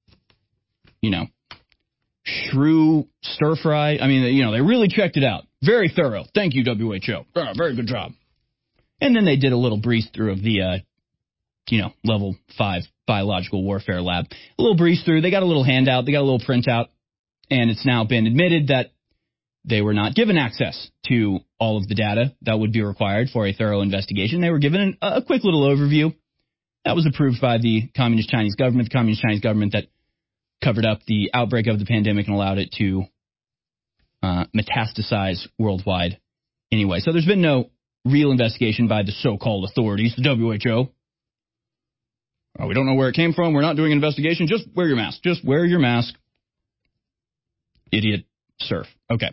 shrew stir fry. I mean, they really checked it out. Very thorough. Thank you, WHO. Very good job. And then they did a little breeze through of the, level 5 biological warfare lab. A little breeze through. They got a little handout. They got a little printout. And it's now been admitted that they were not given access to all of the data that would be required for a thorough investigation. They were given a quick little overview. That was approved by the Communist Chinese government, that covered up the outbreak of the pandemic and allowed it to metastasize worldwide anyway. So there's been no real investigation by the so-called authorities, the WHO. We don't know where it came from. We're not doing an investigation. Just wear your mask. Just wear your mask. Idiot surf. Okay.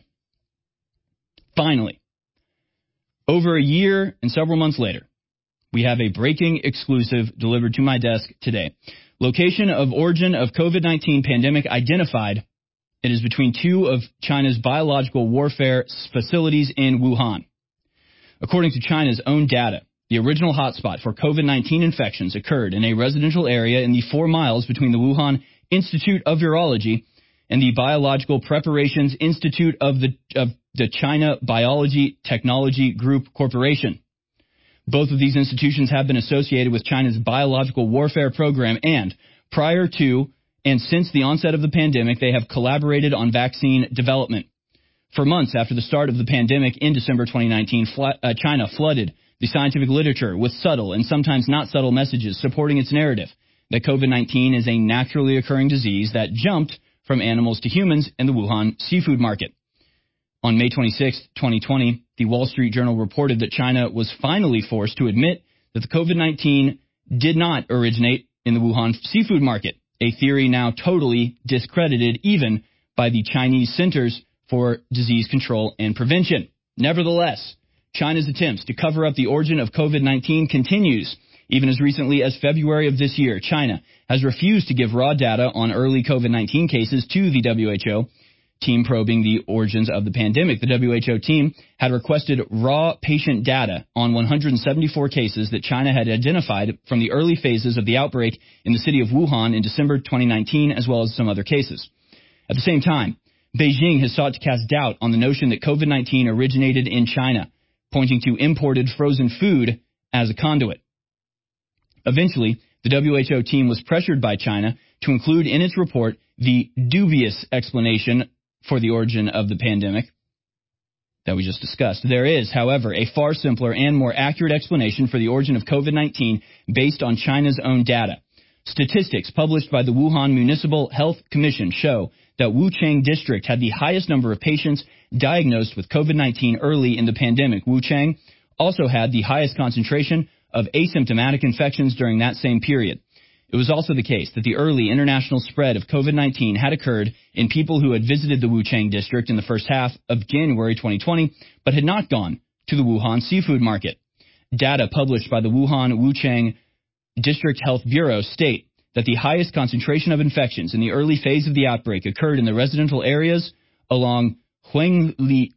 Finally, over a year and several months later, we have a breaking exclusive delivered to my desk today. Location of origin of COVID-19 pandemic identified. It is between two of China's biological warfare facilities in Wuhan. According to China's own data, the original hotspot for COVID-19 infections occurred in a residential area in the 4 miles between the Wuhan Institute of Virology and the Biological Preparations Institute of the China Biology Technology Group Corporation. Both of these institutions have been associated with China's biological warfare program, and prior to and since the onset of the pandemic, they have collaborated on vaccine development. For months after the start of the pandemic in December 2019, China flooded the scientific literature with subtle and sometimes not subtle messages supporting its narrative that COVID-19 is a naturally occurring disease that jumped from animals to humans in the Wuhan seafood market. On May 26, 2020, the Wall Street Journal reported that China was finally forced to admit that the COVID-19 did not originate in the Wuhan seafood market, a theory now totally discredited even by the Chinese Centers for Disease Control and Prevention. Nevertheless, China's attempts to cover up the origin of COVID-19 continues. Even as recently as February of this year, China has refused to give raw data on early COVID-19 cases to the WHO team probing the origins of the pandemic. The WHO team had requested raw patient data on 174 cases that China had identified from the early phases of the outbreak in the city of Wuhan in December 2019, as well as some other cases. At the same time, Beijing has sought to cast doubt on the notion that COVID-19 originated in China, pointing to imported frozen food as a conduit. Eventually, The WHO team was pressured by China to include in its report the dubious explanation for the origin of the pandemic that we just discussed. There is, however, a far simpler and more accurate explanation for the origin of COVID-19 based on China's own data. Statistics published by the Wuhan Municipal Health Commission show that Wuchang District had the highest number of patients diagnosed with COVID-19 early in the pandemic. Wuchang also had the highest concentration of asymptomatic infections during that same period. It was also the case that the early international spread of COVID-19 had occurred in people who had visited the Wuchang district in the first half of January 2020, but had not gone to the Wuhan seafood market. Data published by the Wuhan Wuchang District Health Bureau state that the highest concentration of infections in the early phase of the outbreak occurred in the residential areas along Huanghilao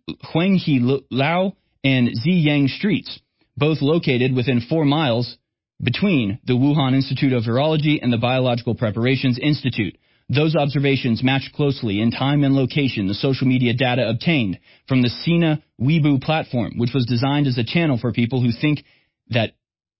and Ziyang streets, both located within 4 miles between the Wuhan Institute of Virology and the Biological Preparations Institute. Those observations match closely in time and location the social media data obtained from the Sina Weibo platform, which was designed as a channel for people who think they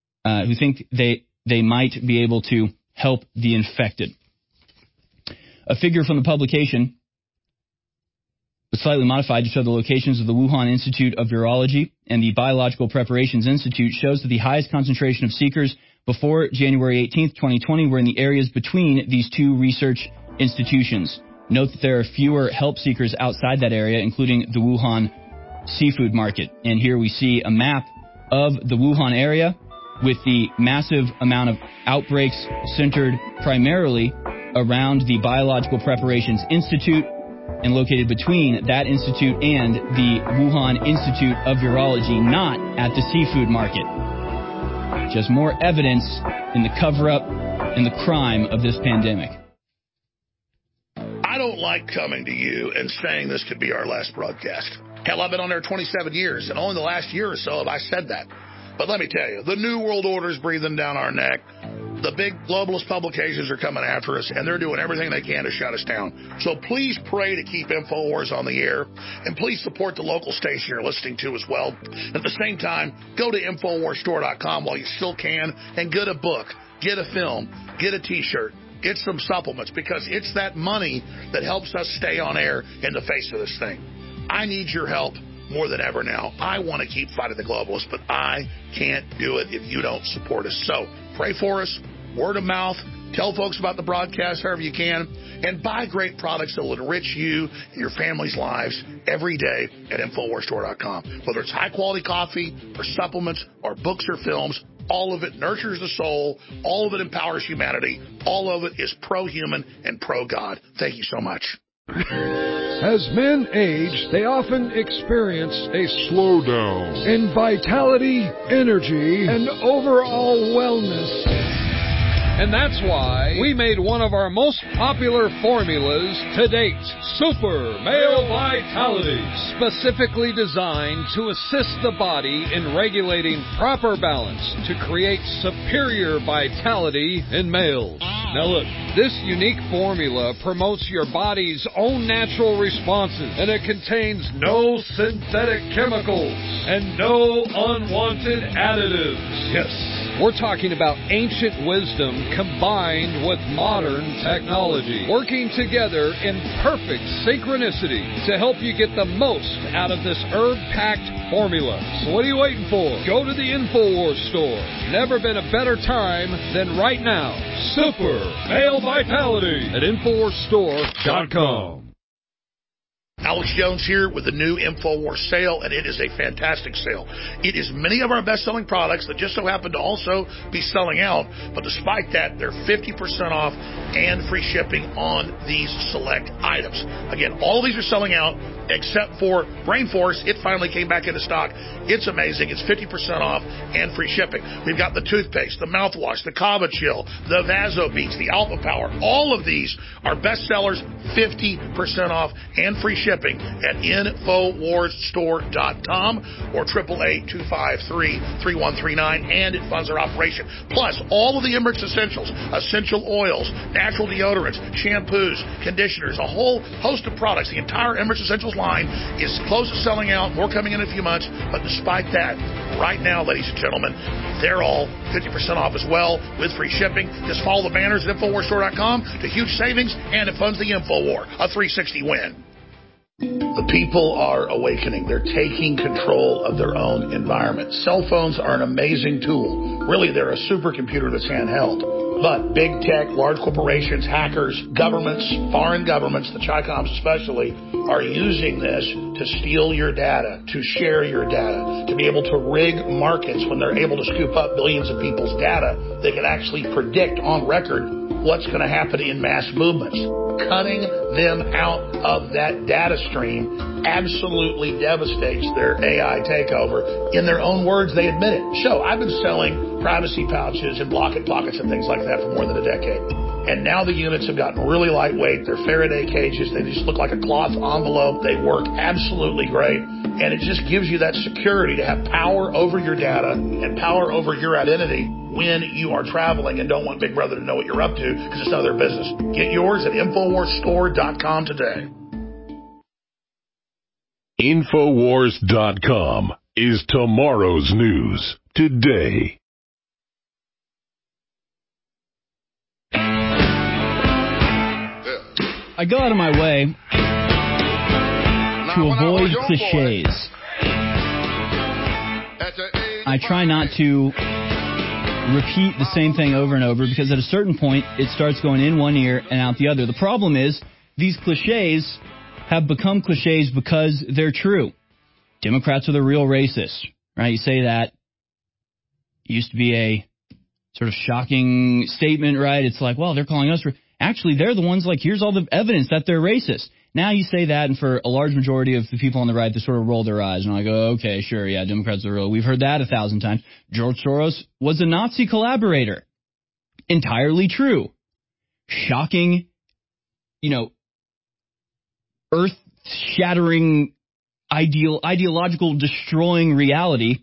might be able to help the infected. A figure from the publication was slightly modified to show the locations of the Wuhan Institute of Virology and the Biological Preparations Institute shows that the highest concentration of seekers before January 18th, 2020 were in the areas between these two research institutions. Note that there are fewer help seekers outside that area, including the Wuhan seafood market. And here we see a map of the Wuhan area with the massive amount of outbreaks centered primarily around the Biological Preparations Institute and located between that institute and the Wuhan Institute of Virology, not at the seafood market. Just more evidence in the cover-up and the crime of this pandemic. I don't like coming to you and saying this could be our last broadcast. Hell, I've been on there 27 years, and only the last year or so have I said that. But let me tell you, the New World Order is breathing down our neck. The big globalist publications are coming after us, and they're doing everything they can to shut us down. So please pray to keep InfoWars on the air, and please support the local station you're listening to as well. At the same time, go to InfoWarsStore.com while you still can, and get a book, get a film, get a T-shirt, get some supplements, because it's that money that helps us stay on air in the face of this thing. I need your help more than ever now. I want to keep fighting the globalists, but I can't do it if you don't support us. So pray for us, word of mouth, tell folks about the broadcast however you can, and buy great products that will enrich you and your family's lives every day at InfoWarsStore.com. Whether it's high-quality coffee or supplements or books or films, all of it nurtures the soul, all of it empowers humanity, all of it is pro-human and pro-God. Thank you so much. As men age, they often experience a slowdown in vitality, energy, and overall wellness. And that's why we made one of our most popular formulas to date, Super Male Vitality, specifically designed to assist the body in regulating proper balance to create superior vitality in males. Now look, this unique formula promotes your body's own natural responses, and it contains no synthetic chemicals and no unwanted additives. Yes, we're talking about ancient wisdom combined with modern technology, working together in perfect synchronicity to help you get the most out of this herb-packed formula. So what are you waiting for? Go to the InfoWars store. Never been a better time than right now. Super Male Vitality at InfoWarsStore.com. Alex Jones here with the new InfoWars sale, and it is a fantastic sale. It is many of our best-selling products that just so happen to also be selling out, but despite that, they're 50% off and free shipping on these select items. Again, all of these are selling out except for Brain Force. It finally came back into stock. It's amazing. It's 50% off and free shipping. We've got the toothpaste, the mouthwash, the Kava Chill, the Vaso Beats, the Alpha Power. All of these are best sellers, 50% off and free shipping at InfoWarsStore.com or 888-253-3139, and it funds our operation. Plus, all of the Emmerich Essentials, essential oils, natural deodorants, shampoos, conditioners, a whole host of products. The entire Emmerich Essentials line is close to selling out, more coming in a few months, but despite that, right now, ladies and gentlemen. They're all 50% off as well with free shipping. Just follow the banners at InfoWarsStore.com to huge savings, and it funds the InfoWar, a 360 win. The people are awakening. They're taking control of their own environment. Cell phones are an amazing tool. Really, they're a supercomputer that's handheld. But big tech, large corporations, hackers, governments, foreign governments, the Chi-Coms especially, are using this to steal your data, to share your data, to be able to rig markets when they're able to scoop up billions of people's data. They can actually predict on record what's going to happen in mass movements. Cutting them out of that data stream absolutely devastates their AI takeover. In their own words, they admit it. So I've been selling privacy pouches and Blocket Pockets and things like that for more than a decade. And now the units have gotten really lightweight. They're Faraday cages. They just look like a cloth envelope. They work absolutely great. And it just gives you that security to have power over your data and power over your identity when you are traveling and don't want Big Brother to know what you're up to because it's none of their business. Get yours at InfoWarsStore.com today. InfoWars.com is tomorrow's news today. I go out of my way to avoid cliches. I try not to repeat the same thing over and over because at a certain point it starts going in one ear and out the other. The problem is these cliches have become cliches because they're true. Democrats are the real racists, right? You say that. It used to be a sort of shocking statement, right? It's like, well, they're calling us actually, they're the ones like, here's all the evidence that they're racist. Now you say that, and for a large majority of the people on the right, they sort of roll their eyes. And I go, okay, sure, yeah, Democrats are real. We've heard that 1,000 times. George Soros was a Nazi collaborator. Entirely true. Shocking, earth-shattering, ideological destroying reality,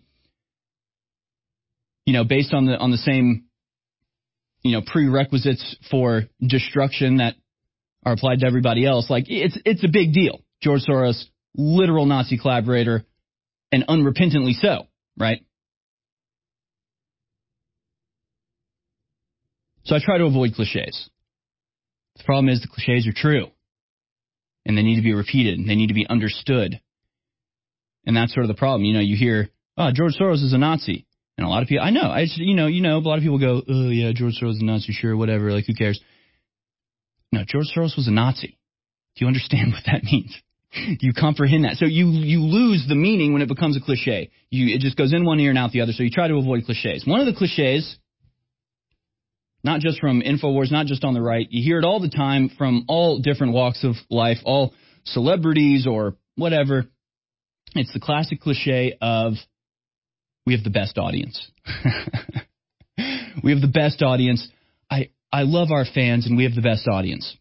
based on the same prerequisites for destruction that are applied to everybody else. Like, it's a big deal. George Soros, literal Nazi collaborator, and unrepentantly so, right? So I try to avoid cliches. The problem is the cliches are true, and they need to be repeated, and they need to be understood. And that's sort of the problem. You hear, oh, George Soros is a Nazi. And a lot of people, I know, a lot of people go, oh, yeah, George Soros is a Nazi, sure, whatever, like, who cares? No, George Soros was a Nazi. Do you understand what that means? Do you comprehend that? So you lose the meaning when it becomes a cliche. It just goes in one ear and out the other, so you try to avoid cliches. One of the cliches, not just from InfoWars, not just on the right, you hear it all the time from all different walks of life, all celebrities or whatever. It's the classic cliche of, we have the best audience. We have the best audience. I love our fans, and we have the best audience.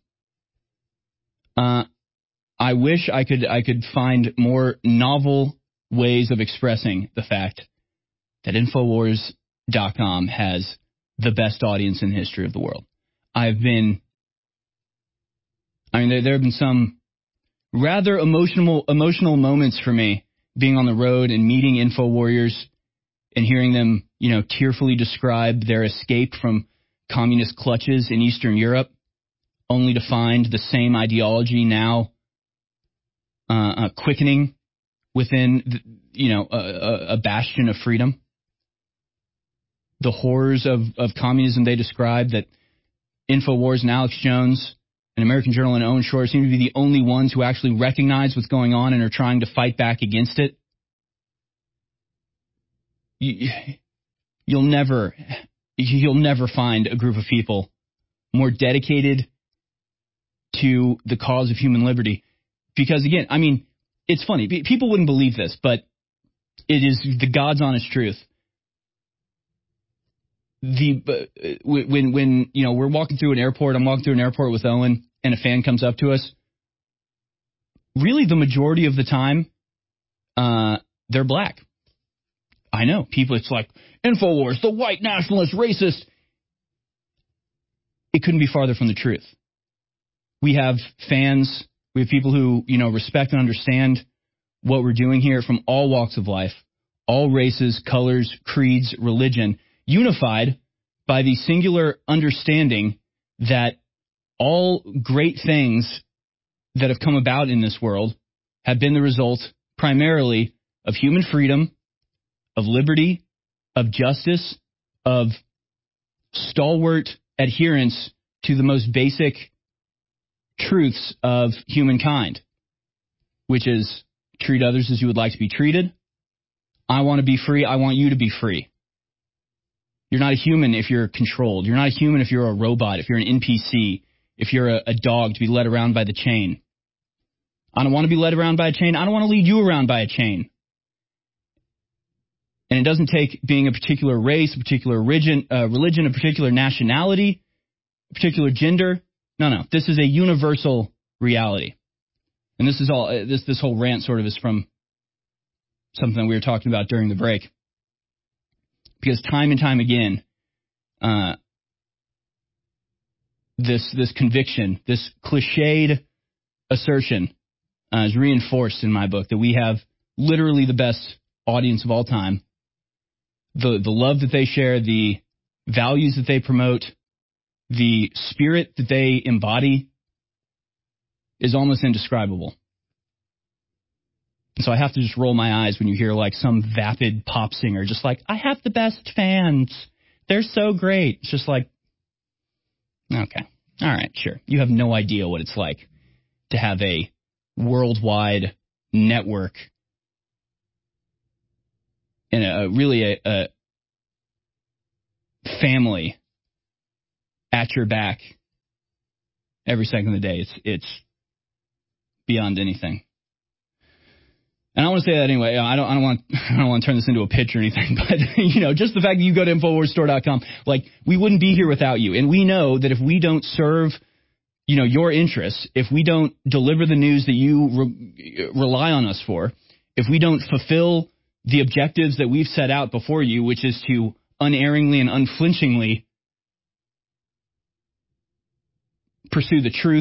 I wish I could find more novel ways of expressing the fact that InfoWars.com has the best audience in the history of the world. There have been some rather emotional moments for me being on the road and meeting InfoWarriors and hearing them, tearfully describe their escape from communist clutches in Eastern Europe, only to find the same ideology now quickening within, a bastion of freedom. The horrors of communism they described, that InfoWars and Alex Jones and American Journal and Owen Shroyer seem to be the only ones who actually recognize what's going on and are trying to fight back against it. You'll never find a group of people more dedicated to the cause of human liberty. Because, again, it's funny. People wouldn't believe this, but it is the God's honest truth. When we're walking through an airport, I'm walking through an airport with Owen, and a fan comes up to us. Really, the majority of the time, they're black. I know. People, it's like, InfoWars, the white nationalist, racist. It couldn't be farther from the truth. We have fans, we have people who, respect and understand what we're doing here from all walks of life, all races, colors, creeds, religion, unified by the singular understanding that all great things that have come about in this world have been the result primarily of human freedom, of liberty, of justice, of stalwart adherence to the most basic truths of humankind, which is treat others as you would like to be treated. I want to be free. I want you to be free. You're not a human if you're controlled. You're not a human if you're a robot, if you're an NPC, if you're a dog to be led around by the chain. I don't want to be led around by a chain. I don't want to lead you around by a chain. And it doesn't take being a particular race, a particular religion, a particular nationality, a particular gender. No. This is a universal reality. And this is all. This whole rant sort of is from something we were talking about during the break. Because time and time again, this conviction, this cliched assertion is reinforced in my book that we have literally the best audience of all time. The love that they share, the values that they promote, the spirit that they embody is almost indescribable. And so I have to just roll my eyes when you hear like some vapid pop singer just like, I have the best fans. They're so great. It's just like, okay, all right, sure. You have no idea what it's like to have a worldwide network and a family at your back every second of the day. It's beyond anything. And I want to say that anyway. I don't want to turn this into a pitch or anything, but just the fact that you go to InfoWarsStore.com, like we wouldn't be here without you. And we know that if we don't serve, your interests, if we don't deliver the news that you rely on us for, if we don't fulfill the objectives that we've set out before you, which is to unerringly and unflinchingly pursue the truth,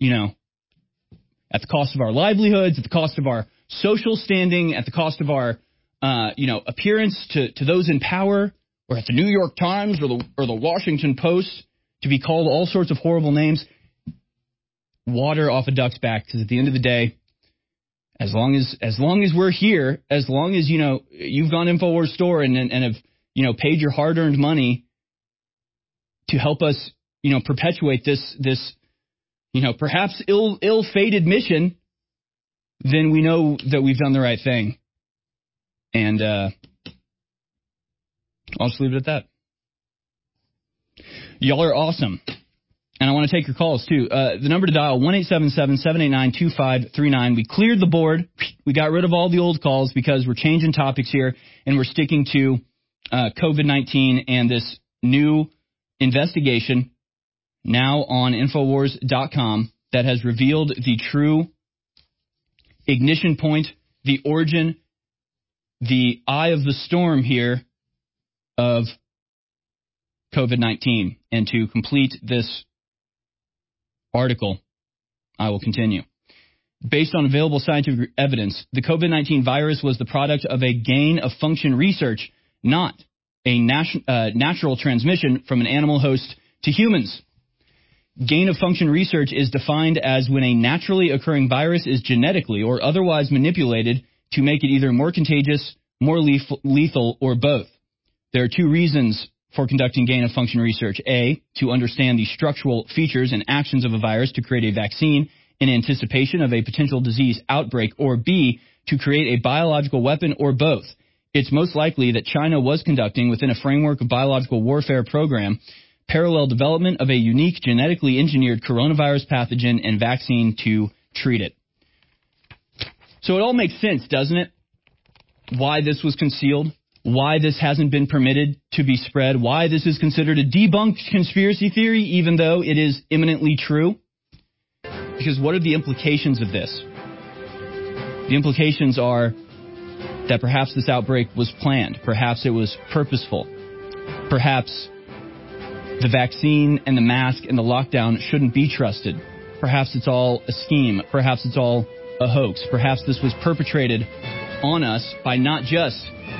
at the cost of our livelihoods, at the cost of our social standing, at the cost of our, appearance to those in power, or at the New York Times or the Washington Post, to be called all sorts of horrible names. Water off a duck's back, because at the end of the day, as long as we're here, as long as you've gone InfoWars Store and have paid your hard-earned money to help us perpetuate this perhaps ill-fated mission, then we know that we've done the right thing. And I'll just leave it at that. Y'all are awesome. And I want to take your calls, too. The number to dial, 1-877-789-2539. We cleared the board. We got rid of all the old calls because we're changing topics here, and we're sticking to COVID-19 and this new investigation now on Infowars.com that has revealed the true ignition point, the origin, the eye of the storm here of COVID-19. And to complete this article, I will continue. Based on available scientific evidence, the COVID-19 virus was the product of a gain-of-function research, not a natural transmission from an animal host to humans. Gain-of-function research is defined as when a naturally occurring virus is genetically or otherwise manipulated to make it either more contagious, more lethal, or both. There are two reasons for conducting gain-of-function research. A, to understand the structural features and actions of a virus to create a vaccine in anticipation of a potential disease outbreak, or B, to create a biological weapon, or both. It's most likely that China was conducting, within a framework of biological warfare program, parallel development of a unique genetically engineered coronavirus pathogen and vaccine to treat it. So it all makes sense, doesn't it? Why this was concealed, why this hasn't been permitted to be spread, why this is considered a debunked conspiracy theory, even though it is imminently true. Because what are the implications of this? The implications are that perhaps this outbreak was planned, perhaps it was purposeful, perhaps the vaccine and the mask and the lockdown shouldn't be trusted. Perhaps it's all a scheme. Perhaps it's all a hoax. Perhaps this was perpetrated on us by not just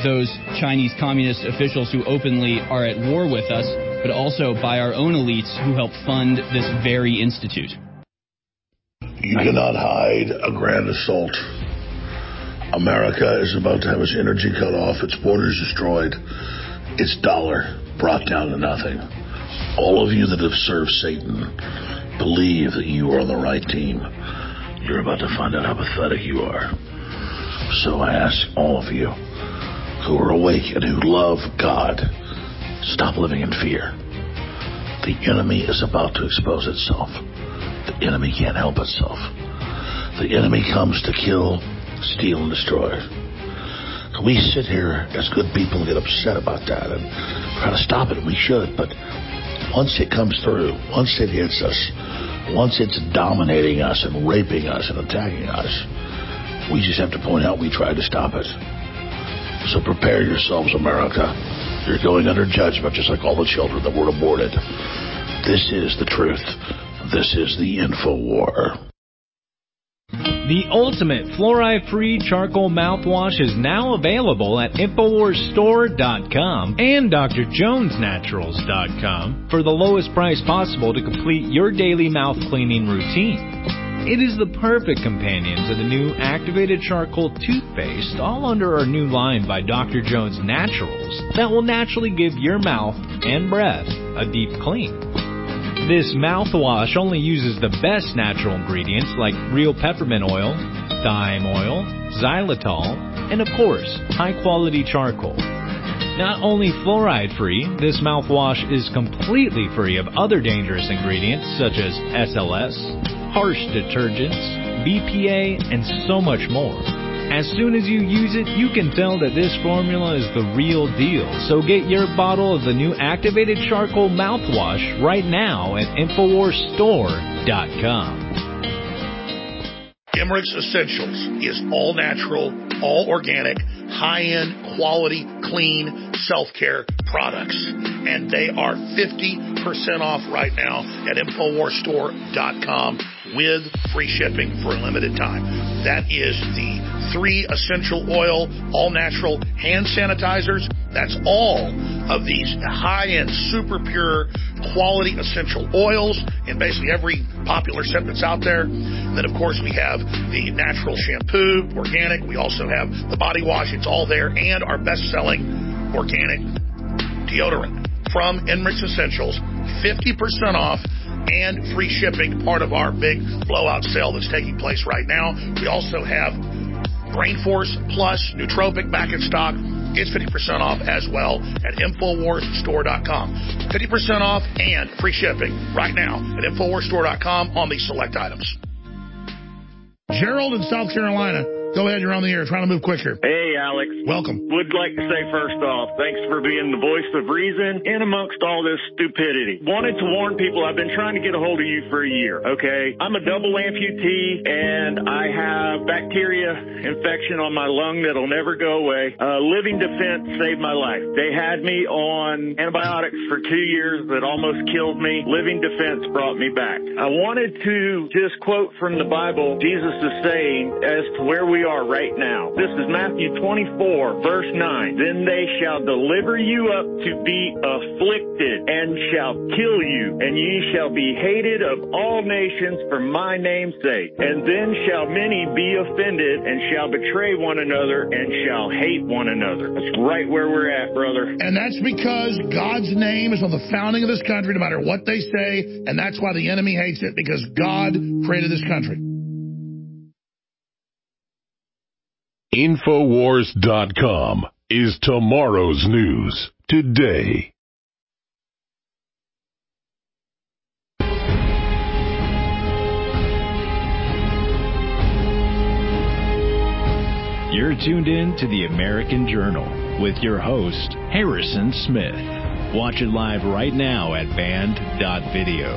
those Chinese communist officials who openly are at war with us, but also by our own elites who help fund this very institute. You cannot hide a grand assault. America is about to have its energy cut off, its borders destroyed, its dollar brought down to nothing. All of you that have served Satan, believe that you are on the right team. You're about to find out how pathetic you are. So I ask all of you who are awake and who love God, stop living in fear. The enemy is about to expose itself. The enemy can't help itself. The enemy comes to kill, steal, and destroy. We sit here as good people and get upset about that and try to stop it. We should, but once it comes through, once it hits us, once it's dominating us and raping us and attacking us, we just have to point out we tried to stop it. So prepare yourselves, America. You're going under judgment just like all the children that were aborted. This is the truth. This is the InfoWar. The ultimate fluoride-free charcoal mouthwash is now available at InfoWarsStore.com and DrJonesNaturals.com for the lowest price possible to complete your daily mouth cleaning routine. It is the perfect companion to the new activated charcoal toothpaste, all under our new line by Dr. Jones Naturals, that will naturally give your mouth and breath a deep clean. This mouthwash only uses the best natural ingredients like real peppermint oil, thyme oil, xylitol, and of course, high-quality charcoal. Not only fluoride-free, this mouthwash is completely free of other dangerous ingredients such as SLS, harsh detergents, BPA, and so much more. As soon as you use it, you can tell that this formula is the real deal. So get your bottle of the new activated charcoal mouthwash right now at InfoWarsStore.com. Emmerich's Essentials is all natural, all organic, high-end, quality, clean self-care products. And they are 50% off right now at InfoWarsStore.com with free shipping for a limited time. That is the 3 essential oil, all-natural hand sanitizers. That's all of these high-end, super pure, quality essential oils in basically every popular scent that's out there. And then, of course, we have the natural shampoo, organic. We also have the body wash. It's all there. And our best-selling organic deodorant from Emmerich's Essentials, 50% off and free shipping, part of our big blowout sale that's taking place right now. We also have Brain Force Plus Nootropic back in stock. It's 50% off as well at InfoWarsStore.com. 50% off and free shipping right now at InfoWarsStore.com on these select items. Gerald in South Carolina. Go ahead, you're on the air. Trying to move quicker. Hey, Alex. Welcome. Would like to say first off, thanks for being the voice of reason in amongst all this stupidity. Wanted to warn people, I've been trying to get a hold of you for a year, okay? I'm a double amputee, and I have bacteria infection on my lung that'll never go away. Living Defense saved my life. They had me on antibiotics for 2 years that almost killed me. Living Defense brought me back. I wanted to just quote from the Bible, Jesus is saying, as to where we are right now. This is Matthew 24, verse 9. Then they shall deliver you up to be afflicted and shall kill you, and ye shall be hated of all nations for my name's sake. And then shall many be offended and shall betray one another and shall hate one another. That's right where we're at, brother. And that's because God's name is on the founding of this country, no matter what they say, and that's why the enemy hates it, because God created this country. InfoWars.com is tomorrow's news today. You're tuned in to the American Journal with your host, Harrison Smith. Watch it live right now at band.video.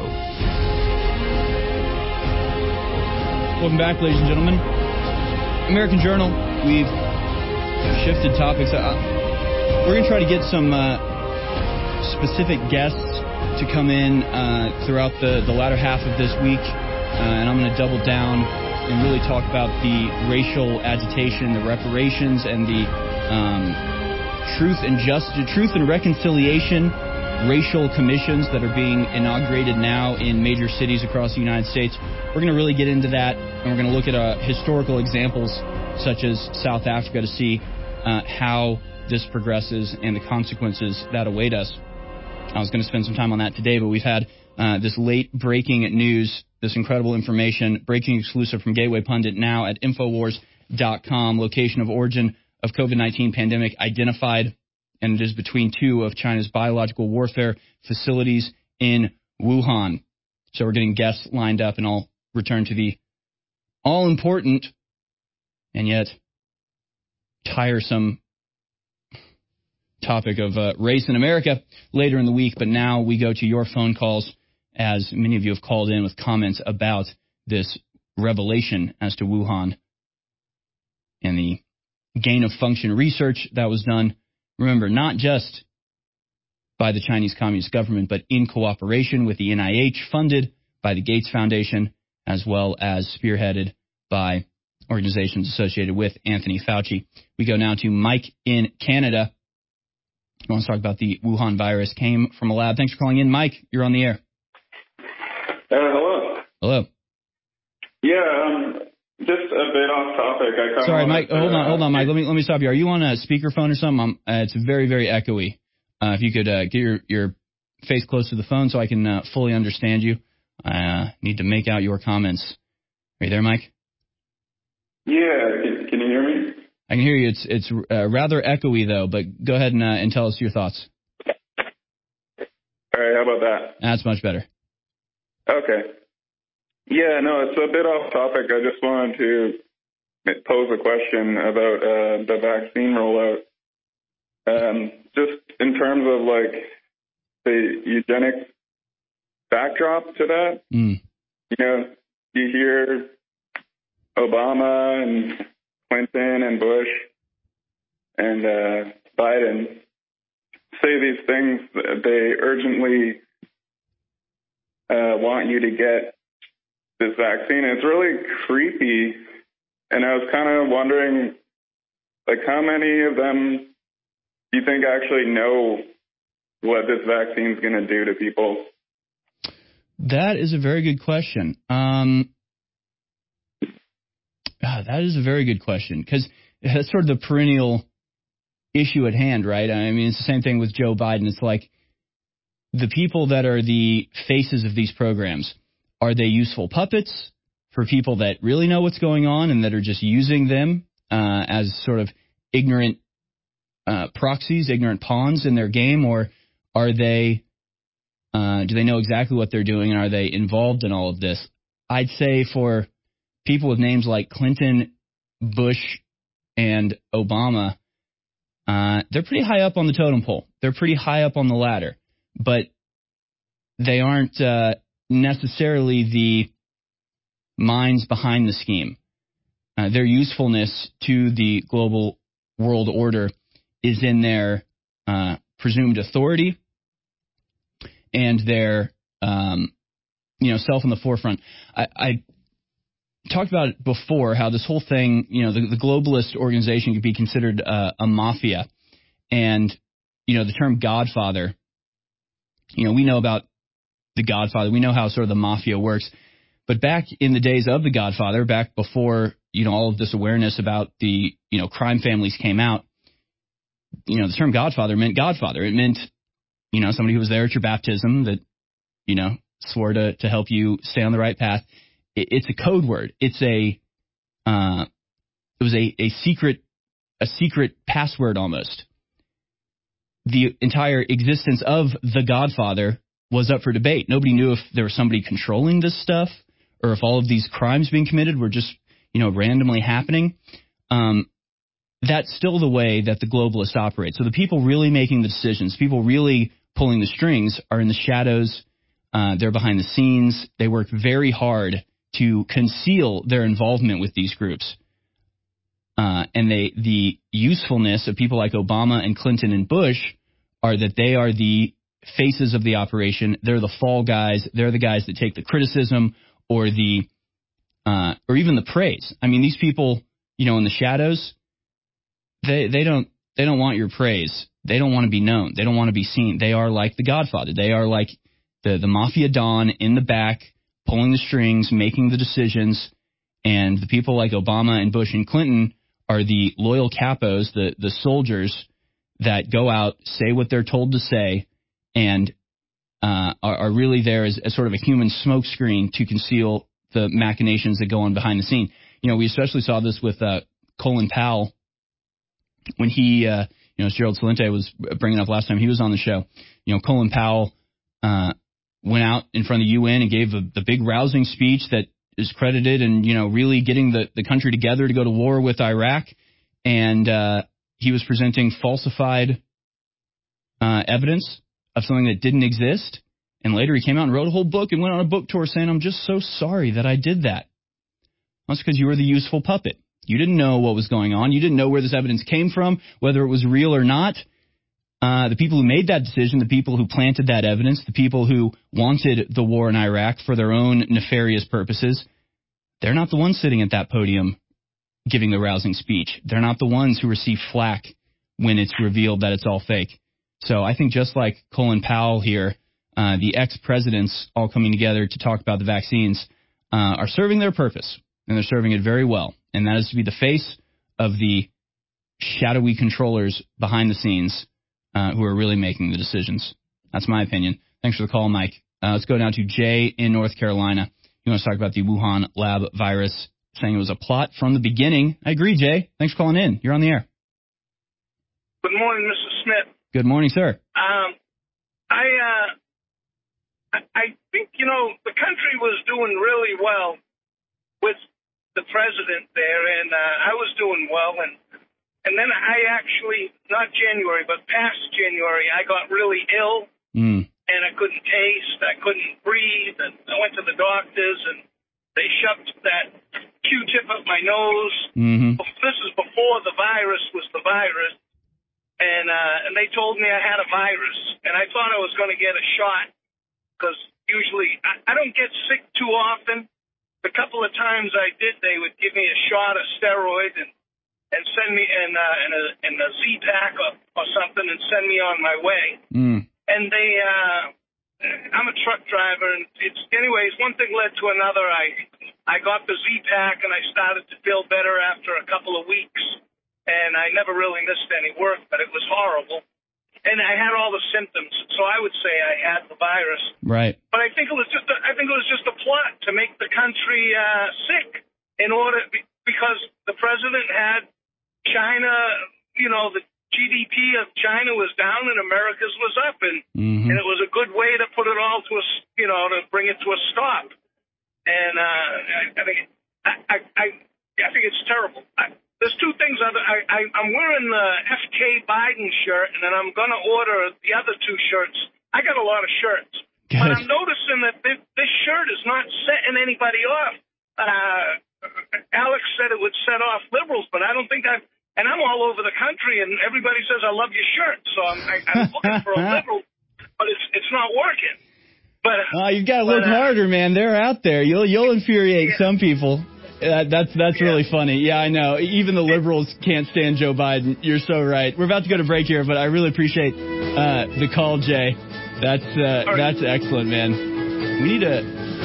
Welcome back, ladies and gentlemen. American Journal, we've shifted topics. We're going to try to get some specific guests to come in throughout the latter half of this week, and I'm going to double down and really talk about the racial agitation, the reparations, and the truth and reconciliation racial commissions that are being inaugurated now in major cities across the United States. We're going to really get into that, and we're going to look at historical examples such as South Africa to see how this progresses and the consequences that await us. I was going to spend some time on that today, but we've had this late breaking news, this incredible information, breaking exclusive from Gateway Pundit now at Infowars.com. Location of origin of COVID-19 pandemic identified, and it is between two of China's biological warfare facilities in Wuhan. So we're getting guests lined up, and I'll return to the all-important and yet tiresome topic of race in America later in the week. But now we go to your phone calls, as many of you have called in with comments about this revelation as to Wuhan and the gain-of-function research that was done. Remember, not just by the Chinese Communist government, but in cooperation with the NIH, funded by the Gates Foundation, as well as spearheaded by organizations associated with Anthony Fauci. We go now to Mike in Canada. I want to talk about the Wuhan virus. Came from a lab. Thanks for calling in, Mike. You're on the air. Hello. Hello. Yeah, just a bit off topic. Sorry, Mike. Hold on, Mike. Let me stop you. Are you on a speakerphone or something? It's very, very echoey. If you could get your face close to the phone so I can fully understand you. Need to make out your comments. Are you there, Mike? Yeah. Can you hear me? I can hear you. It's rather echoey though. But go ahead and tell us your thoughts. All right. How about that? That's much better. Okay. Yeah, no, it's a bit off topic. I just wanted to pose a question about the vaccine rollout. Just in terms of like the eugenics backdrop to that. You know, you hear Obama and Clinton and Bush and Biden say these things. They urgently want you to get this vaccine. It's really creepy, and I was kind of wondering, like, how many of them do you think actually know what this vaccine is going to do to people? That is a very good question. That is a very good question, because that's sort of the perennial issue at hand, right? I mean, it's the same thing with Joe Biden. It's like the people that are the faces of these programs, are they useful puppets for people that really know what's going on and that are just using them as sort of ignorant proxies, ignorant pawns in their game, or are they do they know exactly what they're doing, and are they involved in all of this? I'd say for people with names like Clinton, Bush, and Obama, they're pretty high up on the totem pole. They're pretty high up on the ladder, but they aren't necessarily the minds behind the scheme. Their usefulness to the global world order is in their presumed authority and their self in the forefront. I talked about it before, how this whole thing, the globalist organization could be considered a mafia. And, the term Godfather, we know about the Godfather. We know how sort of the mafia works. But back in the days of the Godfather, back before, all of this awareness about the, crime families came out, the term Godfather meant Godfather. It meant, somebody who was there at your baptism that, swore to help you stay on the right path. It's a code word. It's it was a secret password almost. The entire existence of the Godfather was up for debate. Nobody knew if there was somebody controlling this stuff or if all of these crimes being committed were just, randomly happening. That's still the way that the globalists operate. So the people really making the decisions, people really pulling the strings, are in the shadows. They're behind the scenes. They work very hard to conceal their involvement with these groups. And the usefulness of people like Obama and Clinton and Bush are that they are the faces of the operation. They're the fall guys. They're the guys that take the criticism or even the praise. I mean, these people, in the shadows, they don't want your praise. They don't want to be known. They don't want to be seen. They are like the Godfather. They are like the mafia don in the back, pulling the strings, making the decisions. And the people like Obama and Bush and Clinton are the loyal capos, the soldiers that go out, say what they're told to say, and are really there as sort of a human smokescreen to conceal the machinations that go on behind the scene. You know, we especially saw this with Colin Powell when he, as Gerald Celente was bringing up last time he was on the show. You know, Colin Powell went out in front of the UN and gave the big rousing speech that is credited and, really getting the country together to go to war with Iraq. And he was presenting falsified evidence of something that didn't exist. And later he came out and wrote a whole book and went on a book tour saying, I'm just so sorry that I did that. That's because you were the useful puppet. You didn't know what was going on. You didn't know where this evidence came from, whether it was real or not. The people who made that decision, the people who planted that evidence, the people who wanted the war in Iraq for their own nefarious purposes, they're not the ones sitting at that podium giving the rousing speech. They're not the ones who receive flack when it's revealed that it's all fake. So I think just like Colin Powell here, the ex-presidents all coming together to talk about the vaccines are serving their purpose, and they're serving it very well. And that is to be the face of the shadowy controllers behind the scenes who are really making the decisions. That's my opinion. Thanks for the call, Mike. Let's go down to Jay in North Carolina. He wants to talk about the Wuhan lab virus, saying it was a plot from the beginning. I agree, Jay. Thanks for calling in. You're on the air. Good morning, Mr. Smith. Good morning, sir. I think, the country was doing really well with the president there, and I was doing well. And then I actually, not January, but past January, I got really ill, and I couldn't taste, I couldn't breathe, and I went to the doctors, and they shoved that Q-tip up my nose. This is before the virus was the virus, and they told me I had a virus, and I thought I was going to get a shot, because usually I don't get sick too often. The couple of times I did, they would give me a shot of steroid and send me in a Z-Pack or something and send me on my way. And they, I'm a truck driver, and anyways, one thing led to another. I got the Z-Pack, and I started to feel better after a couple of weeks, and I never really missed any work, but it was horrible. And I had all the symptoms, so I would say I had the virus. Right. But I think it was just a plot to make the country sick because the president had China, the GDP of China was down and America's was up, and it was a good way to put it all to to bring it to a stop. And I think it's terrible. There's two things. I'm wearing the FK Biden shirt, and then I'm going to order the other two shirts. I got a lot of shirts. Good. But I'm noticing that this shirt is not setting anybody off. Alex said it would set off liberals, but I don't think and I'm all over the country, and everybody says, I love your shirt. So I'm looking for a liberal, but it's not working. But you've got to look harder, man. They're out there. You'll infuriate some people. That's really funny. Yeah, I know. Even the liberals can't stand Joe Biden. You're so right. We're about to go to break here, but I really appreciate the call, Jay. That's excellent, man. We need to.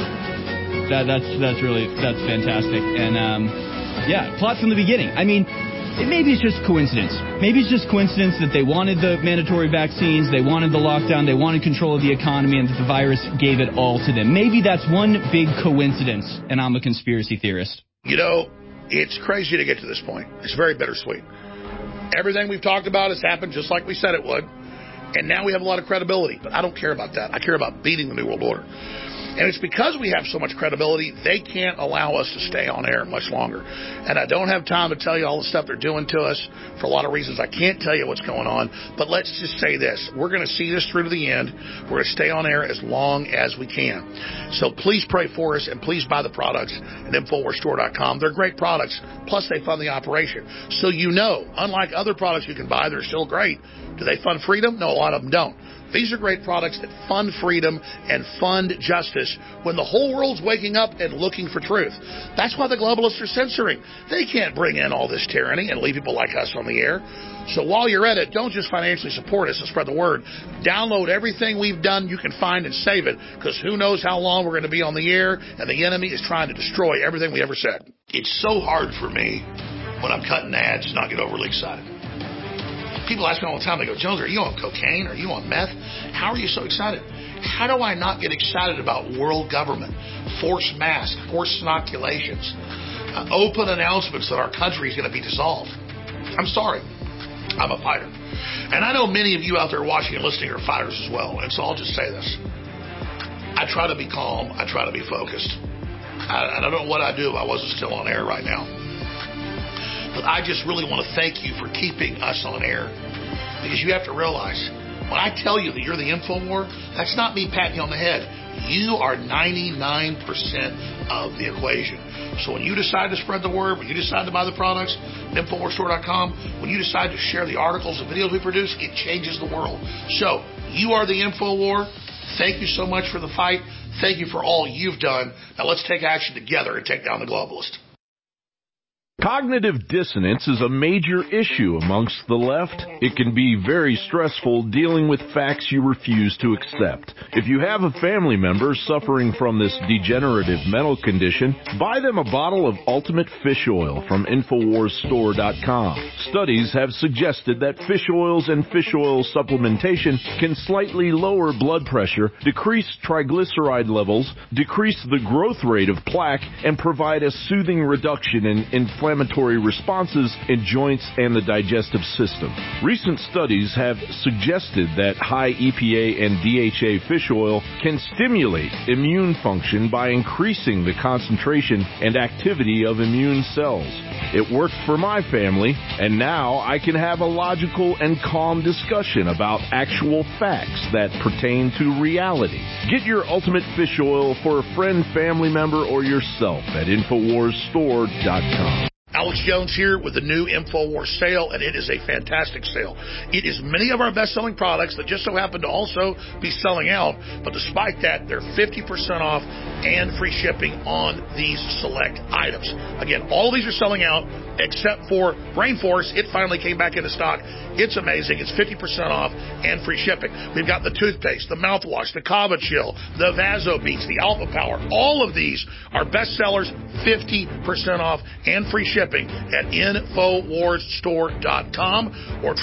That's fantastic. And plot from the beginning. I mean, maybe it's just coincidence. Maybe it's just coincidence that they wanted the mandatory vaccines, they wanted the lockdown, they wanted control of the economy, and that the virus gave it all to them. Maybe that's one big coincidence, and I'm a conspiracy theorist. It's crazy to get to this point. It's very bittersweet. Everything we've talked about has happened just like we said it would, and now we have a lot of credibility. But I don't care about that. I care about beating the New World Order. And it's because we have so much credibility, they can't allow us to stay on air much longer. And I don't have time to tell you all the stuff they're doing to us for a lot of reasons. I can't tell you what's going on. But let's just say this. We're going to see this through to the end. We're going to stay on air as long as we can. So please pray for us, and please buy the products at InfoWarsStore.com. They're great products. Plus, they fund the operation. So unlike other products you can buy, they're still great. Do they fund freedom? No, a lot of them don't. These are great products that fund freedom and fund justice when the whole world's waking up and looking for truth. That's why the globalists are censoring. They can't bring in all this tyranny and leave people like us on the air. So while you're at it, don't just financially support us and spread the word. Download everything we've done you can find and save it, because who knows how long we're going to be on the air, and the enemy is trying to destroy everything we ever said. It's so hard for me when I'm cutting ads to not get overly excited. People ask me all the time, they go, Jones, are you on cocaine? Are you on meth? How are you so excited? How do I not get excited about world government, forced masks, forced inoculations, open announcements that our country is going to be dissolved? I'm sorry. I'm a fighter. And I know many of you out there watching and listening are fighters as well. And so I'll just say this. I try to be calm. I try to be focused. I don't know what I'd do if I wasn't still on air right now. But I just really want to thank you for keeping us on air. Because you have to realize, when I tell you that you're the InfoWar, that's not me patting you on the head. You are 99% of the equation. So when you decide to spread the word, when you decide to buy the products, InfoWarsStore.com, when you decide to share the articles and videos we produce, it changes the world. So you are the InfoWar. Thank you so much for the fight. Thank you for all you've done. Now let's take action together and take down the globalist. Cognitive dissonance is a major issue amongst the left. It can be very stressful dealing with facts you refuse to accept. If you have a family member suffering from this degenerative mental condition, buy them a bottle of Ultimate Fish Oil from InfoWarsStore.com. Studies have suggested that fish oils and fish oil supplementation can slightly lower blood pressure, decrease triglyceride levels, decrease the growth rate of plaque, and provide a soothing reduction in inflammatory responses in joints and the digestive system. Recent studies have suggested that high EPA and DHA fish oil can stimulate immune function by increasing the concentration and activity of immune cells. It worked for my family, and now I can have a logical and calm discussion about actual facts that pertain to reality. Get your Ultimate Fish Oil for a friend, family member, or yourself at InfoWarsStore.com. Alex Jones here with the new InfoWars sale, and it is a fantastic sale. It is many of our best-selling products that just so happen to also be selling out, but despite that, they're 50% off and free shipping on these select items. Again, all of these are selling out except for Rainforest. It finally came back into stock. It's amazing. It's 50% off and free shipping. We've got the toothpaste, the mouthwash, the Kava Chill, the Vaso Beats, the Alpha Power. All of these are best sellers, 50% off and free shipping at InfoWarsStore.com or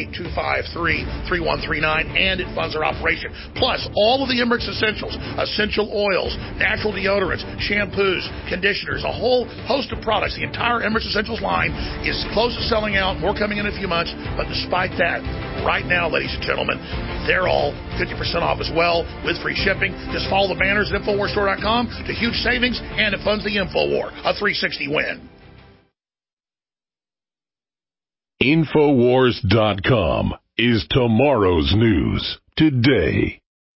888-253-3139, and it funds our operation. Plus, all of the Emmerich's Essentials, essential oils, natural deodorants, shampoos, conditioners, a whole host of products. The entire Emmerich's Essentials line is close to selling out, more coming in a few months, but despite that, right now, ladies and gentlemen, they're all 50% off as well with free shipping. Just follow the banners at InfoWarsStore.com to huge savings, and it funds the InfoWar, a 360 win. InfoWars.com is tomorrow's news today.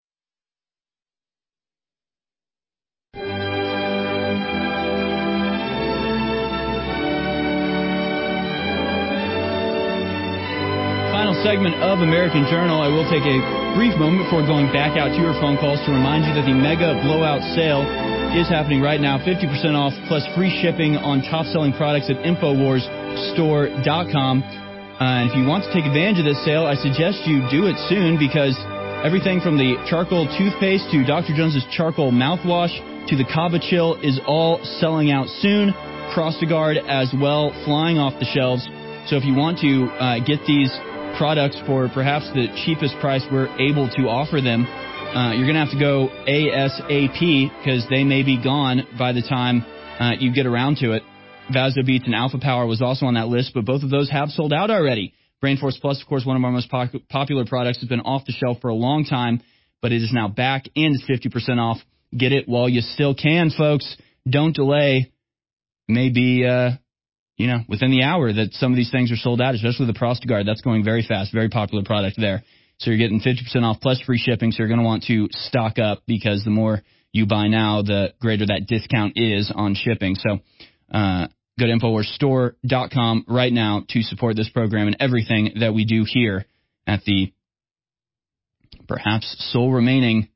Final segment of American Journal. I will take a brief moment before going back out to your phone calls to remind you that the mega blowout sale is happening right now. 50% off plus free shipping on top-selling products at InfoWarsStore.com. And if you want to take advantage of this sale, I suggest you do it soon, because everything from the charcoal toothpaste to Dr. Jones's charcoal mouthwash to the Kava Chill is all selling out soon. Prostagard as well, flying off the shelves. So if you want to get these products for perhaps the cheapest price we're able to offer them, you're going to have to go ASAP, because they may be gone by the time you get around to it. Vaso Beats and Alpha Power was also on that list, but both of those have sold out already. Rainforest Plus, of course, one of our most popular products, has been off the shelf for a long time, but it is now back and is 50% off. Get it while you still can, folks. Don't delay. Maybe, within the hour that some of these things are sold out, especially the Prostagard. That's going very fast, very popular product there. So you're getting 50% off plus free shipping, so you're going to want to stock up, because the more you buy now, the greater that discount is on shipping. So go to InfoWarsStore.com right now to support this program and everything that we do here at the perhaps sole remaining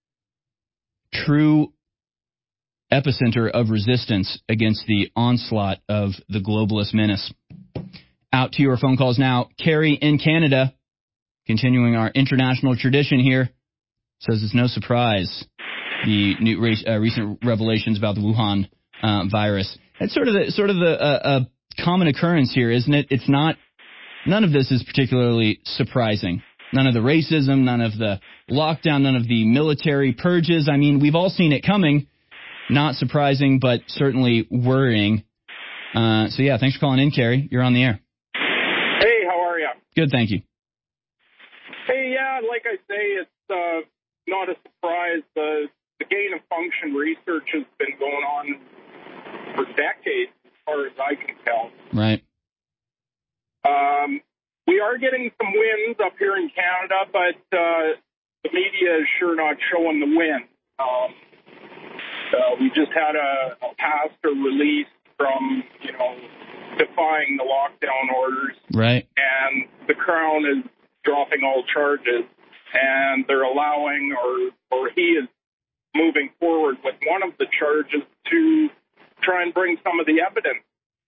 true epicenter of resistance against the onslaught of the globalist menace. Out to your phone calls now. Carrie in Canada, continuing our international tradition here, says it's no surprise the new recent revelations about the Wuhan virus. It's sort of the common occurrence here, isn't it? It's not. None of this is particularly surprising. None of the racism, none of the lockdown, none of the military purges. I mean, we've all seen it coming. Not surprising, but certainly worrying. So, yeah, thanks for calling in, Carrie. You're on the air. Hey, how are you? Good, thank you. Hey, yeah, like I say, it's not a surprise. The gain-of-function research has been going on for decades, as far as I can tell. Right. We are getting some wins up here in Canada, but the media is sure not showing the win. We just had a pastor released from, defying the lockdown orders. Right. And the Crown is dropping all charges, and they're allowing, or he is moving forward with one of the charges to try and bring some of the evidence.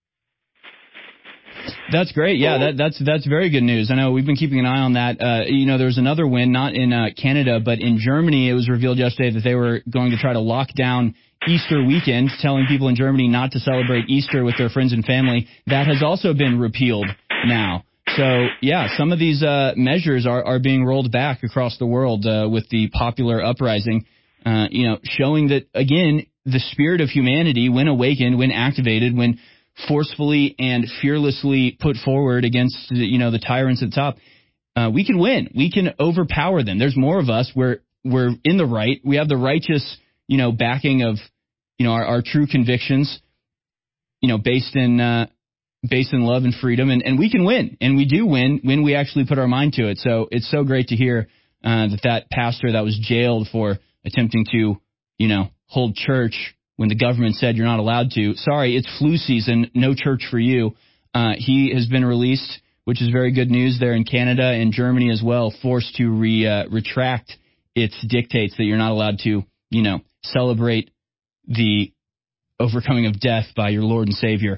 That's great. Yeah, that's very good news. I know we've been keeping an eye on that. There's another win, not in Canada, but in Germany. It was revealed yesterday that they were going to try to lock down Easter weekend, telling people in Germany not to celebrate Easter with their friends and family. That has also been repealed now. So, yeah, some of these measures are being rolled back across the world with the popular uprising, showing that, again, the spirit of humanity, when awakened, when activated, when forcefully and fearlessly put forward against the tyrants at the top, we can win. We can overpower them. There's more of us. We're in the right. We have the righteous backing of our true convictions, based in love and freedom, and we can win, and we do win when we actually put our mind to it. So it's so great to hear that pastor that was jailed for attempting to hold church when the government said you're not allowed to. Sorry, it's flu season, no church for you. He has been released, which is very good news there in Canada and Germany as well, forced to retract its dictates that you're not allowed to, celebrate the overcoming of death by your Lord and Savior.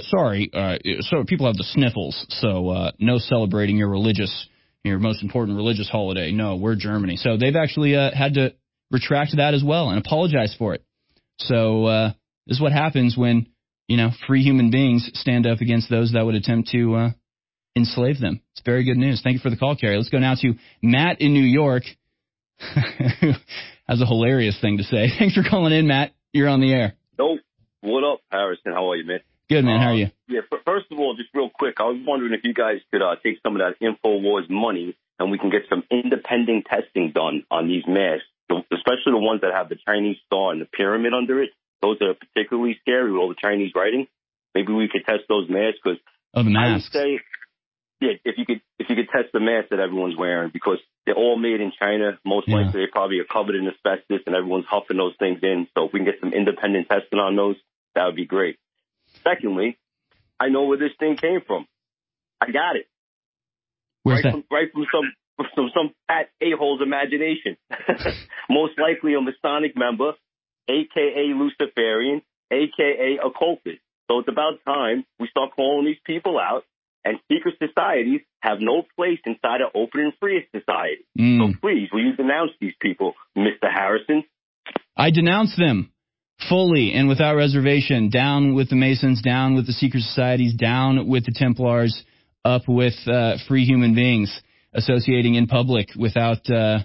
So people have the sniffles, so no celebrating your most important religious holiday. No, we're Germany. So they've actually had to retract that as well and apologize for it. So this is what happens when, free human beings stand up against those that would attempt to enslave them. It's very good news. Thank you for the call, Carrie. Let's go now to Matt in New York, who has a hilarious thing to say. Thanks for calling in, Matt. You're on the air. Yo, what up, Harrison? How are you, man? Good, man. How are you? Yeah, first of all, just real quick, I was wondering if you guys could take some of that InfoWars money and we can get some independent testing done on these masks, especially the ones that have the Chinese star and the pyramid under it. Those are particularly scary with all the Chinese writing. Maybe we could test those masks because the masks. I would say, yeah, if you could test the masks that everyone's wearing because they're all made in China. Most likely they probably are covered in asbestos and everyone's huffing those things in. So if we can get some independent testing on those, that would be great. Secondly, I know where this thing came from. I got it. Where's that? Right from some fat a-hole's imagination. Most likely a Masonic member, a.k.a. Luciferian, a.k.a. occultist. So it's about time we start calling these people out, and secret societies have no place inside an open and free society. So please, will you denounce these people, Mr. Harrison? I denounce them fully and without reservation. Down with the Masons, down with the secret societies, down with the Templars, up with free human beings associating in public without,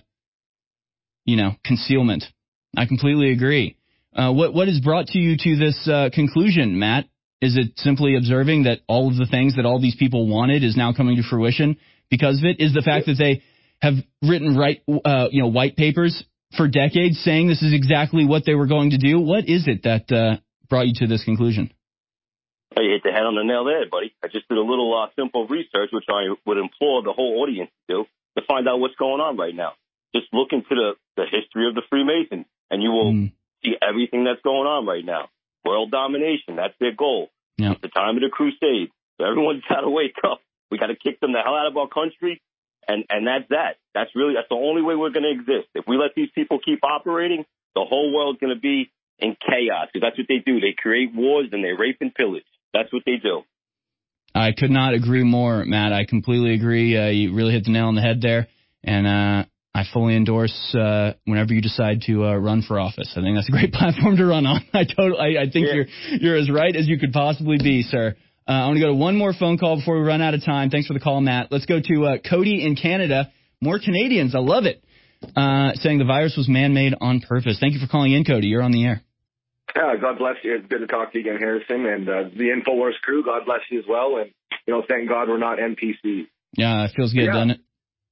concealment. I completely agree. What has brought you to this conclusion, Matt? Is it simply observing that all of the things that all these people wanted is now coming to fruition because of it? Is the fact that they have written white papers for decades saying this is exactly what they were going to do? What is it that brought you to this conclusion? You hit the head on the nail there, buddy. I just did a little simple research, which I would implore the whole audience to do, to find out what's going on right now. Just look into the history of the Freemasons, and you will see everything that's going on right now. World domination, that's their goal. Yep. It's the time of the crusade. So everyone's got to wake up. We got to kick them the hell out of our country And that's that. That's the only way we're going to exist. If we let these people keep operating, the whole world's going to be in chaos, because that's what they do. They create wars and they rape and pillage. That's what they do. I could not agree more, Matt. I completely agree. You really hit the nail on the head there. And I fully endorse whenever you decide to run for office. I think that's a great platform to run on. I think you're as right as you could possibly be, sir. I want to go to one more phone call before we run out of time. Thanks for the call, Matt. Let's go to Cody in Canada. More Canadians. I love it. Saying the virus was man-made on purpose. Thank you for calling in, Cody. You're on the air. God bless you. It's good to talk to you again, Harrison. And the InfoWars crew, God bless you as well. And, thank God we're not NPCs. Yeah, it feels good, doesn't it?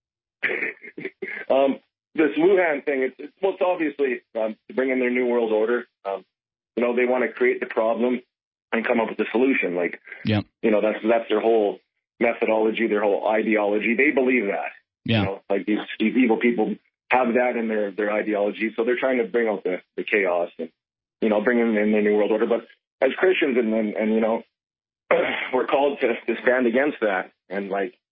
This Wuhan thing, it's obviously to bring in their New World Order. They want to create the problem and come up with a solution. That's their whole methodology, their whole ideology. They believe that. Yeah. These evil people have that in their ideology. So they're trying to bring out the chaos and, bring in their New World Order. But as Christians and we're called to stand against that. And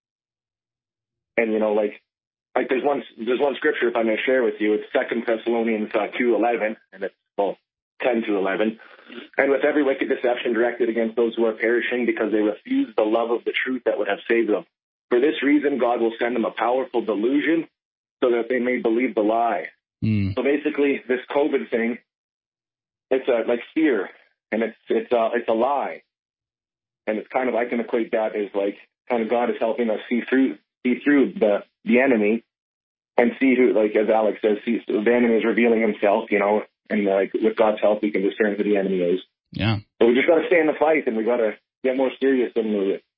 there's one scripture, if I may share with you. It's 2 Thessalonians 2:11, and it's 10-11. And with every wicked deception directed against those who are perishing, because they refuse the love of the truth that would have saved them. For this reason, God will send them a powerful delusion so that they may believe the lie. So basically, this COVID thing, it's like fear, and it's a lie. And it's kind of, I can equate that as kind of God is helping us see through the enemy and see who, as Alex says, the enemy is revealing himself, and with God's help, we can discern who the enemy is. Yeah. So we just got to stay in the fight, and we got to get more serious into it,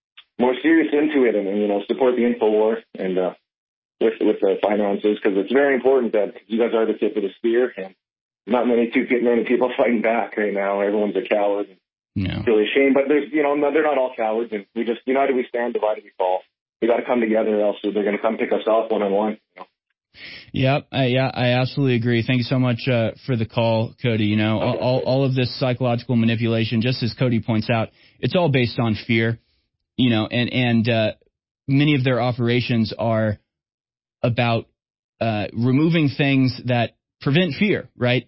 and support the InfoWar and with the finances, because it's very important that you guys are the tip of the spear, and not many people fighting back right now. Everyone's a coward. Yeah. It's really a shame, but there's, they're not all cowards, and we just, united we stand, divided we fall. We got to come together, or else they're going to come pick us off one-on-one. Yep. I absolutely agree. Thank you so much for the call, Cody. All of this psychological manipulation, just as Cody points out, it's all based on fear, and many of their operations are about removing things that prevent fear, right?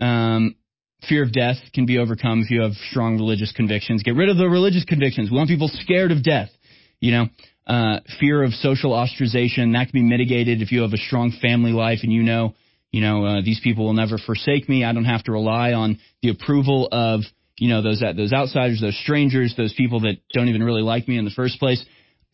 Fear of death can be overcome if you have strong religious convictions. Get rid of the religious convictions. We want people scared of death, Fear of social ostracization, that can be mitigated if you have a strong family life and these people will never forsake me. I don't have to rely on the approval of, those outsiders, those strangers, those people that don't even really like me in the first place.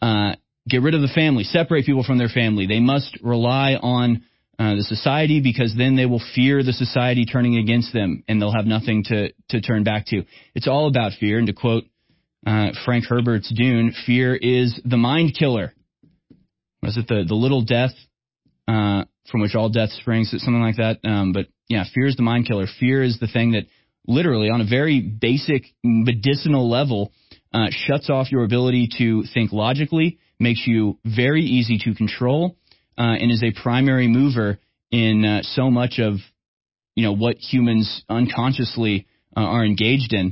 Get rid of the family. Separate people from their family. They must rely on the society, because then they will fear the society turning against them and they'll have nothing to turn back to. It's all about fear. And to quote Frank Herbert's Dune, fear is the mind killer. Was it the little death from which all death springs, something like that? But yeah, fear is the mind killer. Fear is the thing that literally, on a very basic medicinal level, shuts off your ability to think logically, makes you very easy to control, and is a primary mover in so much of what humans unconsciously are engaged in.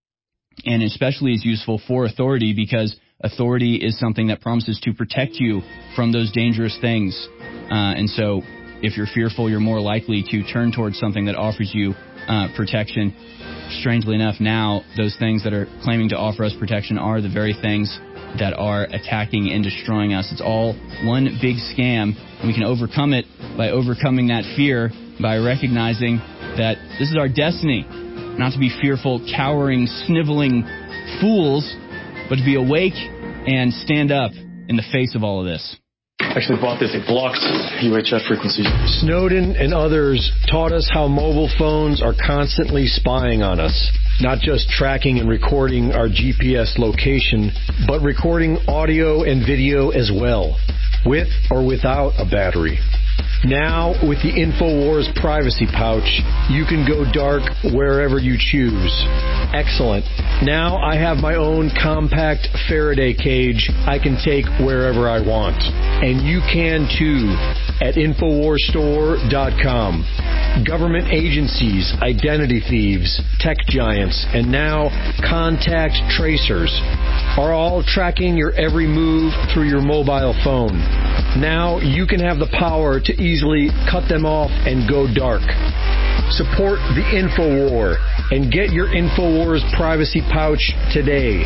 And especially is useful for authority, because authority is something that promises to protect you from those dangerous things. And so if you're fearful, you're more likely to turn towards something that offers you protection. Strangely enough, now those things that are claiming to offer us protection are the very things that are attacking and destroying us. It's all one big scam, and we can overcome it by overcoming that fear, by recognizing that this is our destiny. Not to be fearful, cowering, sniveling fools, but to be awake and stand up in the face of all of this. Actually bought this. It blocks UHF frequencies. Snowden and others taught us how mobile phones are constantly spying on us. Not just tracking and recording our GPS location, but recording audio and video as well, with or without a battery. Now, with the InfoWars privacy pouch, you can go dark wherever you choose. Excellent. Now I have my own compact Faraday cage I can take wherever I want. And you can too at InfoWarsStore.com. Government agencies, identity thieves, tech giants, and now contact tracers are all tracking your every move through your mobile phone. Now you can have the power to easily cut them off and go dark. Support the InfoWar and get your InfoWars privacy pouch today.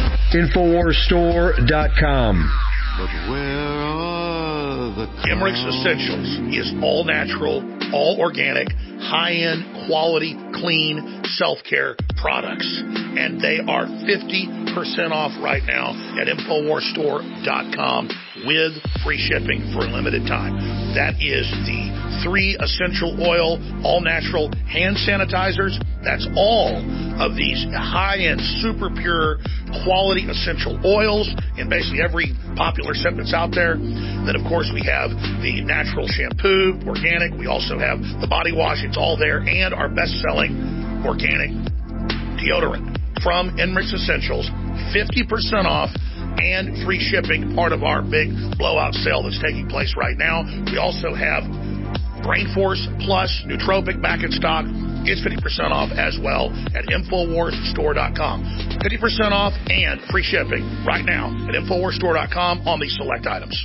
InfoWarsStore.com. But where are the Emmerich's Essentials is all natural, all organic, high-end, quality, clean self-care products. And they are 50% off right now at InfoWarsStore.com with free shipping for a limited time. That is the 3 essential oil, all-natural hand sanitizers. That's all of these high-end, super pure, quality essential oils in basically every popular scent that's out there. Then, of course, we have the natural shampoo, organic. We also have the body wash. It's all there. And our best-selling organic deodorant from Emmerich's Essentials, 50% off and free shipping, part of our big blowout sale that's taking place right now. We also have Brainforce Plus Nootropic back in stock. It's 50% off as well at InfoWarsStore.com. 50% off and free shipping right now at InfoWarsStore.com on these select items.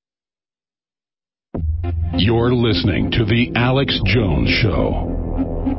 You're listening to The Alex Jones Show.